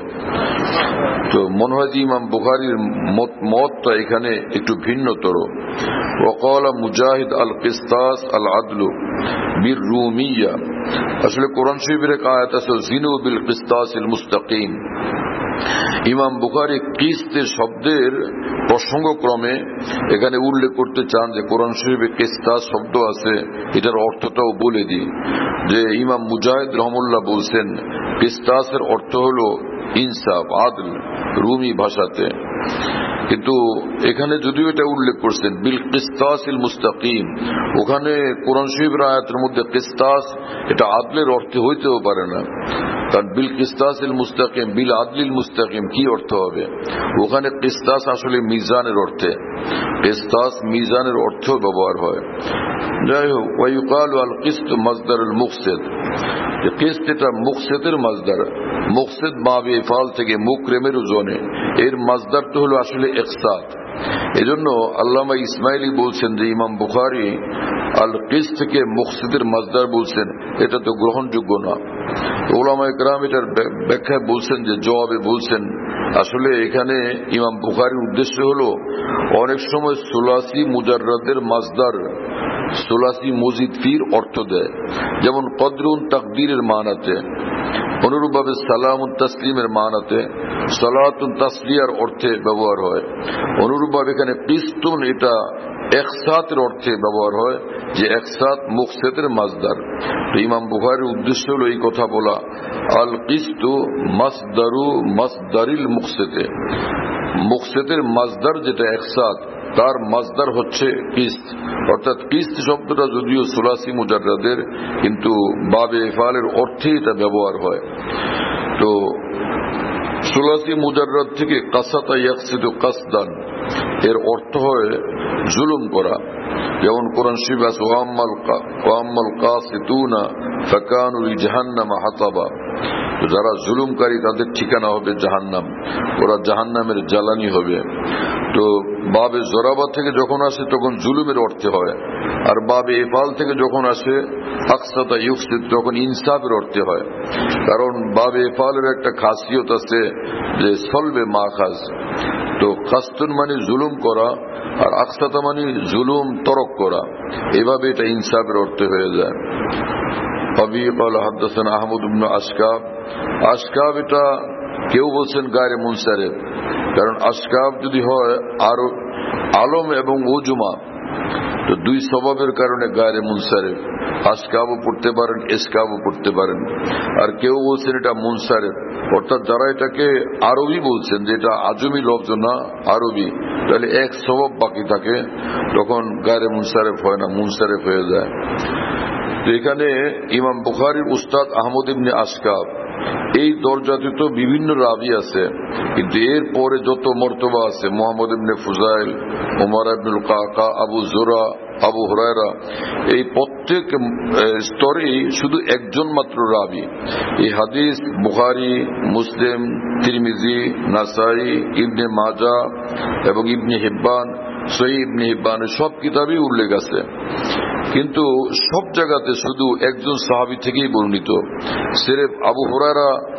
তো মনে হয় যে ইমাম বুখারীর মতটা এখানে একটু ভিন্নতর। ওয়াকাল মুজাহিদ আল কিসতাস আল আদলু বির রুমিয়া, আসলে কোরআন শরীফের এক আয়াত আছে জিনু বিল কিসতাসিল মুস্তাকিম। ইমাম বুখারী কিস্তের শব্দের প্রসঙ্গক্রমে এখানে উল্লেখ করতে চান যে কোরআন শরীফে কিসতাস শব্দ আছে, এটার অর্থটাও বলে দিই। যে ইমাম মুজাহিদ রহমুল্লাহ বলছেন কিসতাসের অর্থ হলো ইনসাফ, আদল, রুমি ভাষাতে। কিন্তু এখানে যদিও এটা উল্লেখ করছেন বিল কিসতাসিল মুস্তাকিম, ওখানে কোরআন শরীফের আয়াতের মধ্যে কিসতাস এটা আদলের অর্থে হইতেও পারে না। কারণ বিল কিসতাসিল মুস্তাকিম, বিল আদলিল মুস্তাকিম কি অর্থ হবে? ওখানে কিসতাস আসলে মিজানের অর্থে, কিসতাস মিজানের অর্থ ব্যবহার হয়। যাই হোক, ওয়ায়ুকালু আল কিসত মাজদারুল মুকসিদ, যে কিসত এটা মুকসিদের মাজদার। মুকসিদ বাবে ইফাল থেকে মুকরেমের ওজনে, এর মাজদার তো হলো আসলে ইকসাত। এজন্য আল্লামা ইসমাইলি বলছেন যে ইমাম বুখারী আল কিসত থেকে মুকসিদের মাজদার বলছেন, এটা তো গ্রহণযোগ্য না। উলামায়ে কেরাম এটার ব্যাখ্যায় বলছেন যে জবাবে বলছেন আসলে এখানে ইমাম বুখারীর উদ্দেশ্য হলো অনেক সময় সুলাসি মুজাররাদের মাজদার সুলাসি মজিদ ফির অর্থ দেয়, যেমন কদরুন তাকদীরের মানাতে, অনুরূপভাবে সালামুন তাসলিমের মানাতে সালাতুন তাসলিয়ার অর্থে ব্যবহার হয়। অনুরূপভাবে এখানে কিস্তুন এটা একসাতের অর্থে ব্যবহার হয়, যে একসাত মুকসিদের মাজদার। তো ইমাম বুখারীর উদ্দেশ্য হলো এই কথা বলা, আল কিস্তু মাসদারু মাসদারিল মুকসিদে, মুকসিদের মাজদার যেটা একসাত, তার মাজদার হচ্ছে কিস্ত। অর্থাৎ কিস্ত শব্দটা যদিও সুলাসি মুজাররাদের, কিন্তু বাবে ইফালের অর্থে এটা ব্যবহার হয়। তো সুলাসি মুজাররাদ থেকে কাসাতা ইয়াকসিদু কাসদান, এর অর্থ হয় জুলুম করা। যেমন কোরআন শরীফে আছে ওয়াম্মাল কাসিতুনা ফাকানু লিজাহান্নামা হাতাবা, যারা জুলুমকারী তাদের ঠিকানা হবে জাহান্নাম, ওরা জাহান্নামের জ্বালানি হবে। তো বাবে জরাবা থেকে যখন আসে তখন জুলুমের অর্থে হয়, আর বাবে ইফাল থেকে যখন আসে আকসাতা ইউকসিদ তখন ইনসাফের অর্থে হয়। কারণ বাবে ইফালের একটা খাসিয়ত আছে যে সলবে মাখাজ, তো কাস্তুন মানে জুলুম করা, আর আকসাতা মানে জুলুম তরক করা, এভাবে এটা ইনসাফের অর্থে হয়ে যায়। আবি قال حدثنا আহমদ ইবনে আশকাব, আশকাব এটা কেউ বলছেন গায়রে মুনসারিফ, কারণ আশকাব যদি হয় আর আলম এবং উজমা, তো দুই স্বভাবের কারণে গায়রে মুনসারিফ, আশকাবও পড়তে পারেন, ইসকাবও পড়তে পারেন। আর কেউ বলছেন এটা মুনসারিফ, অর্থাৎ যারা এটাকে আরবি বলছেন যে এটা আজমি লফজ না আরবি, তাহলে এক স্বভাব বাকি থাকে, তখন গায়রে মুনসারিফ হয় না, মুনসারিফ হয়ে যায়। তো এখানে ইমাম বুখারীর উস্তাদ আহমদ ইবনে আশকাব, এই দরজাতে তো বিভিন্ন রাবি আছে, কিন্তু এর পরে যত মর্তবা আছে মুহাম্মদ ইবনে ফুজাইল, উমর ইবনুল কাকা, আবু জুরা, আবু হুরায়রা, এই প্রত্যেক স্তরেই শুধু একজন মাত্র রাবি। এই হাদিস বুখারী, মুসলিম, তিরমিজি, নাসাই, ইবনে মাজা এবং ইবনে হিব্বান, সহিহ ইবনে হিব্বানের সব কিতাবেই উল্লেখ আছে, কিন্তু সব জায়গাতে শুধু একজন সাহাবী থেকেই বর্ণিত। সিরেফ আবু হুরায়রা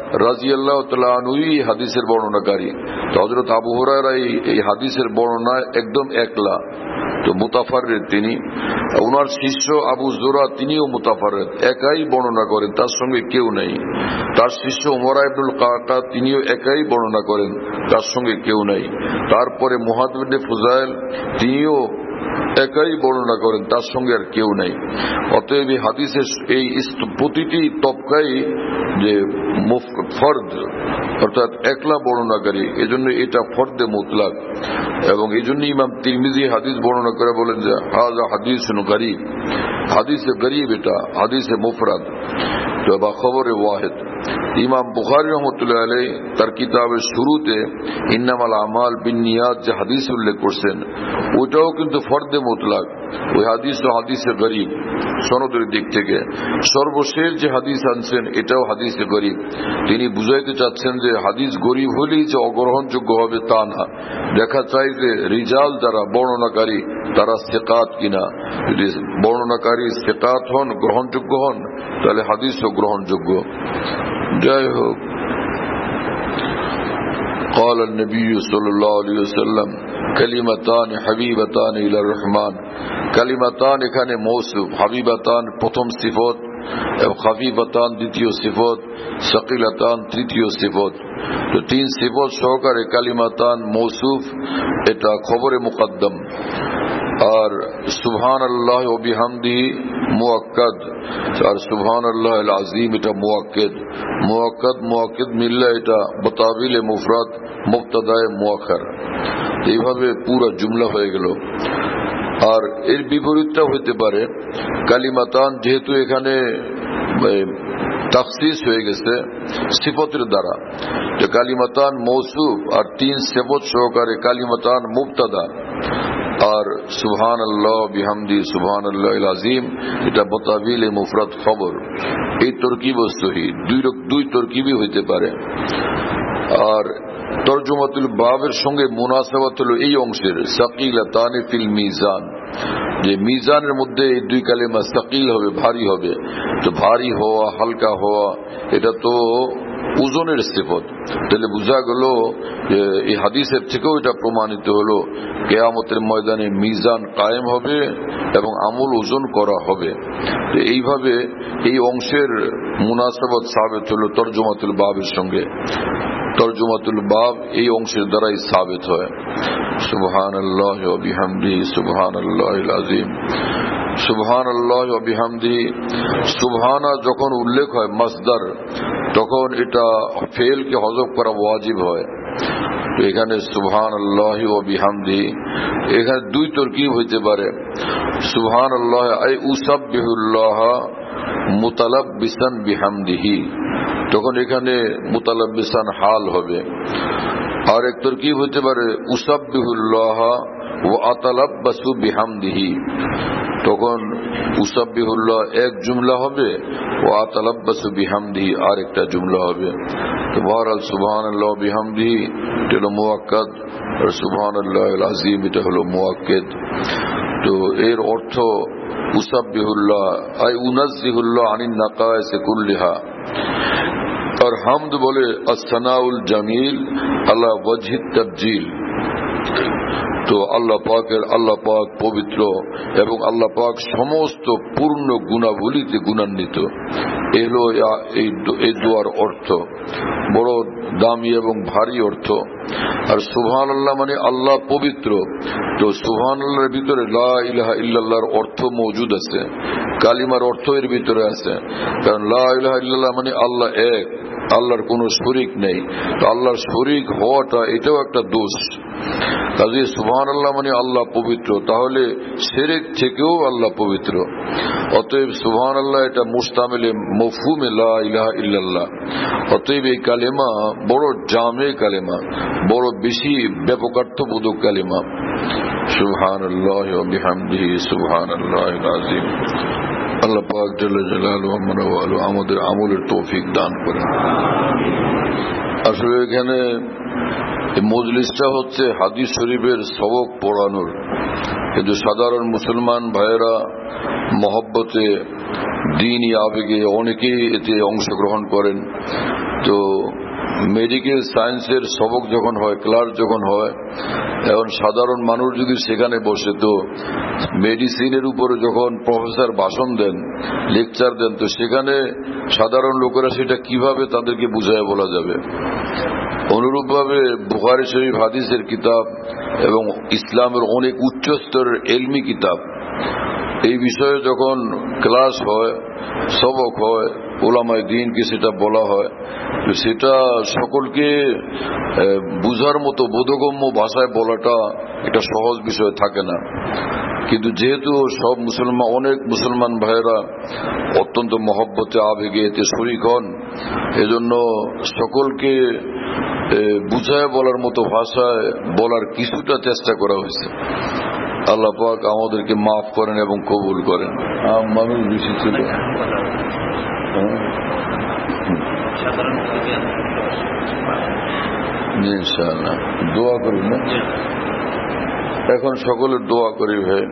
রাদিয়াল্লাহু তাআলা আনহুই হাদিসের বর্ণনাকারী। তো হযরত আবু হুরায়রা এই হাদিসের বর্ণনায় একদম একলা, তো মুতাফাররিদ তিনি। ওনার শিষ্য আবু যুরা তিনিও মুতাফাররিদ, একাই বর্ণনা করেন, তার সঙ্গে কেউ নেই। তার শিষ্য উমরা ইবনুল কাকা তিনিও একাই বর্ণনা করেন, তার সঙ্গে কেউ নেই। তারপরে মুহাদ ইবনে ফুজাইল তিনিও একাই বর্ণনা করেন, তার সঙ্গে আর কেউ নাই। অতএব এই হাদিসের এই প্রতিটি তবকাই যে ফর্দ অর্থাৎ একলা বর্ণনাকারী, এজন্য এটা ফর্দে মুতলাক। এবং এই জন্য ইমাম তিরমিজি হাদিস বর্ণনা করে বলেন যে হাযা হাদিসুন গরীব, হাদিসে গরীব, এটা হাদিসে মুফরাদ বা খবরে ওয়াহিদ। ইমাম বুখারী রহমতুল্লাহ আলাইহি তার কিতাবের শুরুতে ইন্নামাল আমাল বিন্নিয়াত যে হাদিস উল্লেখ করছেন, ওইটাও কিন্তু ফর্দে মুতলাক, ওই হাদিস তো হাদিসে গরীব সনদের দিক থেকে। সর্বশেষ যে হাদিস আনছেন এটাও হাদিসে গরীব। তিনি বুঝাইতে চাচ্ছেন যে হাদিস গরীব হলেই যে অগ্রহণযোগ্য হবে তা না, দেখা চাই যে রিজাল যারা বর্ণনাকারী তারা সিকাত কিনা। যদি বর্ণনাকারী সিকাত হন, গ্রহণযোগ্য হন, তাহলে হাদিসও গ্রহণযোগ্য। যাই হোক, قال النبي صلى الله عليه وسلم কালিমাতান হাবিবাতান ইলার রহমান। কালিমাতান এখানে মৌসুফ, হাবিবাতান প্রথম সিফত, এবং খাফিফাতান দ্বিতীয় সিফত, সাকিলাতান তৃতীয় সিফত। তো তিন সিফত সহকারে কালিমাতান মৌসুফ, এটা খবরে মুকদ্দম। আর সুবহানাল্লাহ ওয়া বিহামদিহি মুআক্কাদ, আর সুবহানাল্লাহিল আযীম এটা মুআক্কাদ। মুআক্কাদ মুআক্কাদ মিললে এটা বতাবিলে মুফরাদ মুবতাদায়ে মুআখার, এইভাবে পুরো জুমলা হয়ে গেল। আর এর বিপরীতটা হইতে পারে কালিমাতান, যেহেতু এখানে তাখসিস হয়ে গেছে সিফতের দ্বারা, যে কালিমাতান মৌসুফ আর তিন সিফত সহকারে কালিমাতান মুবতাদা, আর সুবহানাল্লাহ বিহামদি সুবহানাল্লাহিল আযীম এটা বতাবিলে মুফরাদ খবর। এই তরকিব সহি, দুই দুই তরকিবই হইতে পারে। আর তরজমাতুল বাবের সঙ্গে মুনাসাবাত হলো এই অংশের সাকিলাতান ফিল মিজান, যে মিজানের মধ্যে এই দুই কালেমা সাকিল হবে, ভারী হবে। তো ভারী হওয়া, হালকা হওয়া, এটা তো ওজনের সিফত। তাহলে বোঝা গেল যে এই হাদিসের থেকেও এটা প্রমাণিত হলো কিয়ামতের ময়দানে মিজান কায়েম হবে এবং আমল ওজন করা হবে। এইভাবে এই অংশের মুনাসাবাত সাবিত হলো তরজমাতুল বাবের সঙ্গে। তরজমাতুল বাব এই অংশের দ্বারাই সাবিত হয়। সুবহানাল্লাহ ওয়া বিহামদিহি সুবহানাল্লাহিল আযীম। সুবহানাল্লাহ ওয়া বিহামদিহি, সুবহানা যখন উল্লেখ হয় মাসদার, তখন এটা ফেলকে হযফ করা ওয়াজিব হয়। তো এখানে সুবহানাল্লাহ ওয়া বিহামদিহি, এখানে দুই তরকিব হইতে পারে। সুবহানাল্লাহ আই উসাব্বিহুল্লাহ মুতালাব্বিসান বিহামদিহি, তখন এখানে মুতালাব্বিসান হাল হবে। আর এক তরকিব হইতে পারে উসাব্বিহুল্লাহ ওয়া আতালাব্বাসু বিহামদিহি, তখন উসাব্বিহুল্লাহ এক জুমলা হবে, ওয়া আতালাব্বাসু বিহামদিহি আর একটা জুমলা হবে। তো বহরহাল সুবহানাল্লাহ বিহামদিহি এটা হলো মুআক্কাদ, আর সুবহানাল্লাহিল আযীম এটা হলো মুআক্কাদ। তো এর অর্থ উসাব্বিহুল্লাহ আই উনাজ্জিহুল্লাহ আনিন নাকায়েস কুল্লিহা। আর হামদ বলে আসসানাউল জামিল আলা ওয়াজহিত তাবজিল, তো আল্লাহ পাকের, আল্লাহ পাক পবিত্র এবং আল্লাহ পাক সমস্ত পূর্ণ গুণাবলীতে গুণান্বিত। এলো এই দোয়ার অর্থ, বড় দামি এবং ভারী অর্থ। আর সুবহানাল্লাহ মানে আল্লাহ পবিত্র, তো সুবহানাল্লাহর ভিতরে লা ইলাহা ইল্লাল্লাহর অর্থ মওজুদ আছে, কালিমার অর্থ এর ভিতরে আছে। কারণ লা ইলাহা ইল্লাল্লাহ মানে আল্লাহ এক, আল্লাহর কোনো শরীক নেই। তো আল্লাহর শরীক হওয়াটা এটাও একটা দোষ। কাজে সুবহানাল্লাহ মানে আল্লাহ পবিত্র, তাহলে শিরক থেকেও আল্লাহ পবিত্র। অতএব সুবহানাল্লাহ এটা মুস্তামিলে মফহুমে লা ইলাহা ইল্লাল্লাহ। অতএব এই কালেমা বড় জামে কালেমা, বড় বেশি ব্যাপকার্থবোধক কালেমা। সুবহানাল্লাহ ওয়া বিহামদিহি সুবহানাল্লাহিল আযীম। আল্লাহ পাক জাল্লা জালালুহু ওয়া আমাদের আমলের তৌফিক দান করেন। আসলে এখানে মজলিসটা হচ্ছে হাদিস শরীফের সবক পড়ানোর, কিন্তু সাধারণ মুসলমান ভাইয়েরা মহব্বতে, দ্বীনি আবেগে অনেকেই এতে অংশগ্রহণ করেন। তো মেডিকেল সায়েন্সের সবক যখন হয়, ক্লাস যখন হয়, এখন সাধারণ মানুষ যদি সেখানে বসে, তো মেডিসিনের উপরে যখন প্রফেসর ভাষণ দেন, লেকচার দেন, তো সেখানে সাধারণ লোকেরা সেটা কিভাবে তাদেরকে বুঝায় বলা যাবে? অনুরূপভাবে বুখারী শরীফ হাদিসের কিতাব এবং ইসলামের অনেক উচ্চ স্তরের এলমি কিতাব, এই বিষয়ে যখন ক্লাস হয়, সবক হয়, উলামায়ে দ্বীনকে সেটা বলা হয়, তো সেটা সকলকে বুঝার মতো বোধগম্য ভাষায় বলাটা একটা সহজ বিষয় থাকে না। কিন্তু যেহেতু সব মুসলমান, অনেক মুসলমান ভাইয়েরা অত্যন্ত মহব্বতে আবেগে এতে শরীক হন, এজন্য সকলকে বুঝায় বলার মতো ভাষায় বলার কিছুটা চেষ্টা করা হয়েছে। আল্লাহ পাক আমাদেরকে মাফ করেন এবং কবুল করেন। মানুষ বেশি ছিল, ইনশাআল্লাহ দোয়া করি না, এখন সকলের দোয়া করি ভাই,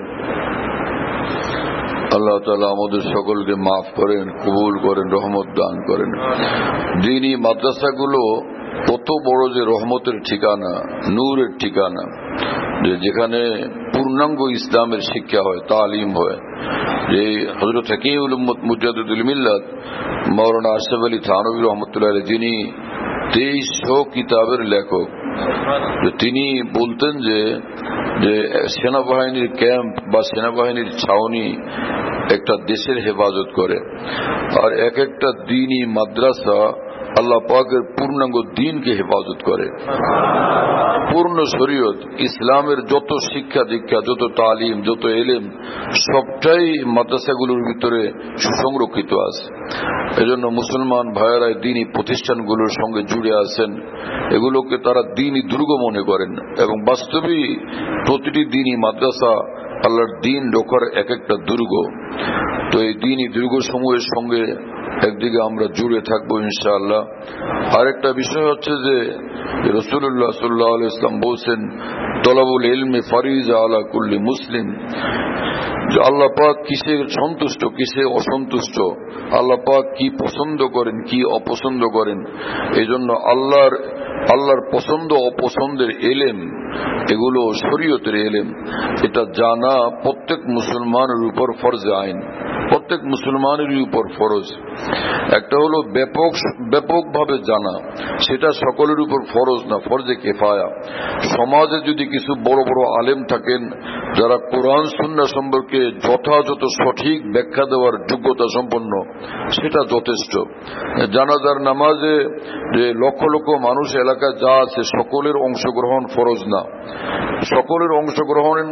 আল্লাহ তাআলা আমাদের সকলকে মাফ করেন, কবুল করেন, রহমত দান করেন। দ্বীনি মাদ্রাসাগুলো কত বড় যে রহমতের ঠিকানা, নূরের ঠিকানা, যে যেখানে পূর্ণাঙ্গ ইসলামের শিক্ষা হয়, তালিম হয়। যে হযরত হাকিমুল উম্মত মুজাদ্দিদুল মিল্লাত মাওলানা আশরাফ আলী থানভী রহমতুল্লাহ আলাইহি, যিনি তেইশশো কিতাবের লেখক, তিনি বলতেন যে যে সেনাবাহিনীর ক্যাম্প বা সেনাবাহিনীর ছাউনি একটা দেশের হেফাজত করে, আর এক একটা দ্বীনি মাদ্রাসা আল্লাহ পাকের পূর্ণাঙ্গ দ্বীনকে হেফাজত করে। পূর্ণ শরীয়ত, ইসলামের যত শিক্ষা দীক্ষা, যত তালিম, যত এলেম, সবটাই মাদ্রাসাগুলোর ভিতরে সুসংরক্ষিত আছে। এজন্য মুসলমান ভাইয়েরা দ্বীনি প্রতিষ্ঠানগুলোর সঙ্গে জুড়ে আছেন, এগুলোকে তারা দ্বীনি দুর্গ মনে করেন, এবং বাস্তবেই প্রতিটি দ্বীনি মাদ্রাসা আল্লাহর দ্বীন রক্ষার এক একটা দুর্গ। তো এই দ্বীনি দুর্গ সমূহের সঙ্গে একদিকে আমরা জুড়ে থাকবো ইনশাআল্লাহ। আরেকটা বিষয় হচ্ছে যে রাসূলুল্লাহ সাল্লাল্লাহু আলাইহি ওয়াসাল্লাম বলছেন, তলাবুল ইলমি ফারিজা আলা কুল্লি মুসলিম। আল্লাহ পাক কিসে সন্তুষ্ট, কিসে অসন্তুষ্ট, আল্লাহ পাক কি পছন্দ করেন, কি অপছন্দ করেন, এই জন্য আল্লাহর আল্লাহর পছন্দ অপছন্দের এলেম, এগুলো শরীয়তের এলেম, এটা জানা প্রত্যেক মুসলমানের উপর ফরজে আইন, প্রত্যেক মুসলমানের উপর ফরজ। একটা হলো ব্যাপক ব্যাপকভাবে জানা, সেটা সকলের উপর ফরজ না, ফরজে কিফায়া। সমাজে যদি কিছু বড় বড় আলেম থাকেন যারা কোরআন সুন্নাহ সম্পর্কে যথাযথ সঠিক ব্যাখ্যা দেওয়ার যোগ্যতা সম্পন্ন, সেটা যথেষ্ট। জানাজার নামাজে যে লক্ষ লক্ষ মানুষ এলাকায় যা আছে, সকলের অংশগ্রহণ ফরজ না। সকলের অংশগ্রহণের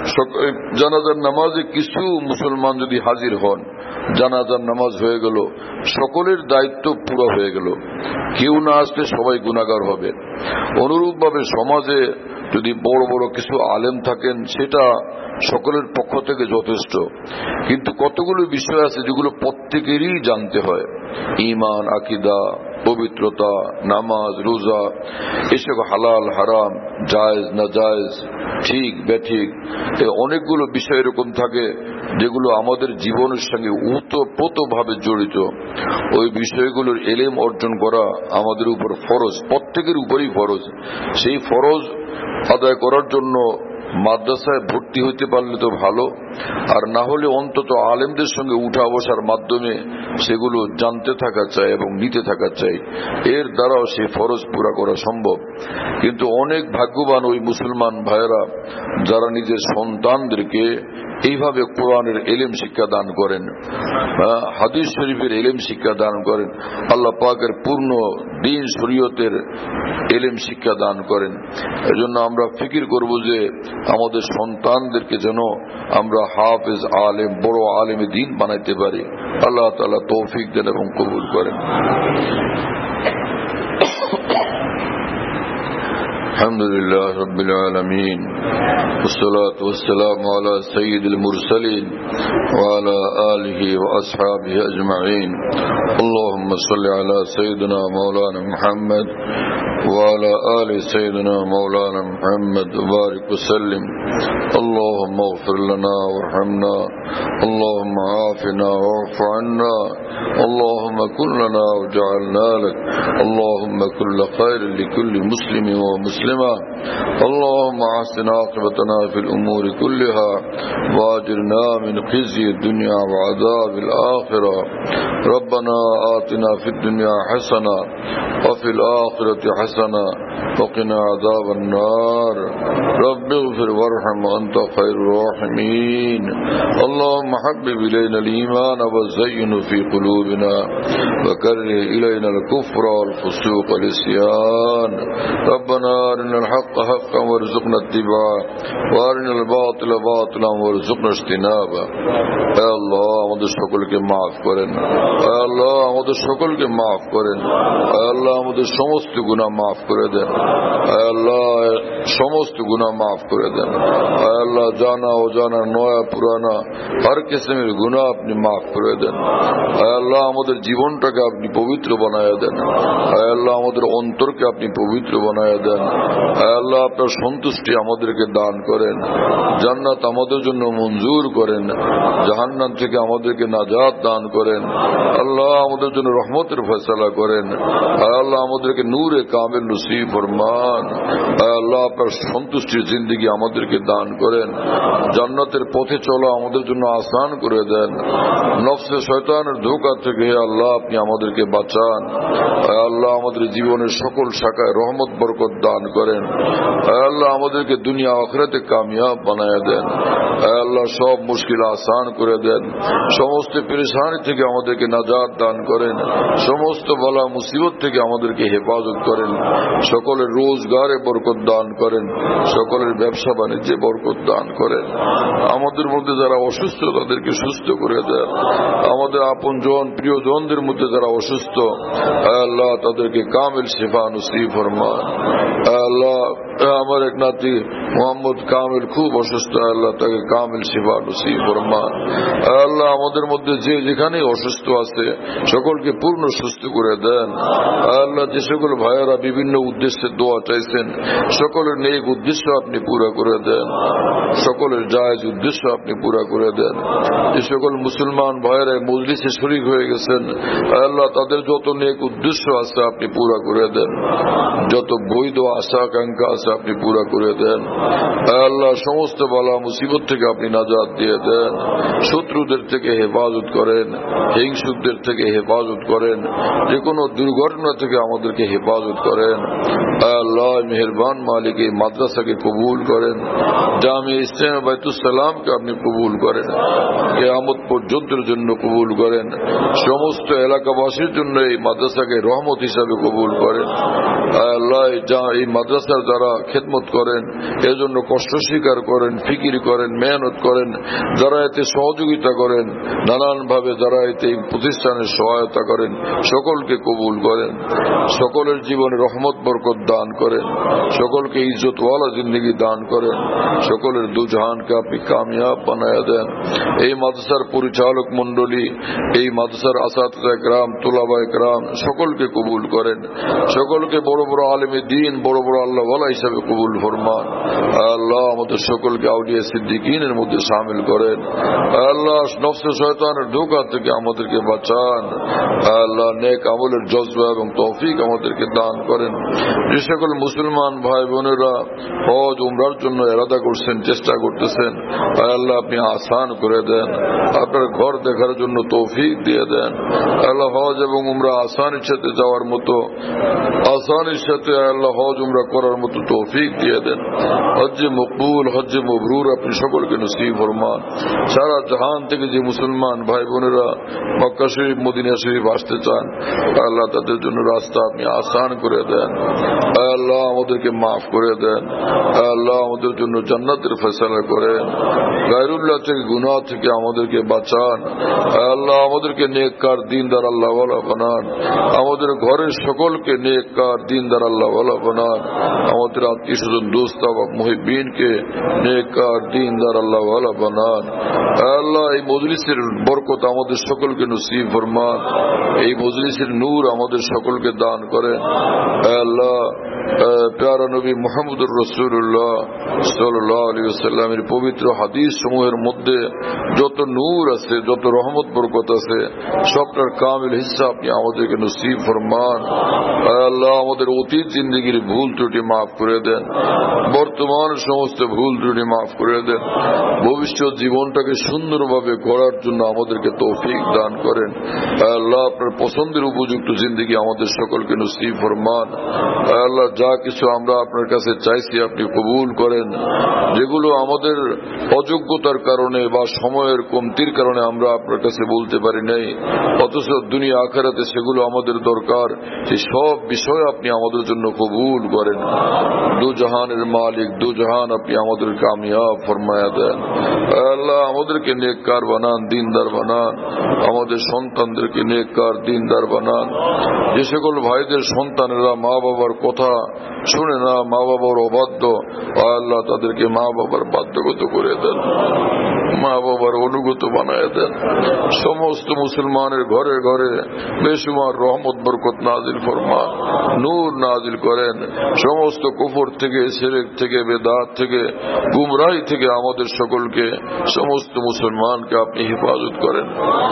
জানাজার নামাজে কিছু মুসলমান যদি হাজির হন, জানাজার নামাজ হয়ে গেল, সকলের দায়িত্ব পুরো হয়ে গেল। কেউ না আসলে সবাই গুনাহগার হবে। অনুরূপভাবে সমাজে যদি বড় বড় কিছু আলেম থাকেন, সেটা সকলের পক্ষ থেকে যথেষ্ট। কিন্তু কতগুলো বিষয় আছে যেগুলো প্রত্যেকেরই জানতে হয়, ঈমান, আকীদা, পবিত্রতা, নামাজ, রোজা, এসব হালাল হারাম, জায়েজ না জায়েজ, ঠিক বেঠিক, অনেকগুলো বিষয় এরকম থাকে যেগুলো আমাদের জীবনের সঙ্গে ওতপ্রোতভাবে জড়িত। ওই বিষয়গুলোর এলেম অর্জন করা আমাদের উপর ফরজ, প্রত্যেকের উপরই ফরজ। সেই ফরজ আদায় করার জন্য মাদ্রাসায় ভর্তি হইতে পারলে তো ভালো, আর না হলে অন্তত আলেমদের সঙ্গে উঠা বসার মাধ্যমে সেগুলো জানতে থাকা চাই এবং নিতে থাকা চাই, এর দ্বারাও সে ফরজ পুরা করা সম্ভব। কিন্তু অনেক ভাগ্যবান ওই মুসলমান ভাইয়েরা যারা নিজের সন্তানদেরকে এইভাবে কোরআনের এলেম শিক্ষা দান করেন, হাদিস শরীফের এলেম শিক্ষা দান করেন, আল্লাহ পাকের পূর্ণ দ্বীন শরীয়তের এলেম শিক্ষা দান করেন। এজন্য আমরা ফিকির করব যে আমাদের সন্তানদেরকে যেন আমরা হাফেজ, আলেম, বড় আলেমে দ্বীন বানাইতে পারি। আল্লাহ তাআলা তৌফিক দেন এবং কবুল করেন। আলহামদুলিল্লাহ রাব্বিল আলামিন, والصلاة والسلام على سيد المرسلين وعلى آله وأصحابه أجمعين. اللهم صل على سيدنا مولانا محمد وعلى آل سيدنا مولانا محمد وبارك وسلم. اللهم اغفر لنا وارحمنا، اللهم عافنا واعف عنا، اللهم كن لنا وجعلنا لك، اللهم كل خير لكل مسلم ومسلمة، اللهم احسن عاقبتنا في الأمور كلها واجرنا من خزي الدنيا وعذاب الآخرة. ربنا آتنا في الدنيا حسنة وفي الآخرة حسنة وقنا عذاب النار. رب اغفر وارحم وأنت خير الراحمين. اللهم حبب إلينا الإيمان وزينه في قلوبنا وكره إلينا الكفر والفسوق والعصيان. ربنا أرنا الحق حقا وارزقنا اتباعه وأرنا الباطل باطلا وارزقنا اجتنابه. اے اللہ আমাদের সকলকে মাফ করেন, اے اللہ আমাদের সকলকে মাফ করেন, اے اللہ আমাদের সমস্ত গুনাহ মাফ করে দেন, اے اللہ সমস্ত গুনাহ মাফ করে দেন, اے اللہ জানা অজানা নয়া পুরানা হর কিসমের গুনাহ আপনি মাফ করে দেন, اے اللہ আমাদের জীবনটাকে আপনি পবিত্র বানায়া দেন, اے اللہ আমাদের অন্তরকে আপনি পবিত্র বানায়া দেন, اے اللہ আপনার সন্তুষ্টি আমাদেরকে দান করেন, জান্নাত আমাদের জন্য মঞ্জুর করেন, জাহান্নাম থেকে আমাদেরকে নাজাত দান করেন, আল্লাহ আমাদের জন্য রহমতের ফয়সালা করেন, আল্লাহ আমাদেরকে নূরে কামিল নসিব ফরমান, আল্লাহ আপনার সন্তুষ্টির জিন্দেগি আমাদেরকে দান করেন, জান্নাতের পথে চলা আমাদের জন্য আসান করে দেন, নফসে শয়তানের ধোঁকা থেকে আল্লাহ আপনি আমাদেরকে বাঁচান, আল্লাহ আমাদের জীবনের সকল শাখায় রহমত বরকত দান করেন, আল্লাহ আমাদেরকে দুনিয়া আখিরাতে কামিয়াব বানায়া দেন, আল্লাহ সব মুশকিল আসান করে দেন, সমস্ত পেরেশানি থেকে আমাদেরকে নাজাত দান করেন, সমস্ত বালা মুসিবত থেকে আমাদেরকে হেফাজত করেন, সকলের রোজগারে বরকত দান করেন, সকলের ব্যবসা বাণিজ্যে বরকত দান করেন, আমাদের মধ্যে যারা অসুস্থ তাদেরকে সুস্থ করে দেন, আমাদের আপন জন প্রিয়জনদের মধ্যে যারা অসুস্থ আল্লাহ তাদেরকে কামিল শিফা নসিব ফরমান। আল্লাহ আমার এক নাতি মোহাম্মদ কামিল খুব অসুস্থ, আল্লাহ তাকে কামিল শিফা নসিব ফরমান। আল্লাহ আমাদের মধ্যে যে যেখানে অসুস্থ আছে সকলকে পূর্ণ সুস্থ করে দেন। আল্লাহ যে সকল ভাইয়েরা বিভিন্ন উদ্দেশ্যে দোয়া চাইছেন সকলের নেক উদ্দেশ্য আপনি পুরা করে দেন, সকলের জায়েজ উদ্দেশ্য আপনি পুরা করে দেন। যে সকল মুসলমান ভাইয়েরা মজলিসে শরীক হয়ে গেছেন আল্লাহ তাদের যত নেক উদ্দেশ্য আছে আপনি পুরা করে দেন, যত বৈধ আশা আকাঙ্ক্ষা আছে আপনি পুরা করে দেন। আল্লাহ সমস্ত বালা মুসিবত থেকে আপনি নাজাত দিয়ে দেন, শত্রুদের থেকে হেফাজত করেন, হিংসুকদের থেকে হেফাজত করেন, যে কোনো দুর্ঘটনা থেকে আমাদেরকে হেফাজত করেন। আল্লাহ মেহেরবান মালিক এই মাদ্রাসাকে কবুল করেন, জামিয়া ইসলামিয়া বাইতুস সালামকে আপনি কবুল করেন, কিয়ামত পর্যন্তের জন্য কবুল করেন, সমস্ত এলাকাবাসীর জন্য এই মাদ্রাসাকে রহমত হিসাবে কবুল করেন। আল্লাহ এই মাদ্রাসার যারা খেদমত করেন এজন্য কষ্ট স্বীকার করেন, ফিকির করেন, মেহনত করেন, যারা এতে সহযোগিতা করেন, নানান ভাবে যারা এতে প্রতিষ্ঠানের সহায়তা করেন সকলকে কবুল করেন, সকলের জীবনে রহমত বরকত দান করেন, সকলকে ইজ্জতওয়ালা জিন্দগি দান করেন, সকলের দুজাহানকে আপনি কামিয়াব বানায়া দেন। এই মাদ্রাসার পরিচালক মন্ডলী, এই মাদ্রাসার আসাতিজা کرام, তুলাবা کرام সকলকে কবুল করেন, সকলকে বড় বড় আলেমে দ্বীন, বড় বড় আল্লাহ ওয়ালা হিসাবে কবুল ফরমান। আল্লাহ আমাদের সকলকে আউলিয়া সিদ্দিকিনের মধ্যে শামিল করেন। আল্লাহ নফসে শয়তানের ধোঁকা থেকে আমাদেরকে বাঁচান। আল্লাহ নেক আমলের জজবা এবং তৌফিক আমাদেরকে দান করেন। যে সকল মুসলমান ভাই বোনেরা হজ উমরার জন্য ইরাদা করছেন, চেষ্টা করতেছেন, আল্লাহ আপনি আসান করে দেন, আপনার ঘর দেখার জন্য তৌফিক দিয়ে দেন। আল্লাহ হজ এবং উমরা আসানির সাথে যাওয়ার মতো, আসানির সাথে আল্লাহ হজ উমরা করার মতো তৌফিক দিয়ে দেন। হজ্জে মকবুল, হজ্জে মবরুর আপনি সকলকে নসিব ফরমান। সারা জাহান থেকে যে মুসলমান ভাই বোনেরা মক্কা শরীফ, মদিনা শরীফ আসতে চান আল্লাহ তাদের জন্য রাস্তা আপনি আসান করে দেন। আল্লাহ আমাদেরকে মাফ করে দেন। আল্লাহ আমাদের জন্য জান্নাতের ফয়সালা করেন। গায়রুল্লাহ থেকে গুনাহ থেকে আমাদেরকে বাঁচান। আল্লাহ আমাদেরকে নেককার দিনদার আল্লাহ ওয়ালা বানান। আমাদের ঘরের সকলকে নেককার দিনদার আল্লাহ ওয়ালা বানান। আমাদের আত্মীয় স্বজন দোস্ত মুহিব্বিনকে নেককার দীনদার আল্লাহ ওয়ালা বানান। আল্লাহ এই মজলিসের বরকত আমাদের সকলকে নসিব ফরমান, এই মজলিসের নূর আমাদের সকলকে দান করেন। আল্লাহ প্যারা নবী মুহাম্মদুর রাসূলুল্লাহ সাল্লাল্লাহু আলাইহি ওয়াসাল্লামের পবিত্র হাদিস সমূহের মধ্যে যত নূর আছে, যত রহমত বরকত আছে, সবটার কামিল হিস্সা আপনি আমাদেরকে নসিব ফরমান। আল্লাহ আমাদের অতীত জিন্দগির ভুল ত্রুটি মাফ করে দেন, বর্তমান সমস্ত ভুল ত্রুটি মাফ করে দেন, ভবিষ্যৎ জীবনটাকে সুন্দরভাবে গড়ার জন্য আমাদেরকে তৌফিক দান করেন। আল্লাহ আপনার পছন্দের উপযুক্ত জিন্দগি আমাদের সকলকে নসিব ফরমান। আল্লাহ যা কিছু আমরা আপনার কাছে চাইছি আপনি কবুল করেন, যেগুলো আমাদের অযোগ্যতার কারণে বা সময়ের কমতির কারণে আমরা আপনার কাছে বলতে পারি নাই, অথচ দুনিয়া আখিরাতে সেগুলো আমাদের দরকার, সেই সব বিষয় আপনি আমাদের জন্য কবুল করেন। দু জাহানের মালিক, দু জাহান আপনি আমাদের কামিয়াব ফরমায়া দেন। আল্লাহ আমাদেরকে নেককার বানান, দিনদার বানান, আমাদের সন্তানদেরকে নেককার দিনদার বানান। যে সকল ভাইদের সন্তানেরা মা বাবার কথা শুনে না, মা বাবার অবাধ্য, আল্লাহ তাদেরকে মা বাবার বাধ্যগত করে দেন, মা বাবার অনুগত বানায় দেন। সমস্ত মুসলমানের ঘরে ঘরে বেশুমার রহমত বরকত নাজিল ফরমান, নূর নাজিল করেন। সমস্ত কুফর থেকে, শিরক থেকে, বেদাত থেকে, গুমরাহি থেকে আমাদের সকলকে, সমস্ত মুসলমানকে আপনি হেফাজত করেন।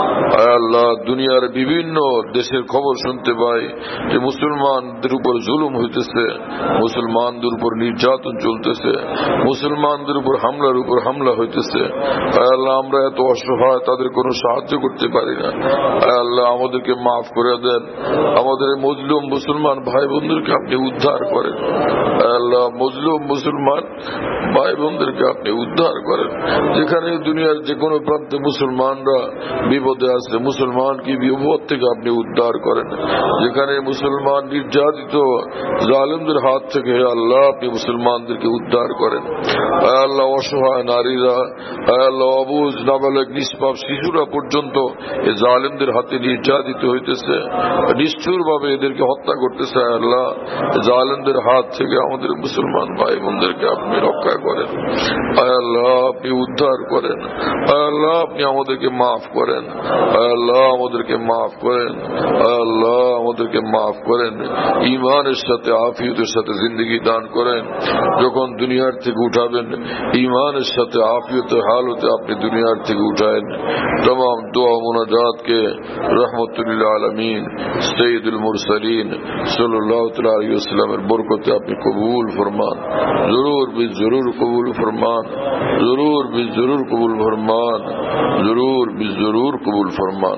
আল্লাহ দুনিয়ার বিভিন্ন দেশের খবর শুনতে পাই যে মুসলমানদের উপর জুলুম হইতেছে, মুসলমানদের উপর নির্যাতন চলতেছে, মুসলমানদের উপর হামলার উপর হামলা হইতেছে। আল্লাহ আমরা এত অসহায়, তাদের কোনো সাহায্য করতে পারি না। আল্লাহ আমাদেরকে মাফ করে দেন, আমাদের মজলুম মুসলমান ভাই বোনদেরকে আপনি উদ্ধার করেন। আল্লাহ মজলুম মুসলমান ভাই বোনদেরকে আপনি উদ্ধার করেন। যেখানে দুনিয়ার যে কোনো প্রান্তে মুসলমানরা বিপদে আছে, মুসলমানকে বিপদ থেকে আপনি উদ্ধার করেন। যেখানে মুসলমান নির্যাতিত জালিমদের হাত থেকে আল্লাহ আপনি মুসলমানদেরকে উদ্ধার করেন। আল্লাহ অসহায় নারীরা, আল্লাহ অবুঝ নাবালক নিষ্পাপ শিশুরা পর্যন্ত এই জালিমদের হাতে নির্যাতিত হইতেছে, নিষ্ঠুর ভাবে এদেরকে হত্যা করতেছে। আল্লাহ জালিমদের হাত থেকে আমাদের মুসলমান ভাই বোনদেরকে আপনি রক্ষা করেন। আল্লাহ আপনি উদ্ধার করেন। আল্লাহ আপনি আমাদেরকে মাফ করেন। আল্লাহ আমাদেরকে মাফ করেন। আল্লাহ আমাদেরকে মাফ করেন। ইমানের সাথে আফিয়তের সাথে জিন্দগি দান করেন। যখন দুনিয়ার থেকে উঠাবেন, ইমানের সাথে আফিয়তের হালতে আপনি দুনিয়ার থেকে উঠায়েন। तमाम दुआ मुनाजात के रहमतुल्लिल आलमीन सैयदुल मुरसलीन सल्लल्लाहु अलैहि वसल्लम बरकत आपने कबूल फरमान, जरूर भी जरूर कबूल फरमान, जरूर भी जरूर कबूल फरमान, जरूर भी जरूर कबूल फरमान।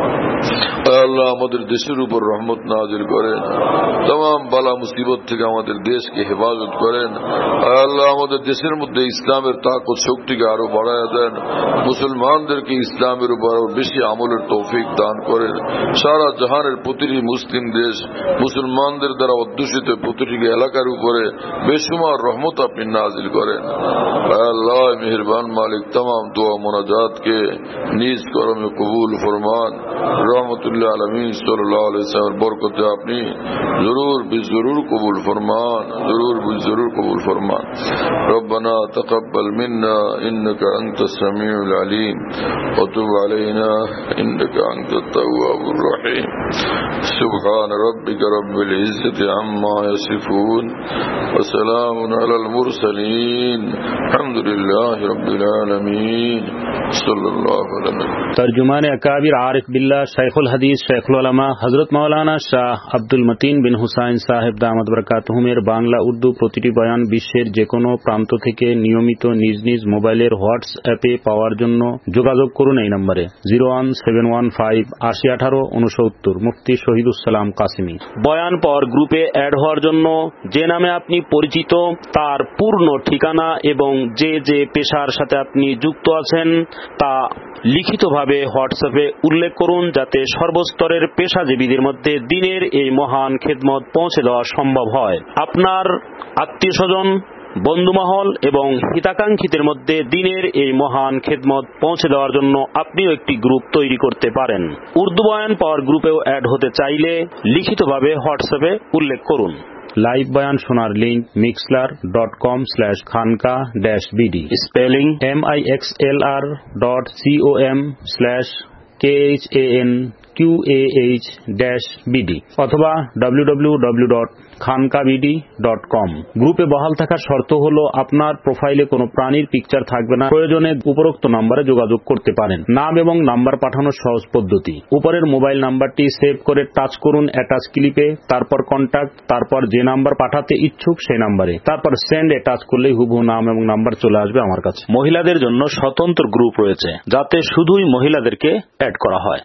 আল্লাহ আমাদের দেশের উপর রহমত নাজিল করেন, तमाम বালা মুসিবত থেকে আমাদের দেশকে হেফাজত করেন। আল্লাহ আমাদের দেশের মধ্যে ইসলামের তাকত শক্তিকে আরো বাড়ায় দেন, মুসলমানদেরকে ইসলামের উপর আরো বেশি আমলের তৌফিক দান করেন। সারা জাহানের প্রতিটি মুসলিম দেশ মুসলমানদের দ্বারা অধ্যুষিত প্রতিটি এলাকার উপরে বেশুমার রহমত আপনি নাজিল করেন। আল্লাহ মেহেরবান মালিক तमाम दुआ मुनाजात के নিজ করমে কবুল ফরমান। रहमतुल्लिल आलमीन सल्लल्लाहु अलैहि वसल्लम बरकत आपनी जरूर भी जरूर कबूल फरमान, जरूर भी जरूर कबूल फरमान। रब्बना तक़ब्बल मिन्ना इन्नका अंतस समीउल अलीम व तुब अलैना इन्नका अंतत तव्वाबुर रहीम। सुब्हान रब्बिका रब्बिल इज्जति अम्मा यसिफून व सलामुन अलल मुरसलीन अल्हम्दुलिल्लाहि रब्बिल आलमीन सल्लल्लाहु अलैहि वसल्लम। तर्जुमान अकाबिर आरिफ बिल्लाह शेखुल हदीस शेखुल उलमा हजरत मौलाना শাহ আব্দুল মতিন বিন হুসাইন সাহেব দামাত বরকাতুহুমের বাংলা উর্দু প্রতিটি বয়ান বিশ্বের যে কোনো প্রান্ত থেকে নিয়মিত নিজ নিজ মোবাইলের হোয়াটসঅ্যাপে পাওয়ার জন্য যোগাযোগ করুন এই নম্বরে zero one seven one five আশি আঠারো উনসত্তর। মুফতি শহীদুসালাম কাসিমি। বয়ান পর গ্রুপে অ্যাড হওয়ার জন্য যে নামে আপনি পরিচিত তার পূর্ণ ঠিকানা এবং যে যে পেশার সাথে আপনি যুক্ত আছেন তা লিখিতভাবে হোয়াটসঅ্যাপে উল্লেখ করুন, যাতে সর্বস্তরের পেশাজীবীদের মধ্যে দিনের এই মহান খেদমত পৌঁছে দেওয়া সম্ভব হয়। আপনার আত্মীয় স্বজন, বন্ধুমহল এবং হিতাকাঙ্ক্ষীদের মধ্যে দিনের এই মহান খেদমত পৌঁছে দেওয়ার জন্য আপনিও একটি গ্রুপ তৈরি করতে পারেন। উর্দু বয়ান পাওয়ার গ্রুপেও অ্যাড হতে চাইলে লিখিতভাবে হোয়াটসঅ্যাপে উল্লেখ করুন। লাইভ বয়ান শোনার link mixlr dot com slash khanqah dash BD, spelling M I X L R dot C O M slash K H A N Q A H dash BD অথবা W W W dot khanqah BD dot com. গ্রুপে বহাল থাকার শর্ত হল আপনার প্রোফাইলে কোনো প্রাণীর পিকচার থাকবে না। প্রয়োজনে উপরোক্ত নম্বরে যোগাযোগ করতে পারেন। নাম এবং নাম্বার পাঠানোর সহজ পদ্ধতি, উপরের মোবাইল নাম্বারটি সেভ করে টাচ করুন অ্যাটাচ ক্লিপে, তারপর কন্ট্যাক্ট, তারপর যে নাম্বার পাঠাতে ইচ্ছুক সেই নাম্বারে, তারপর সেন্ড এ টাচ করলেই হুবহু নাম এবং নাম্বার চলে আসবে আমার কাছে। মহিলাদের জন্য স্বতন্ত্র গ্রুপ রয়েছে যাতে শুধুই মহিলাদেরকে অ্যাড করা হয়।